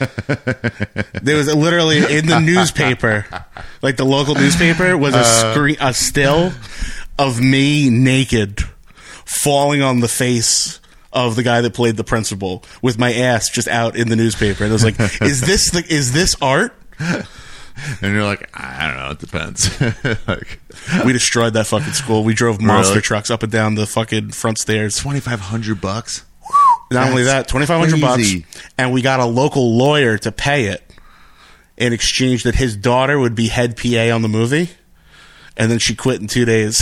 there was literally in the newspaper, like the local newspaper was a screen, a still of me naked, falling on the face of the guy that played the principal with my ass just out in the newspaper. And I was like, "Is this the, is this art?" And you're like, I don't know. It depends. Like, We destroyed that fucking school. We drove monster Really? trucks up and down the fucking front stairs. twenty-five hundred bucks. Not only That's that, twenty-five hundred bucks, crazy. and we got a local lawyer to pay it in exchange that his daughter would be head P A on the movie, and then she quit in two days.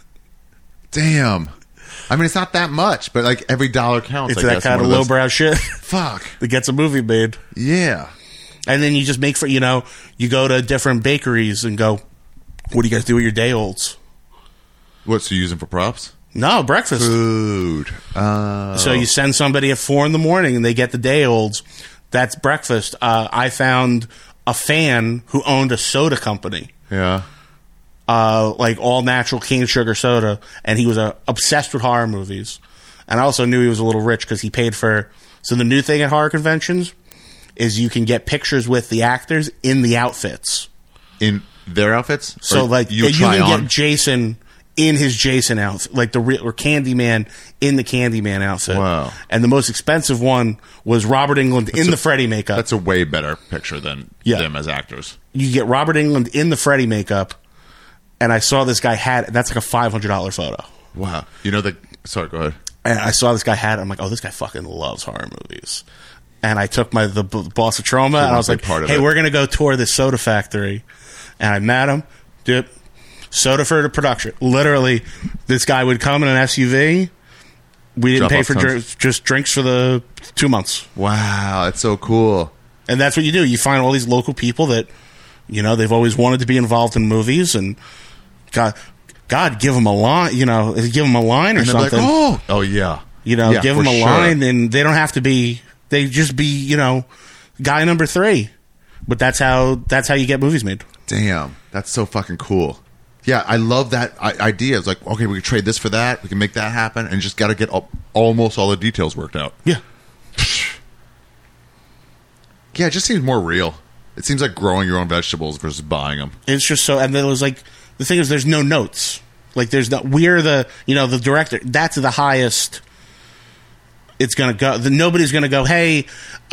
Damn. I mean, it's not that much, but like every dollar counts. It's I that guess, kind one of those- lowbrow shit Fuck. that gets a movie made. Yeah. And then you just make for, you know, you go to different bakeries and go, "What do you guys do with your day olds?" What's you using for props? No, breakfast. Food. Uh, So you send somebody at four in the morning and they get the day olds. That's breakfast. Uh, I found a fan who owned a soda company, yeah. uh, like all natural cane sugar soda, and he was uh, obsessed with horror movies. And I also knew he was a little rich because he paid for. So the new thing at horror conventions is you can get pictures with the actors in the outfits. In their outfits? So Or like you you try can on? get Jason in his Jason outfit, like the real or Candyman in the Candyman outfit. Wow. And the most expensive one was Robert Englund in a- the Freddy makeup. That's a way better picture than Yeah. them as actors. You get Robert Englund in the Freddy makeup, and I saw this guy had that's like a five hundred dollar photo. Wow. You know the. Sorry, go ahead. And I saw this guy had it. I'm like, oh, this guy fucking loves horror movies. And I took my the b- boss of Trauma, and I was big like, part of hey, it. we're gonna go tour this soda factory. And I met him, dude. Soda for the production. Literally, this guy would come in an S U V. We didn't Drop pay off for tons. drinks, just drinks for the two months. Wow. That's so cool. And that's what you do. You find all these local people that, you know, they've always wanted to be involved in movies, and God, God, give them a line. You know, give them a line or And they're like, something. oh. Oh, yeah. You know, Yeah, give for them a sure. line, and they don't have to be. They just be, you know, guy number three. But that's how that's how you get movies made. Damn. That's so fucking cool. Yeah, I love that I- idea. It's like, okay, we can trade this for that. We can make that happen, and just got to get all, almost all the details worked out. Yeah. Yeah, it just seems more real. It seems like growing your own vegetables versus buying them. It's just so, and then it was like, the thing is, there's no notes. Like, there's no, we're the, you know, the director, that's the highest it's going to go. The, nobody's going to go, hey,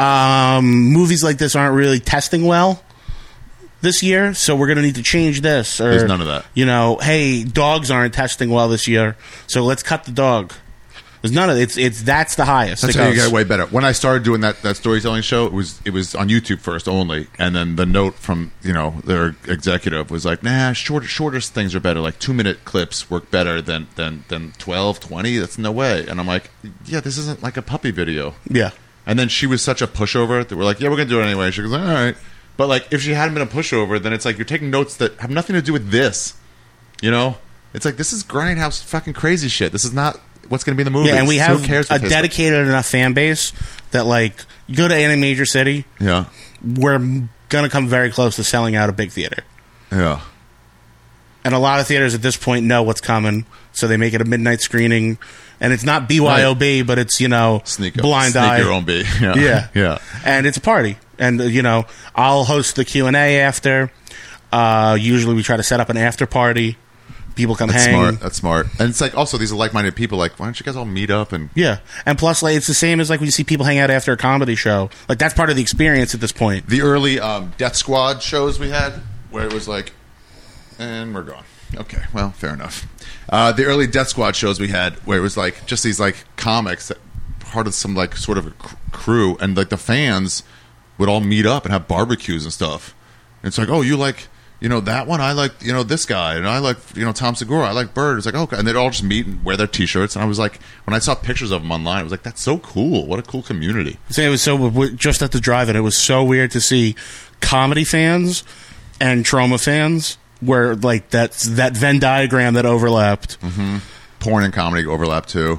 um, movies like this aren't really testing well this year, so we're going to need to change this. Or, there's none of that. You know, hey, dogs aren't testing well this year, so let's cut the dog. There's none of it. It's, it's, that's the highest. That's it how you goes. get way better. When I started doing that, that storytelling show, it was it was on YouTube first only, and then the note from you know their executive was like, nah, shorter shorter things are better. Like two minute clips work better than than than twelve, twenty. That's no way. And I'm like, yeah, this isn't like a puppy video. Yeah. And then she was such a pushover that we're like, yeah, we're gonna do it anyway. She goes, all right. But like, if she hadn't been a pushover, then it's like you're taking notes that have nothing to do with this. You know, it's like this is grindhouse fucking crazy shit. This is not what's going to be in the movie. Yeah, and we Who have cares a what tastes dedicated enough fan base that, like, you go to any major city, like. Yeah, we're going to come very close to selling out a big theater. yeah. And a lot of theaters at this point know what's coming, so they make it a midnight screening. And it's not B Y O B, Right. but it's, you know, Sneak blind sneak eye. your own B. Yeah, Yeah. yeah. And it's a party. And, uh, you know, I'll host the Q and A after. Uh, usually we try to set up an after party. People come That's hang. smart. That's smart. And it's like also these are like-minded people. Like, why don't you guys all meet up and Yeah. And plus, like, it's the same as, like, when you see people hang out after a comedy show. Like, that's part of the experience at this point. the early um, Death Squad shows we had, where it was like, and we're gone. Okay, well, fair enough. Uh, the early Death Squad shows we had, where it was like just these like comics that part of some like sort of a cr- crew, and like the fans would all meet up and have barbecues and stuff. And it's like, oh, you like, you know, that one? I like, you know, this guy, and I like, you know, Tom Segura. I like Bird. It's like, okay, and they'd all just meet and wear their T-shirts. And I was like, when I saw pictures of them online, I was like, that's so cool. What a cool community. So it was so just at the drive-in. It was so weird to see comedy fans and trauma fans where like that's that Venn diagram that overlapped. Mm-hmm. Porn and comedy overlap too.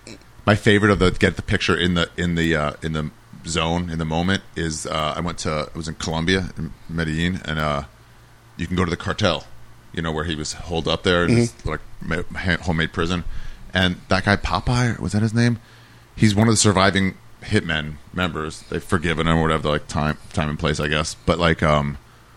My favorite of the get the picture in the in the uh, in the zone in the moment is uh, I went to I was in Colombia in Medellin, and uh, you can go to the cartel, you know, where he was holed up there in Mm-hmm. this like ma- homemade prison, and that guy Popeye, was that his name? He's one of the surviving hitmen members. They've forgiven him or whatever, like time time and place, I guess. But like um.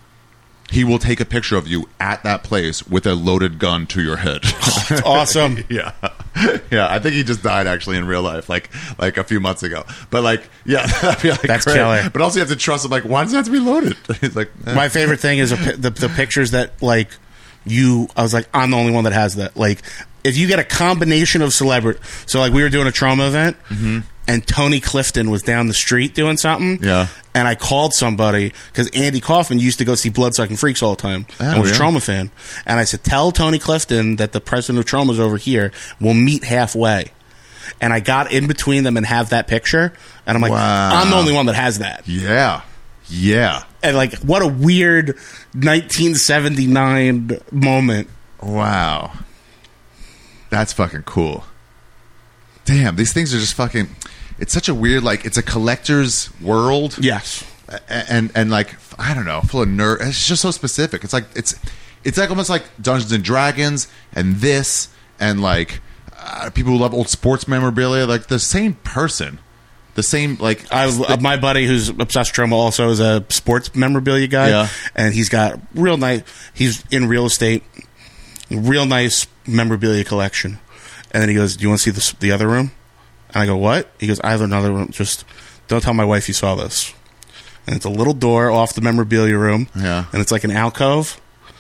He will take a picture of you at that place with a loaded gun to your head. It's awesome. Yeah, yeah. I think he just died actually in real life, like like a few months ago. But like, yeah, that'd be like That's great. killer. But also, you have to trust him. Like, why does it have to be loaded? He's like, eh. My favorite thing is a, pi- the the pictures that like you. I was like, I'm the only one that has that. Like, if you get a combination of celebrity, so like we were doing a trauma event, and Tony Clifton was down the street doing something. Yeah. And I called somebody because Andy Kaufman used to go see Bloodsucking Freaks all the time Oh, and was yeah. a Trauma fan. And I said, tell Tony Clifton that the president of Trauma's over here. We'll meet halfway. And I got in between them and have that picture. And I'm like, Wow. I'm the only one that has that. yeah, yeah. And like, what a weird nineteen seventy-nine moment. Wow, that's fucking cool. Damn, these things are just fucking. It's such a weird, like, it's a collector's world. Yes. and and like I don't know, full of nerd. It's just so specific. It's like it's it's like almost like Dungeons and Dragons and this and like uh, people who love old sports memorabilia. Like the same person, the same like I was, uh, my buddy who's obsessed with trauma also is a sports memorabilia guy, Yeah. and he's got real nice. He's in real estate, real nice memorabilia collection. And then he goes, "Do you want to see this, the other room?" And I go, "What?" He goes, "I have another room. Just don't tell my wife you saw this." And it's a little door off the memorabilia room, Yeah. and it's like an alcove,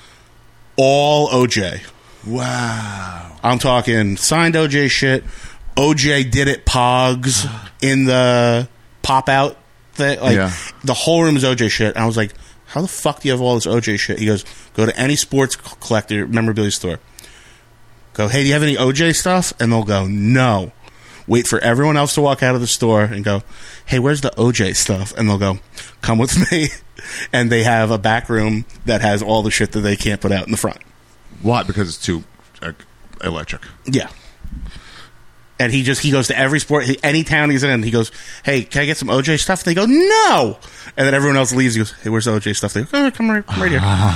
all O J. wow. I'm talking signed O J shit. O J did it pogs in the pop out thing. Like Yeah. the whole room is O J shit. And I was like, how the fuck do you have all this O J shit? He goes, go to any sports collector memorabilia store. Go, hey, do you have any O J stuff? And they'll go, no. Wait for everyone else to walk out of the store and go, hey, where's the O J stuff? And they'll go, come with me. And they have a back room that has all the shit that they can't put out in the front. Why? Because it's too uh, electric. Yeah. And he just he goes to every sport, any town he's in. He goes, "Hey, can I get some O J stuff?" And they go, "No." And then everyone else leaves. He goes, "Hey, where's the O J stuff?" They go, "Oh, come right, come right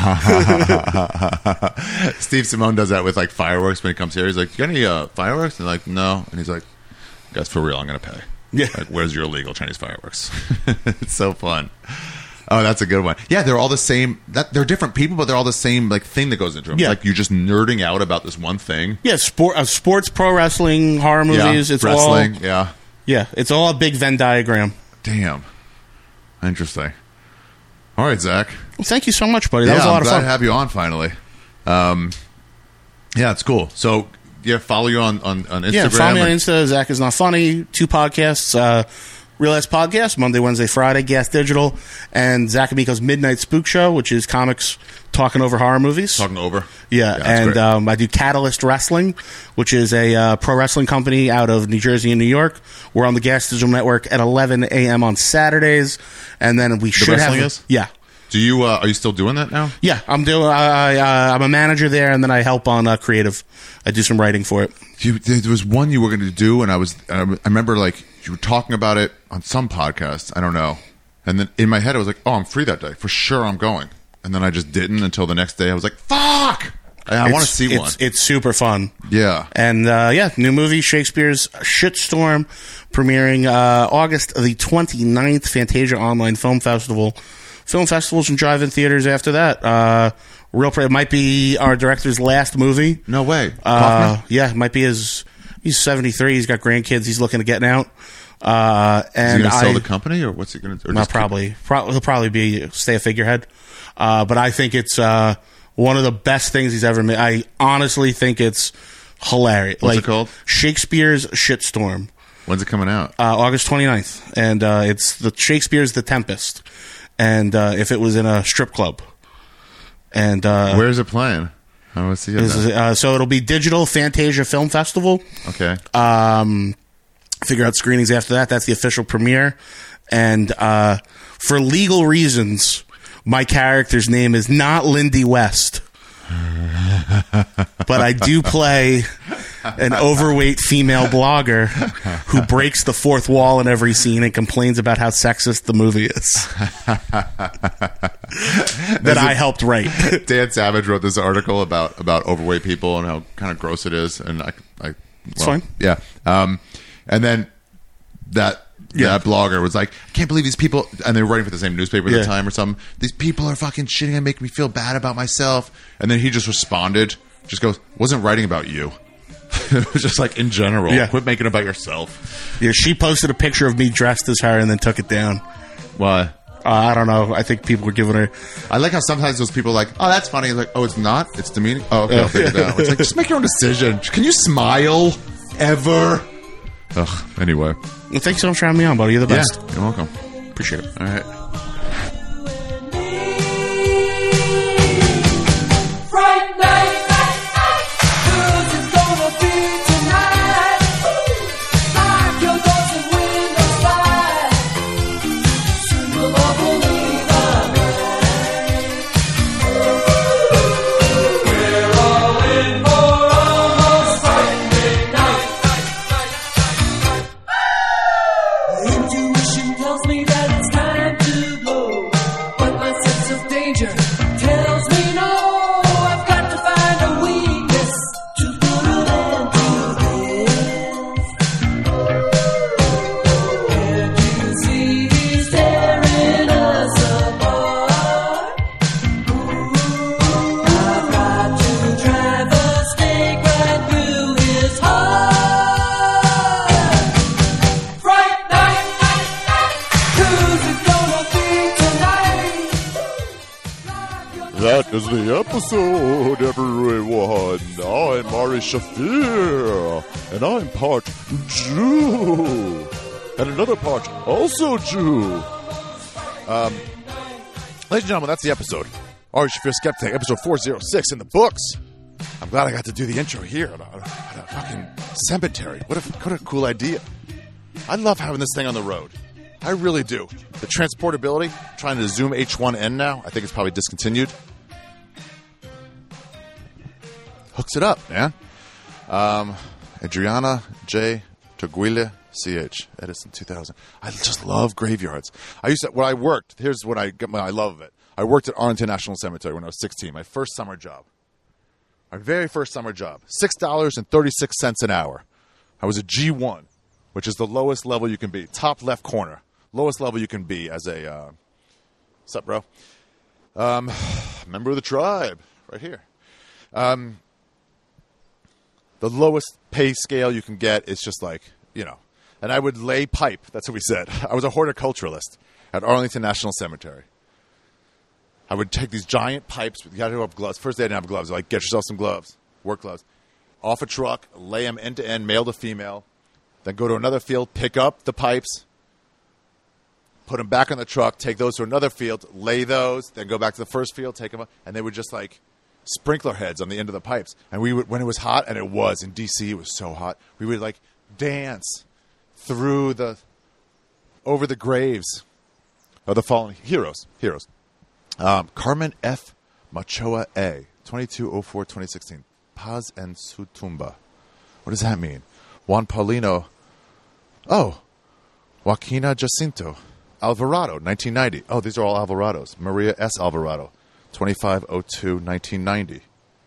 here." Steve Simone does that with like fireworks when he comes here. He's like, "You got any uh, fireworks?" And they're like, "No." And he's like, "Guys, for real, I'm gonna pay." Yeah. Like, where's your illegal Chinese fireworks? It's so fun. Oh, that's a good one. Yeah, they're all the same. That they're different people, but they're all the same like thing that goes into them. Yeah. Like you're just nerding out about this one thing. Yeah, sport, uh, sports, pro wrestling, horror movies. Yeah, it's wrestling. all Yeah, yeah, it's all a big Venn diagram. damn, interesting. All right, Zach. Well, thank you so much, buddy. That yeah, was a lot I'm of glad fun. to have you on finally. Um, yeah, it's cool. So, yeah, follow you on on, on Instagram. Yeah, follow me on or- Insta. Zach is not funny. Two podcasts. Uh, Real Ass Podcast, Monday, Wednesday, Friday, Gas Digital, and Zach Amico's Midnight Spook Show, which is comics talking over horror movies. Talking over. Yeah, that's and great. um, I do Catalyst Wrestling, which is a uh, pro wrestling company out of New Jersey and New York. We're on the Gas Digital Network at eleven a.m. on Saturdays, and then we should wrestling have is? yeah. Do you uh, are you still doing that now? Yeah, I'm doing. I, I, I'm a manager there, and then I help on uh, creative. I do some writing for it. You, there was one you were going to do, and I was I remember like you were talking about it on some podcast. I don't know, and then in my head I was like, oh, I'm free that day for sure. I'm going, and then I just didn't until the next day. I was like, fuck, I, I want to It's- see it's, one. It's super fun. Yeah. And uh, yeah, new movie, Shakespeare's Shitstorm, premiering uh, August the twenty-ninth, Fantasia Online Film Festival. Film festivals and drive-in theaters after that. Uh, real, it might be our director's last movie. No way. Uh, Kaufman? yeah, it might be his. He's seventy-three. He's got grandkids. He's looking to getting out. Uh, Is he and going to sell I, the company, or what's he going to do? not probably. Pro- he'll probably be stay a figurehead. Uh, but I think it's uh, one of the best things he's ever made. I honestly think it's hilarious. What's like it called? Shakespeare's Shitstorm. When's it coming out? Uh, August twenty-ninth. And uh, it's the Shakespeare's The Tempest. And uh, if it was in a strip club. And uh, Where is it playing? I want to see it. this is, uh, so it'll be Digital Fantasia Film Festival. Okay. Um, figure out screenings after that. That's the official premiere. And uh, for legal reasons, my character's name is not Lindy West. But I do play an overweight female blogger who breaks the fourth wall in every scene and complains about how sexist the movie is. that I helped write. Dan Savage wrote this article about, about overweight people and how kind of gross it is, and I, I well, It's fine. Yeah. Um, and then that Yeah. that blogger was like, I can't believe these people, and they were writing for the same newspaper at Yeah. the time or something. These people are fucking shitting and making me feel bad about myself. And then he just responded, just goes, wasn't writing about you. It was just like in general. Yeah. Quit making it about yourself. Yeah, she posted a picture of me dressed as her and then took it down. Why? Uh, I don't know. I think people were giving her. I like how sometimes those people are like, oh, that's funny. It's like, oh, it's not? It's demeaning? Oh, okay, I'll take it down. It's like, just make your own decision. Can you smile? Ever? Ugh, anyway. Well, thanks so much for having me on, buddy. You're the best. Yeah, you're welcome. Appreciate it. All right. Fright night, cause it's gonna be tonight. Lock your doors and windows wide. Soon we'll all believe the night. We're all in for almost frightening night. Intuition tells me that it's time to go, but my sense of danger tells me no. I've got to find a weakness to put an end to this. Can't you see he's tearing us apart? I've got to drive a stake right through his heart. Fright night, who's it gonna be tonight? That is the episode, everyone. I'm Ari Shafir, and I'm part Jew, and another part also Jew. Um, ladies and gentlemen, that's the episode. Ari Shafir Skeptic, episode four oh six in the books. I'm glad I got to do the intro here at a, at a fucking cemetery. What a, what a cool idea. I love having this thing on the road. I really do. The transportability, trying to zoom H one N now, I think it's probably discontinued. Hooks it up, man. Um, Adriana J. Tuguile C H Edison two thousand. I just love graveyards. I used to when I worked. Here's what I when I love it. I worked at Arlington National Cemetery when I was sixteen. My first summer job. My very first summer job. Six dollars and thirty six cents an hour. I was a G one, which is the lowest level you can be. Top left corner, lowest level you can be as a. Uh, what's up, bro? Um, member of the tribe, right here. Um. The lowest pay scale you can get is just like, you know. And I would lay pipe. That's what we said. I was a horticulturalist at Arlington National Cemetery. I would take these giant pipes. You got to have gloves. First, they didn't have gloves. They're like, get yourself some gloves, work gloves. Off a truck, lay them end to end, male to female. Then go to another field, pick up the pipes, put them back on the truck, take those to another field, lay those, then go back to the first field, take them up. And they would just like sprinkler heads on the end of the pipes. And we would, when it was hot, and it was in D C, it was so hot, we would like dance through the, over the graves of the fallen heroes. Heroes. Um, Carmen F. Machoa A. twenty-two oh four twenty sixteen. Paz en su tumba. What does that mean? Juan Paulino. Oh. Joaquina Jacinto. Alvarado, nineteen ninety. Oh, these are all Alvarados. Maria S. Alvarado. twenty-five oh two nineteen ninety.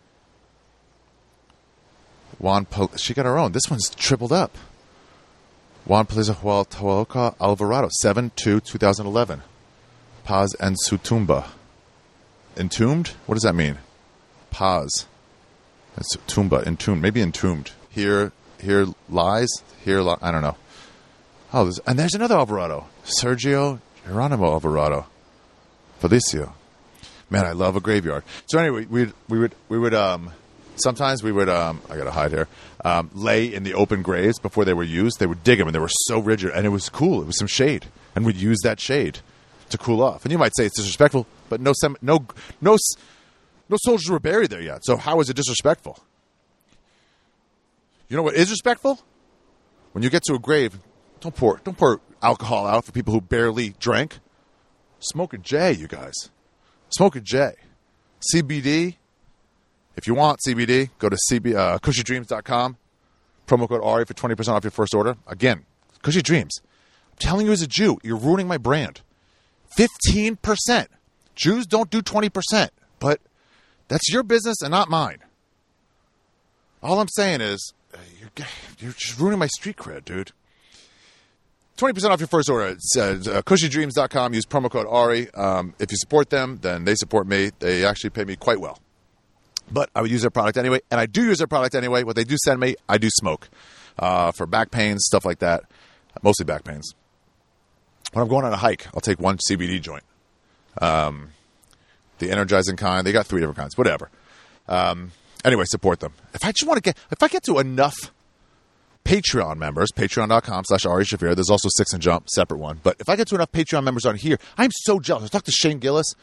Juan Pal- she got her own. This one's tripled up. Juan Paliza Alvarado, seven two twenty eleven. Paz en su tumba. Entombed? What does that mean? Paz. That's tumba, entombed. Maybe entombed. Here, here lies. Here, li- I don't know. Oh, there's, and there's another Alvarado. Sergio Geronimo Alvarado. Felicio. Man, I love a graveyard. So anyway, we we would we would um sometimes we would um I gotta hide here um lay in the open graves before they were used. They would dig them, and they were so rigid, and it was cool. It was some shade, and we'd use that shade to cool off. And you might say it's disrespectful, but no sem- no no no soldiers were buried there yet. So how is it disrespectful? You know what is respectful? When you get to a grave, don't pour don't pour alcohol out for people who barely drank. Smoke a J, you guys. Smoke a J. C B D. If you want C B D, go to C B, uh, cushy dreams dot com. Promo code Ari for twenty percent off your first order. Again, Cushy Dreams. I'm telling you as a Jew, you're ruining my brand. fifteen percent. Jews don't do twenty percent. But that's your business and not mine. All I'm saying is, uh, you're, you're just ruining my street cred, dude. twenty percent off your first order. It's uh, cushy dreams dot com. Use promo code Ari. Um, if you support them, then they support me. They actually pay me quite well. But I would use their product anyway, and I do use their product anyway. What they do send me, I do smoke. Uh, for back pains, stuff like that. Mostly back pains. When I'm going on a hike, I'll take one C B D joint. Um, the energizing kind. They got three different kinds. Whatever. Um, anyway, support them. If I just want to get, if I get to enough Patreon members, patreon dot com slash Ari Shaffir. There's also Six and Jump, separate one. But if I get to enough Patreon members on here, I'm so jealous. I talked to Shane Gillis,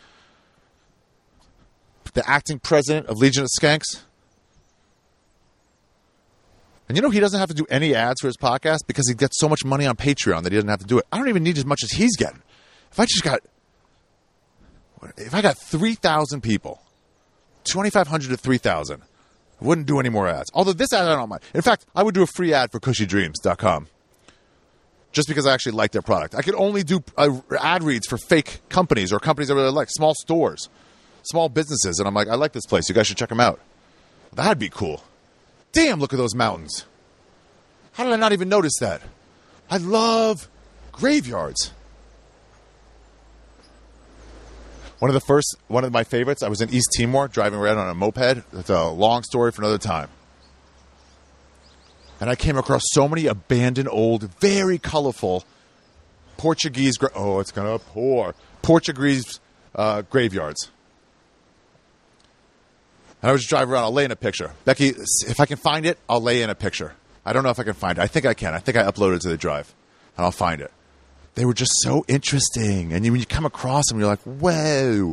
the acting president of Legion of Skanks. And you know he doesn't have to do any ads for his podcast because he gets so much money on Patreon that he doesn't have to do it. I don't even need as much as he's getting. If I just got, if I got three thousand people, twenty-five hundred to three thousand, I wouldn't do any more ads. Although this ad I don't mind. In fact, I would do a free ad for cushy dreams dot com. Just because I actually like their product. I could only do uh, ad reads for fake companies or companies I really like, small stores, small businesses. And I'm like, I like this place. You guys should check them out. That'd be cool. Damn, look at those mountains. How did I not even notice that? I love graveyards. One of the first, one of my favorites, I was in East Timor driving around on a moped. That's a long story for another time. And I came across so many abandoned, old, very colorful Portuguese, gra- oh, it's going to pour, Portuguese uh, graveyards. And I was just driving around. I'll lay in a picture. Becky, if I can find it, I'll lay in a picture. I don't know if I can find it. I think I can. I think I uploaded it to the drive. And I'll find it. They were just so interesting. And you, when you come across them, you're like, whoa.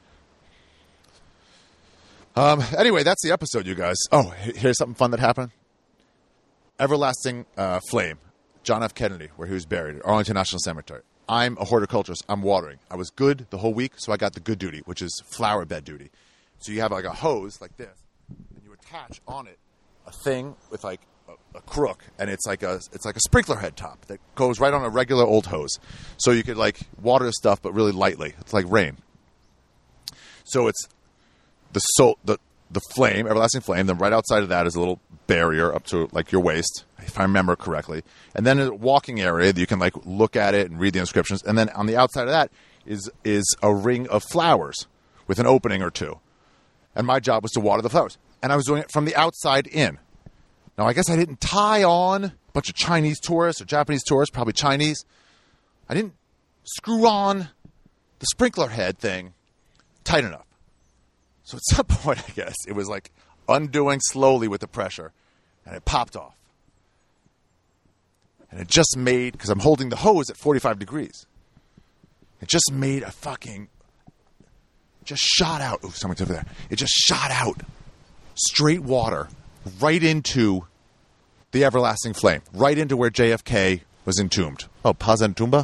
Um, anyway, that's the episode, you guys. Oh, here's something fun that happened. Everlasting uh, Flame. John F. Kennedy, where he was buried at Arlington National Cemetery. I'm a horticulturist. I'm watering. I was good the whole week, so I got the good duty, which is flower bed duty. So you have like a hose like this, and you attach on it a thing with like a a crook, and it's like a it's like a sprinkler head top that goes right on a regular old hose, so you could like water the stuff, but really lightly. It's like rain. So it's the so the the flame, everlasting flame. Then right outside of that is a little barrier up to like your waist, if I remember correctly, and then a walking area that you can like look at it and read the inscriptions. And then on the outside of that is is a ring of flowers with an opening or two. And my job was to water the flowers, and I was doing it from the outside in. Now, I guess I didn't tie on a bunch of Chinese tourists or Japanese tourists, probably Chinese. I didn't screw on the sprinkler head thing tight enough. So at some point, I guess, it was like undoing slowly with the pressure, and it popped off. And it just made, because I'm holding the hose at forty-five degrees, it just made a fucking, just shot out. Ooh, someone's over there. It just shot out straight water right into the everlasting flame, right into where J F K was entombed. Oh, Paz and Tumba?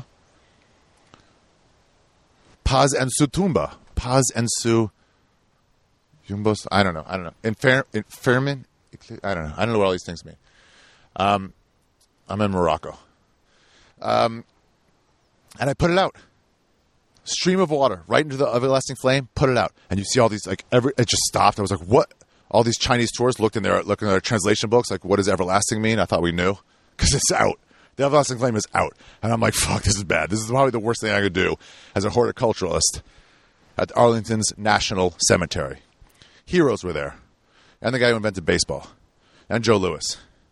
Paz and su tumba. Paz and su Jumbos. I don't know. I don't know. Infer, Infermin? I don't know. I don't know what all these things mean. Um, I'm in Morocco. Um, and I put it out. Stream of water right into the everlasting flame, put it out. And you see all these, like, every, it just stopped. I was like, what? All these Chinese tourists looked in their, looking at their translation books, like, what does everlasting mean? I thought we knew. Because it's out. The everlasting flame is out. And I'm like, fuck, this is bad. This is probably the worst thing I could do as a horticulturalist at Arlington's National Cemetery. Heroes were there. And the guy who invented baseball. And Joe Louis.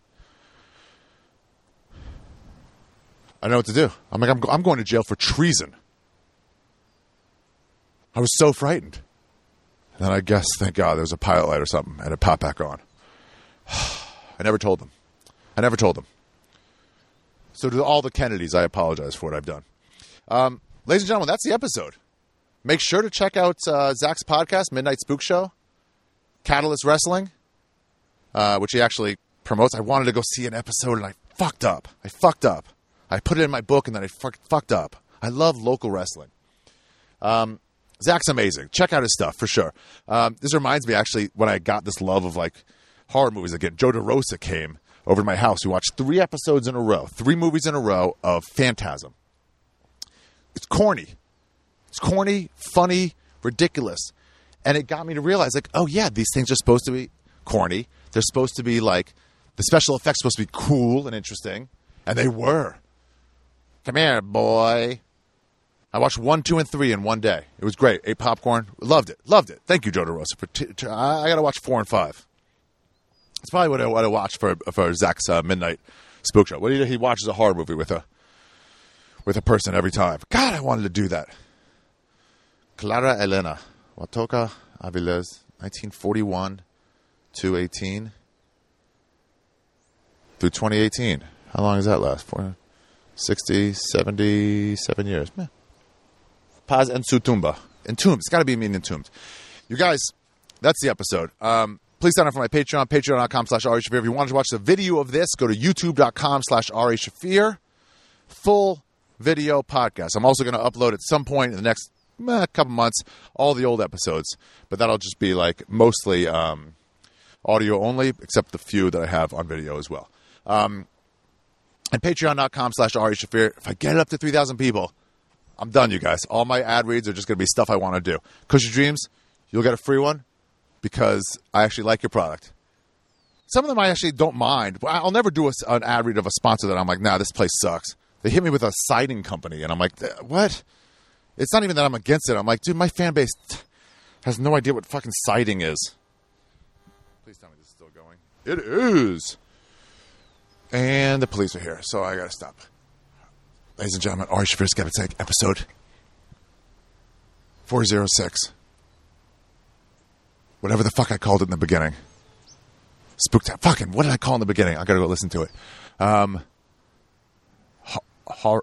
I know what to do. I'm like, I'm, I'm going to jail for treason. I was so frightened. And then I guess, thank God, there was a pilot light or something, and it popped back on. I never told them. I never told them. So to all the Kennedys, I apologize for what I've done. Um, ladies and gentlemen, that's the episode. Make sure to check out uh, Zach's podcast, Midnight Spook Show, Catalyst Wrestling, uh, which he actually promotes. I wanted to go see an episode, and I fucked up. I fucked up. I put it in my book, and then I fuck, fucked up. I love local wrestling. Um, Zach's amazing. Check out his stuff, for sure. Um, this reminds me, actually, when I got this love of, like, horror movies again. Joe DeRosa came over to my house. We watched three episodes in a row, three movies in a row of Phantasm. It's corny. It's corny, funny, ridiculous. And it got me to realize, like, oh, yeah, these things are supposed to be corny. They're supposed to be, like, the special effects are supposed to be cool and interesting. And they were. Come here, boy. I watched one, two, and three in one day. It was great. Ate popcorn. Loved it. Loved it. Thank you, Joe DeRosa. For t- t- I, I got to watch four and five. It's probably what I, what I watched for for Zach's uh, Midnight Spook Show. What he, he watches a horror movie with a with a person every time. God, I wanted to do that. Clara Elena Watoka Aviles, nineteen forty-one to eighteen through twenty eighteen. How long does that last? For sixty, seventy-seven years. Meh. Paz and Sutumba. Entombed. It's got to be mean entombed. You guys, that's the episode. Um, please sign up for my Patreon, patreon.com slash Ari Shafir. If you want to watch the video of this, go to youtube.com slash Ari Shafir. Full video podcast. I'm also going to upload at some point in the next eh, couple months all the old episodes. But that'll just be like mostly um, audio only, except the few that I have on video as well. Um, and patreon.com slash Ari Shafir. If I get it up to three thousand people, I'm done, you guys. All my ad reads are just going to be stuff I want to do. Cushy Dreams, you'll get a free one because I actually like your product. Some of them I actually don't mind. I'll never do a, an ad read of a sponsor that I'm like, nah, this place sucks. They hit me with a siding company, and I'm like, what? It's not even that I'm against it. I'm like, dude, my fan base has no idea what fucking siding is. Please tell me this is still going. It is. And the police are here, so I got to stop. Ladies and gentlemen, Ari Shafir's Skeptic, episode four oh six. Whatever the fuck I called it in the beginning. Spooktown. Fucking, what did I call in the beginning? I gotta go listen to it. Um, horror.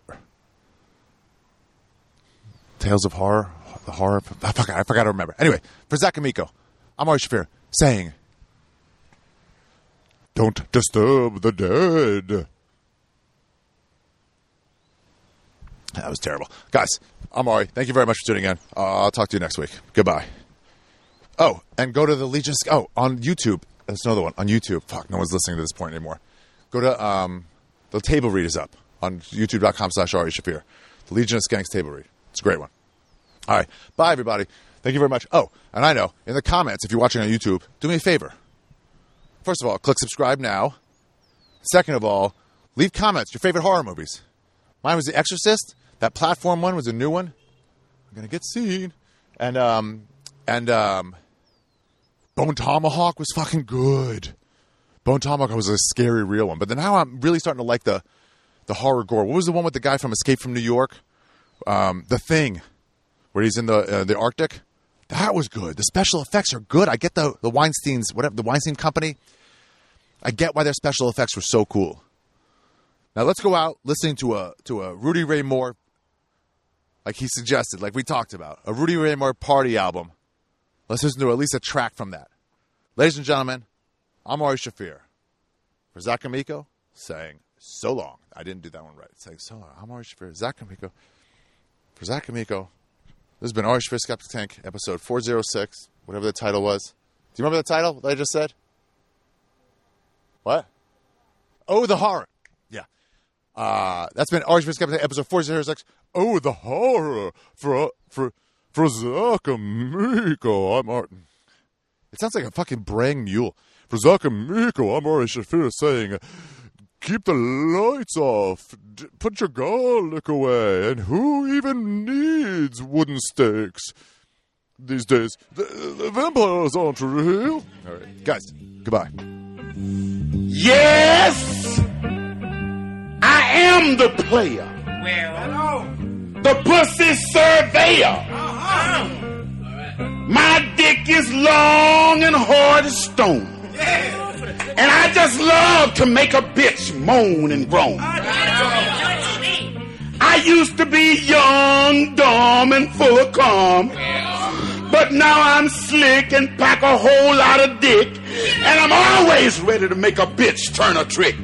Tales of Horror? The horror? Oh, fuck, I forgot to remember. Anyway, for Zach and Miko, I'm Ari Shafir saying, don't disturb the dead. That was terrible. Guys, I'm Ari. Thank you very much for tuning in. Uh, I'll talk to you next week. Goodbye. Oh, and go to the Legion... Oh, on YouTube. There's another one. On YouTube. Fuck, no one's listening to this point anymore. go to um, the table read is up on youtube.com slash Ari Shafir. The Legion of Skanks table read. It's a great one. All right. Bye, everybody. Thank you very much. Oh, and I know, in the comments, if you're watching on YouTube, do me a favor. First of all, click subscribe now. Second of all, leave comments, your favorite horror movies. Mine was The Exorcist. That platform one was a new one. I'm going to get seen. And, um, and, um, Bone Tomahawk was fucking good. Bone Tomahawk was a scary real one. But then now I'm really starting to like the, the horror gore. What was the one with the guy from Escape from New York? Um, The Thing, where he's in the, uh, the Arctic. That was good. The special effects are good. I get the, the Weinstein's, whatever, the Weinstein Company. I get why their special effects were so cool. Now let's go out listening to a to a Rudy Ray Moore, like he suggested, like we talked about, a Rudy Ray Moore party album. Let's listen to at least a track from that. Ladies and gentlemen, I'm Ari Shafir. For Zach Amico, saying so long. I didn't do that one right. Saying so long. I'm Ari Shafir. Zach Amico. For Zach Amico, this has been Ari Shafir Skeptic Tank, episode four oh six, whatever the title was. Do you remember the title that I just said? What? Oh, the horror. Yeah. Uh, that's been Ari Shafir Skeptic Tank, episode four oh six. Oh, the horror. For, for, for Zach Amico, I'm Martin. It sounds like a fucking braying mule. For Zach Amico, I'm Ari Shafir saying, keep the lights off, D- put your garlic away, and who even needs wooden stakes these days? The, the vampires aren't real. All right, guys, goodbye. Yes, I am the player. Well, The pussy surveyor. uh-huh. My dick is long and hard as stone. And I just love to make a bitch moan and groan. I used to be young, dumb, and full of calm. But now I'm slick and pack a whole lot of dick. And I'm always ready to make a bitch turn a trick.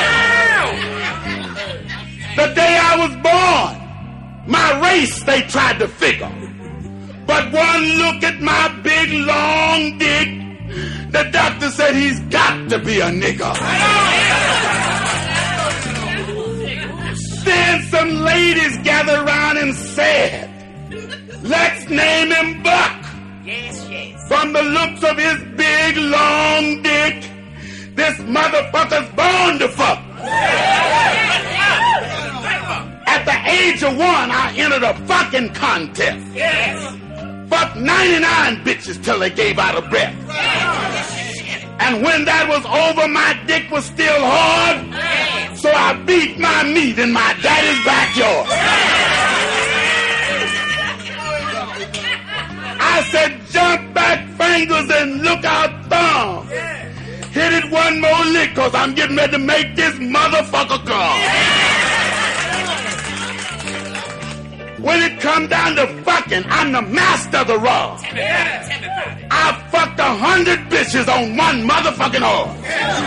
The day I was born, my race they tried to figure. But one look at my big long dick, the doctor said he's got to be a nigga. Then some ladies gathered around and said, let's name him Buck. Yes, yes. From the looks of his big long dick, this motherfucker's born to fuck. At the age of one, I entered a fucking contest. Yes. Fuck ninety-nine bitches till they gave out of breath. And when that was over, my dick was still hard. So I beat my meat in my daddy's backyard. I said, jump back fingers and look out thumb. Hit it one more lick, cause I'm getting ready to make this motherfucker come. When it come down to fucking, I'm the master of the raw. I fucked a hundred bitches on one motherfucking horse.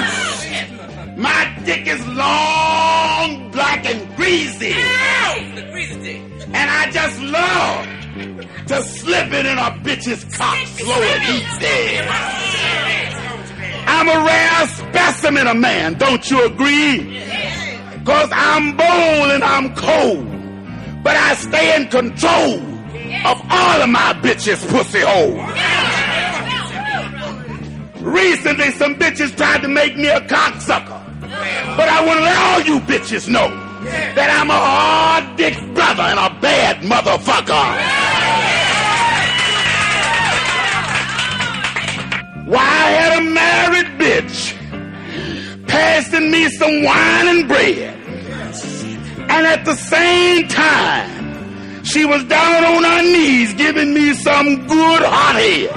My dick is long, black, and greasy. And I just love to slip it in a bitch's cock slow and easy. I'm a rare specimen of man, don't you agree? Cause I'm bold and I'm cold. But I stay in control of all of my bitches' pussy holes. Recently, some bitches tried to make me a cocksucker. But I want to let all you bitches know that I'm a hard dick brother and a bad motherfucker. Why, I had a married bitch passing me some wine and bread. And at the same time, she was down on her knees giving me some good hot head.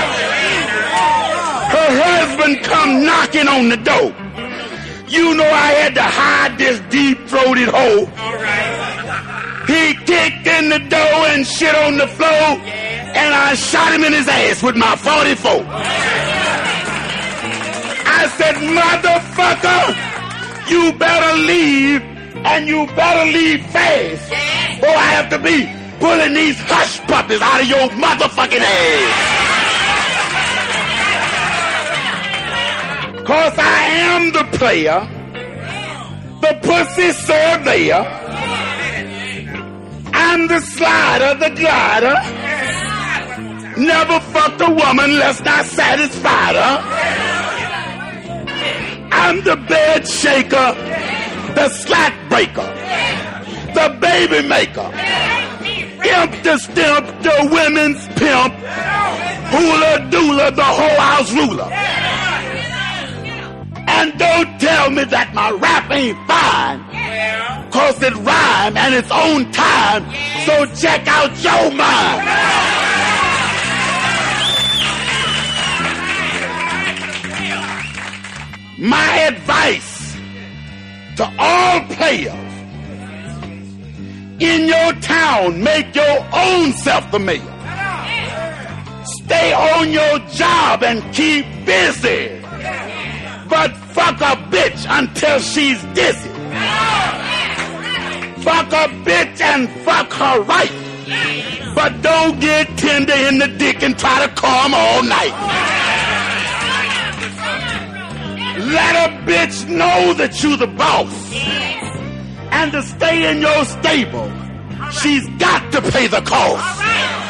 Her husband come knocking on the door. You know I had to hide this deep-throated hoe. He kicked in the door and shit on the floor, and I shot him in his ass with my forty-four. I said, motherfucker, you better leave. And you better leave fast, or I have to be pulling these hush puppies out of your motherfucking head. Cause I am the player, the pussy surveyor. I'm the slider, the glider. Never fucked a woman less I satisfied her. I'm the bed shaker, the slack breaker, the baby maker, imp the stimp, the women's pimp, hula doola, the whole house ruler. And don't tell me that my rap ain't fine, cause it rhyme and its own time, so check out your mind. My advice to all players, in your town, make your own self the mayor. Stay on your job and keep busy, but fuck a bitch until she's dizzy. Fuck a bitch and fuck her right, but don't get tender in the dick and try to come all night. Let a bitch know that you the boss, and to stay in your stable, she's got to pay the cost.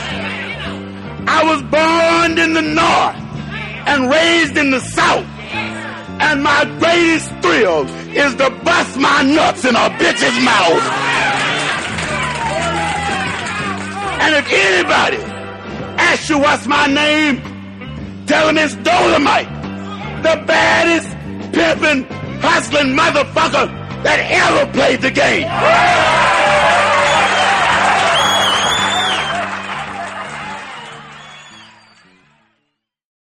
I was born in the north and raised in the south, and my greatest thrill is to bust my nuts in a bitch's mouth. And if anybody asks you what's my name, tell them it's Dolomite, the baddest pimpin', hustling motherfucker that ever played the game.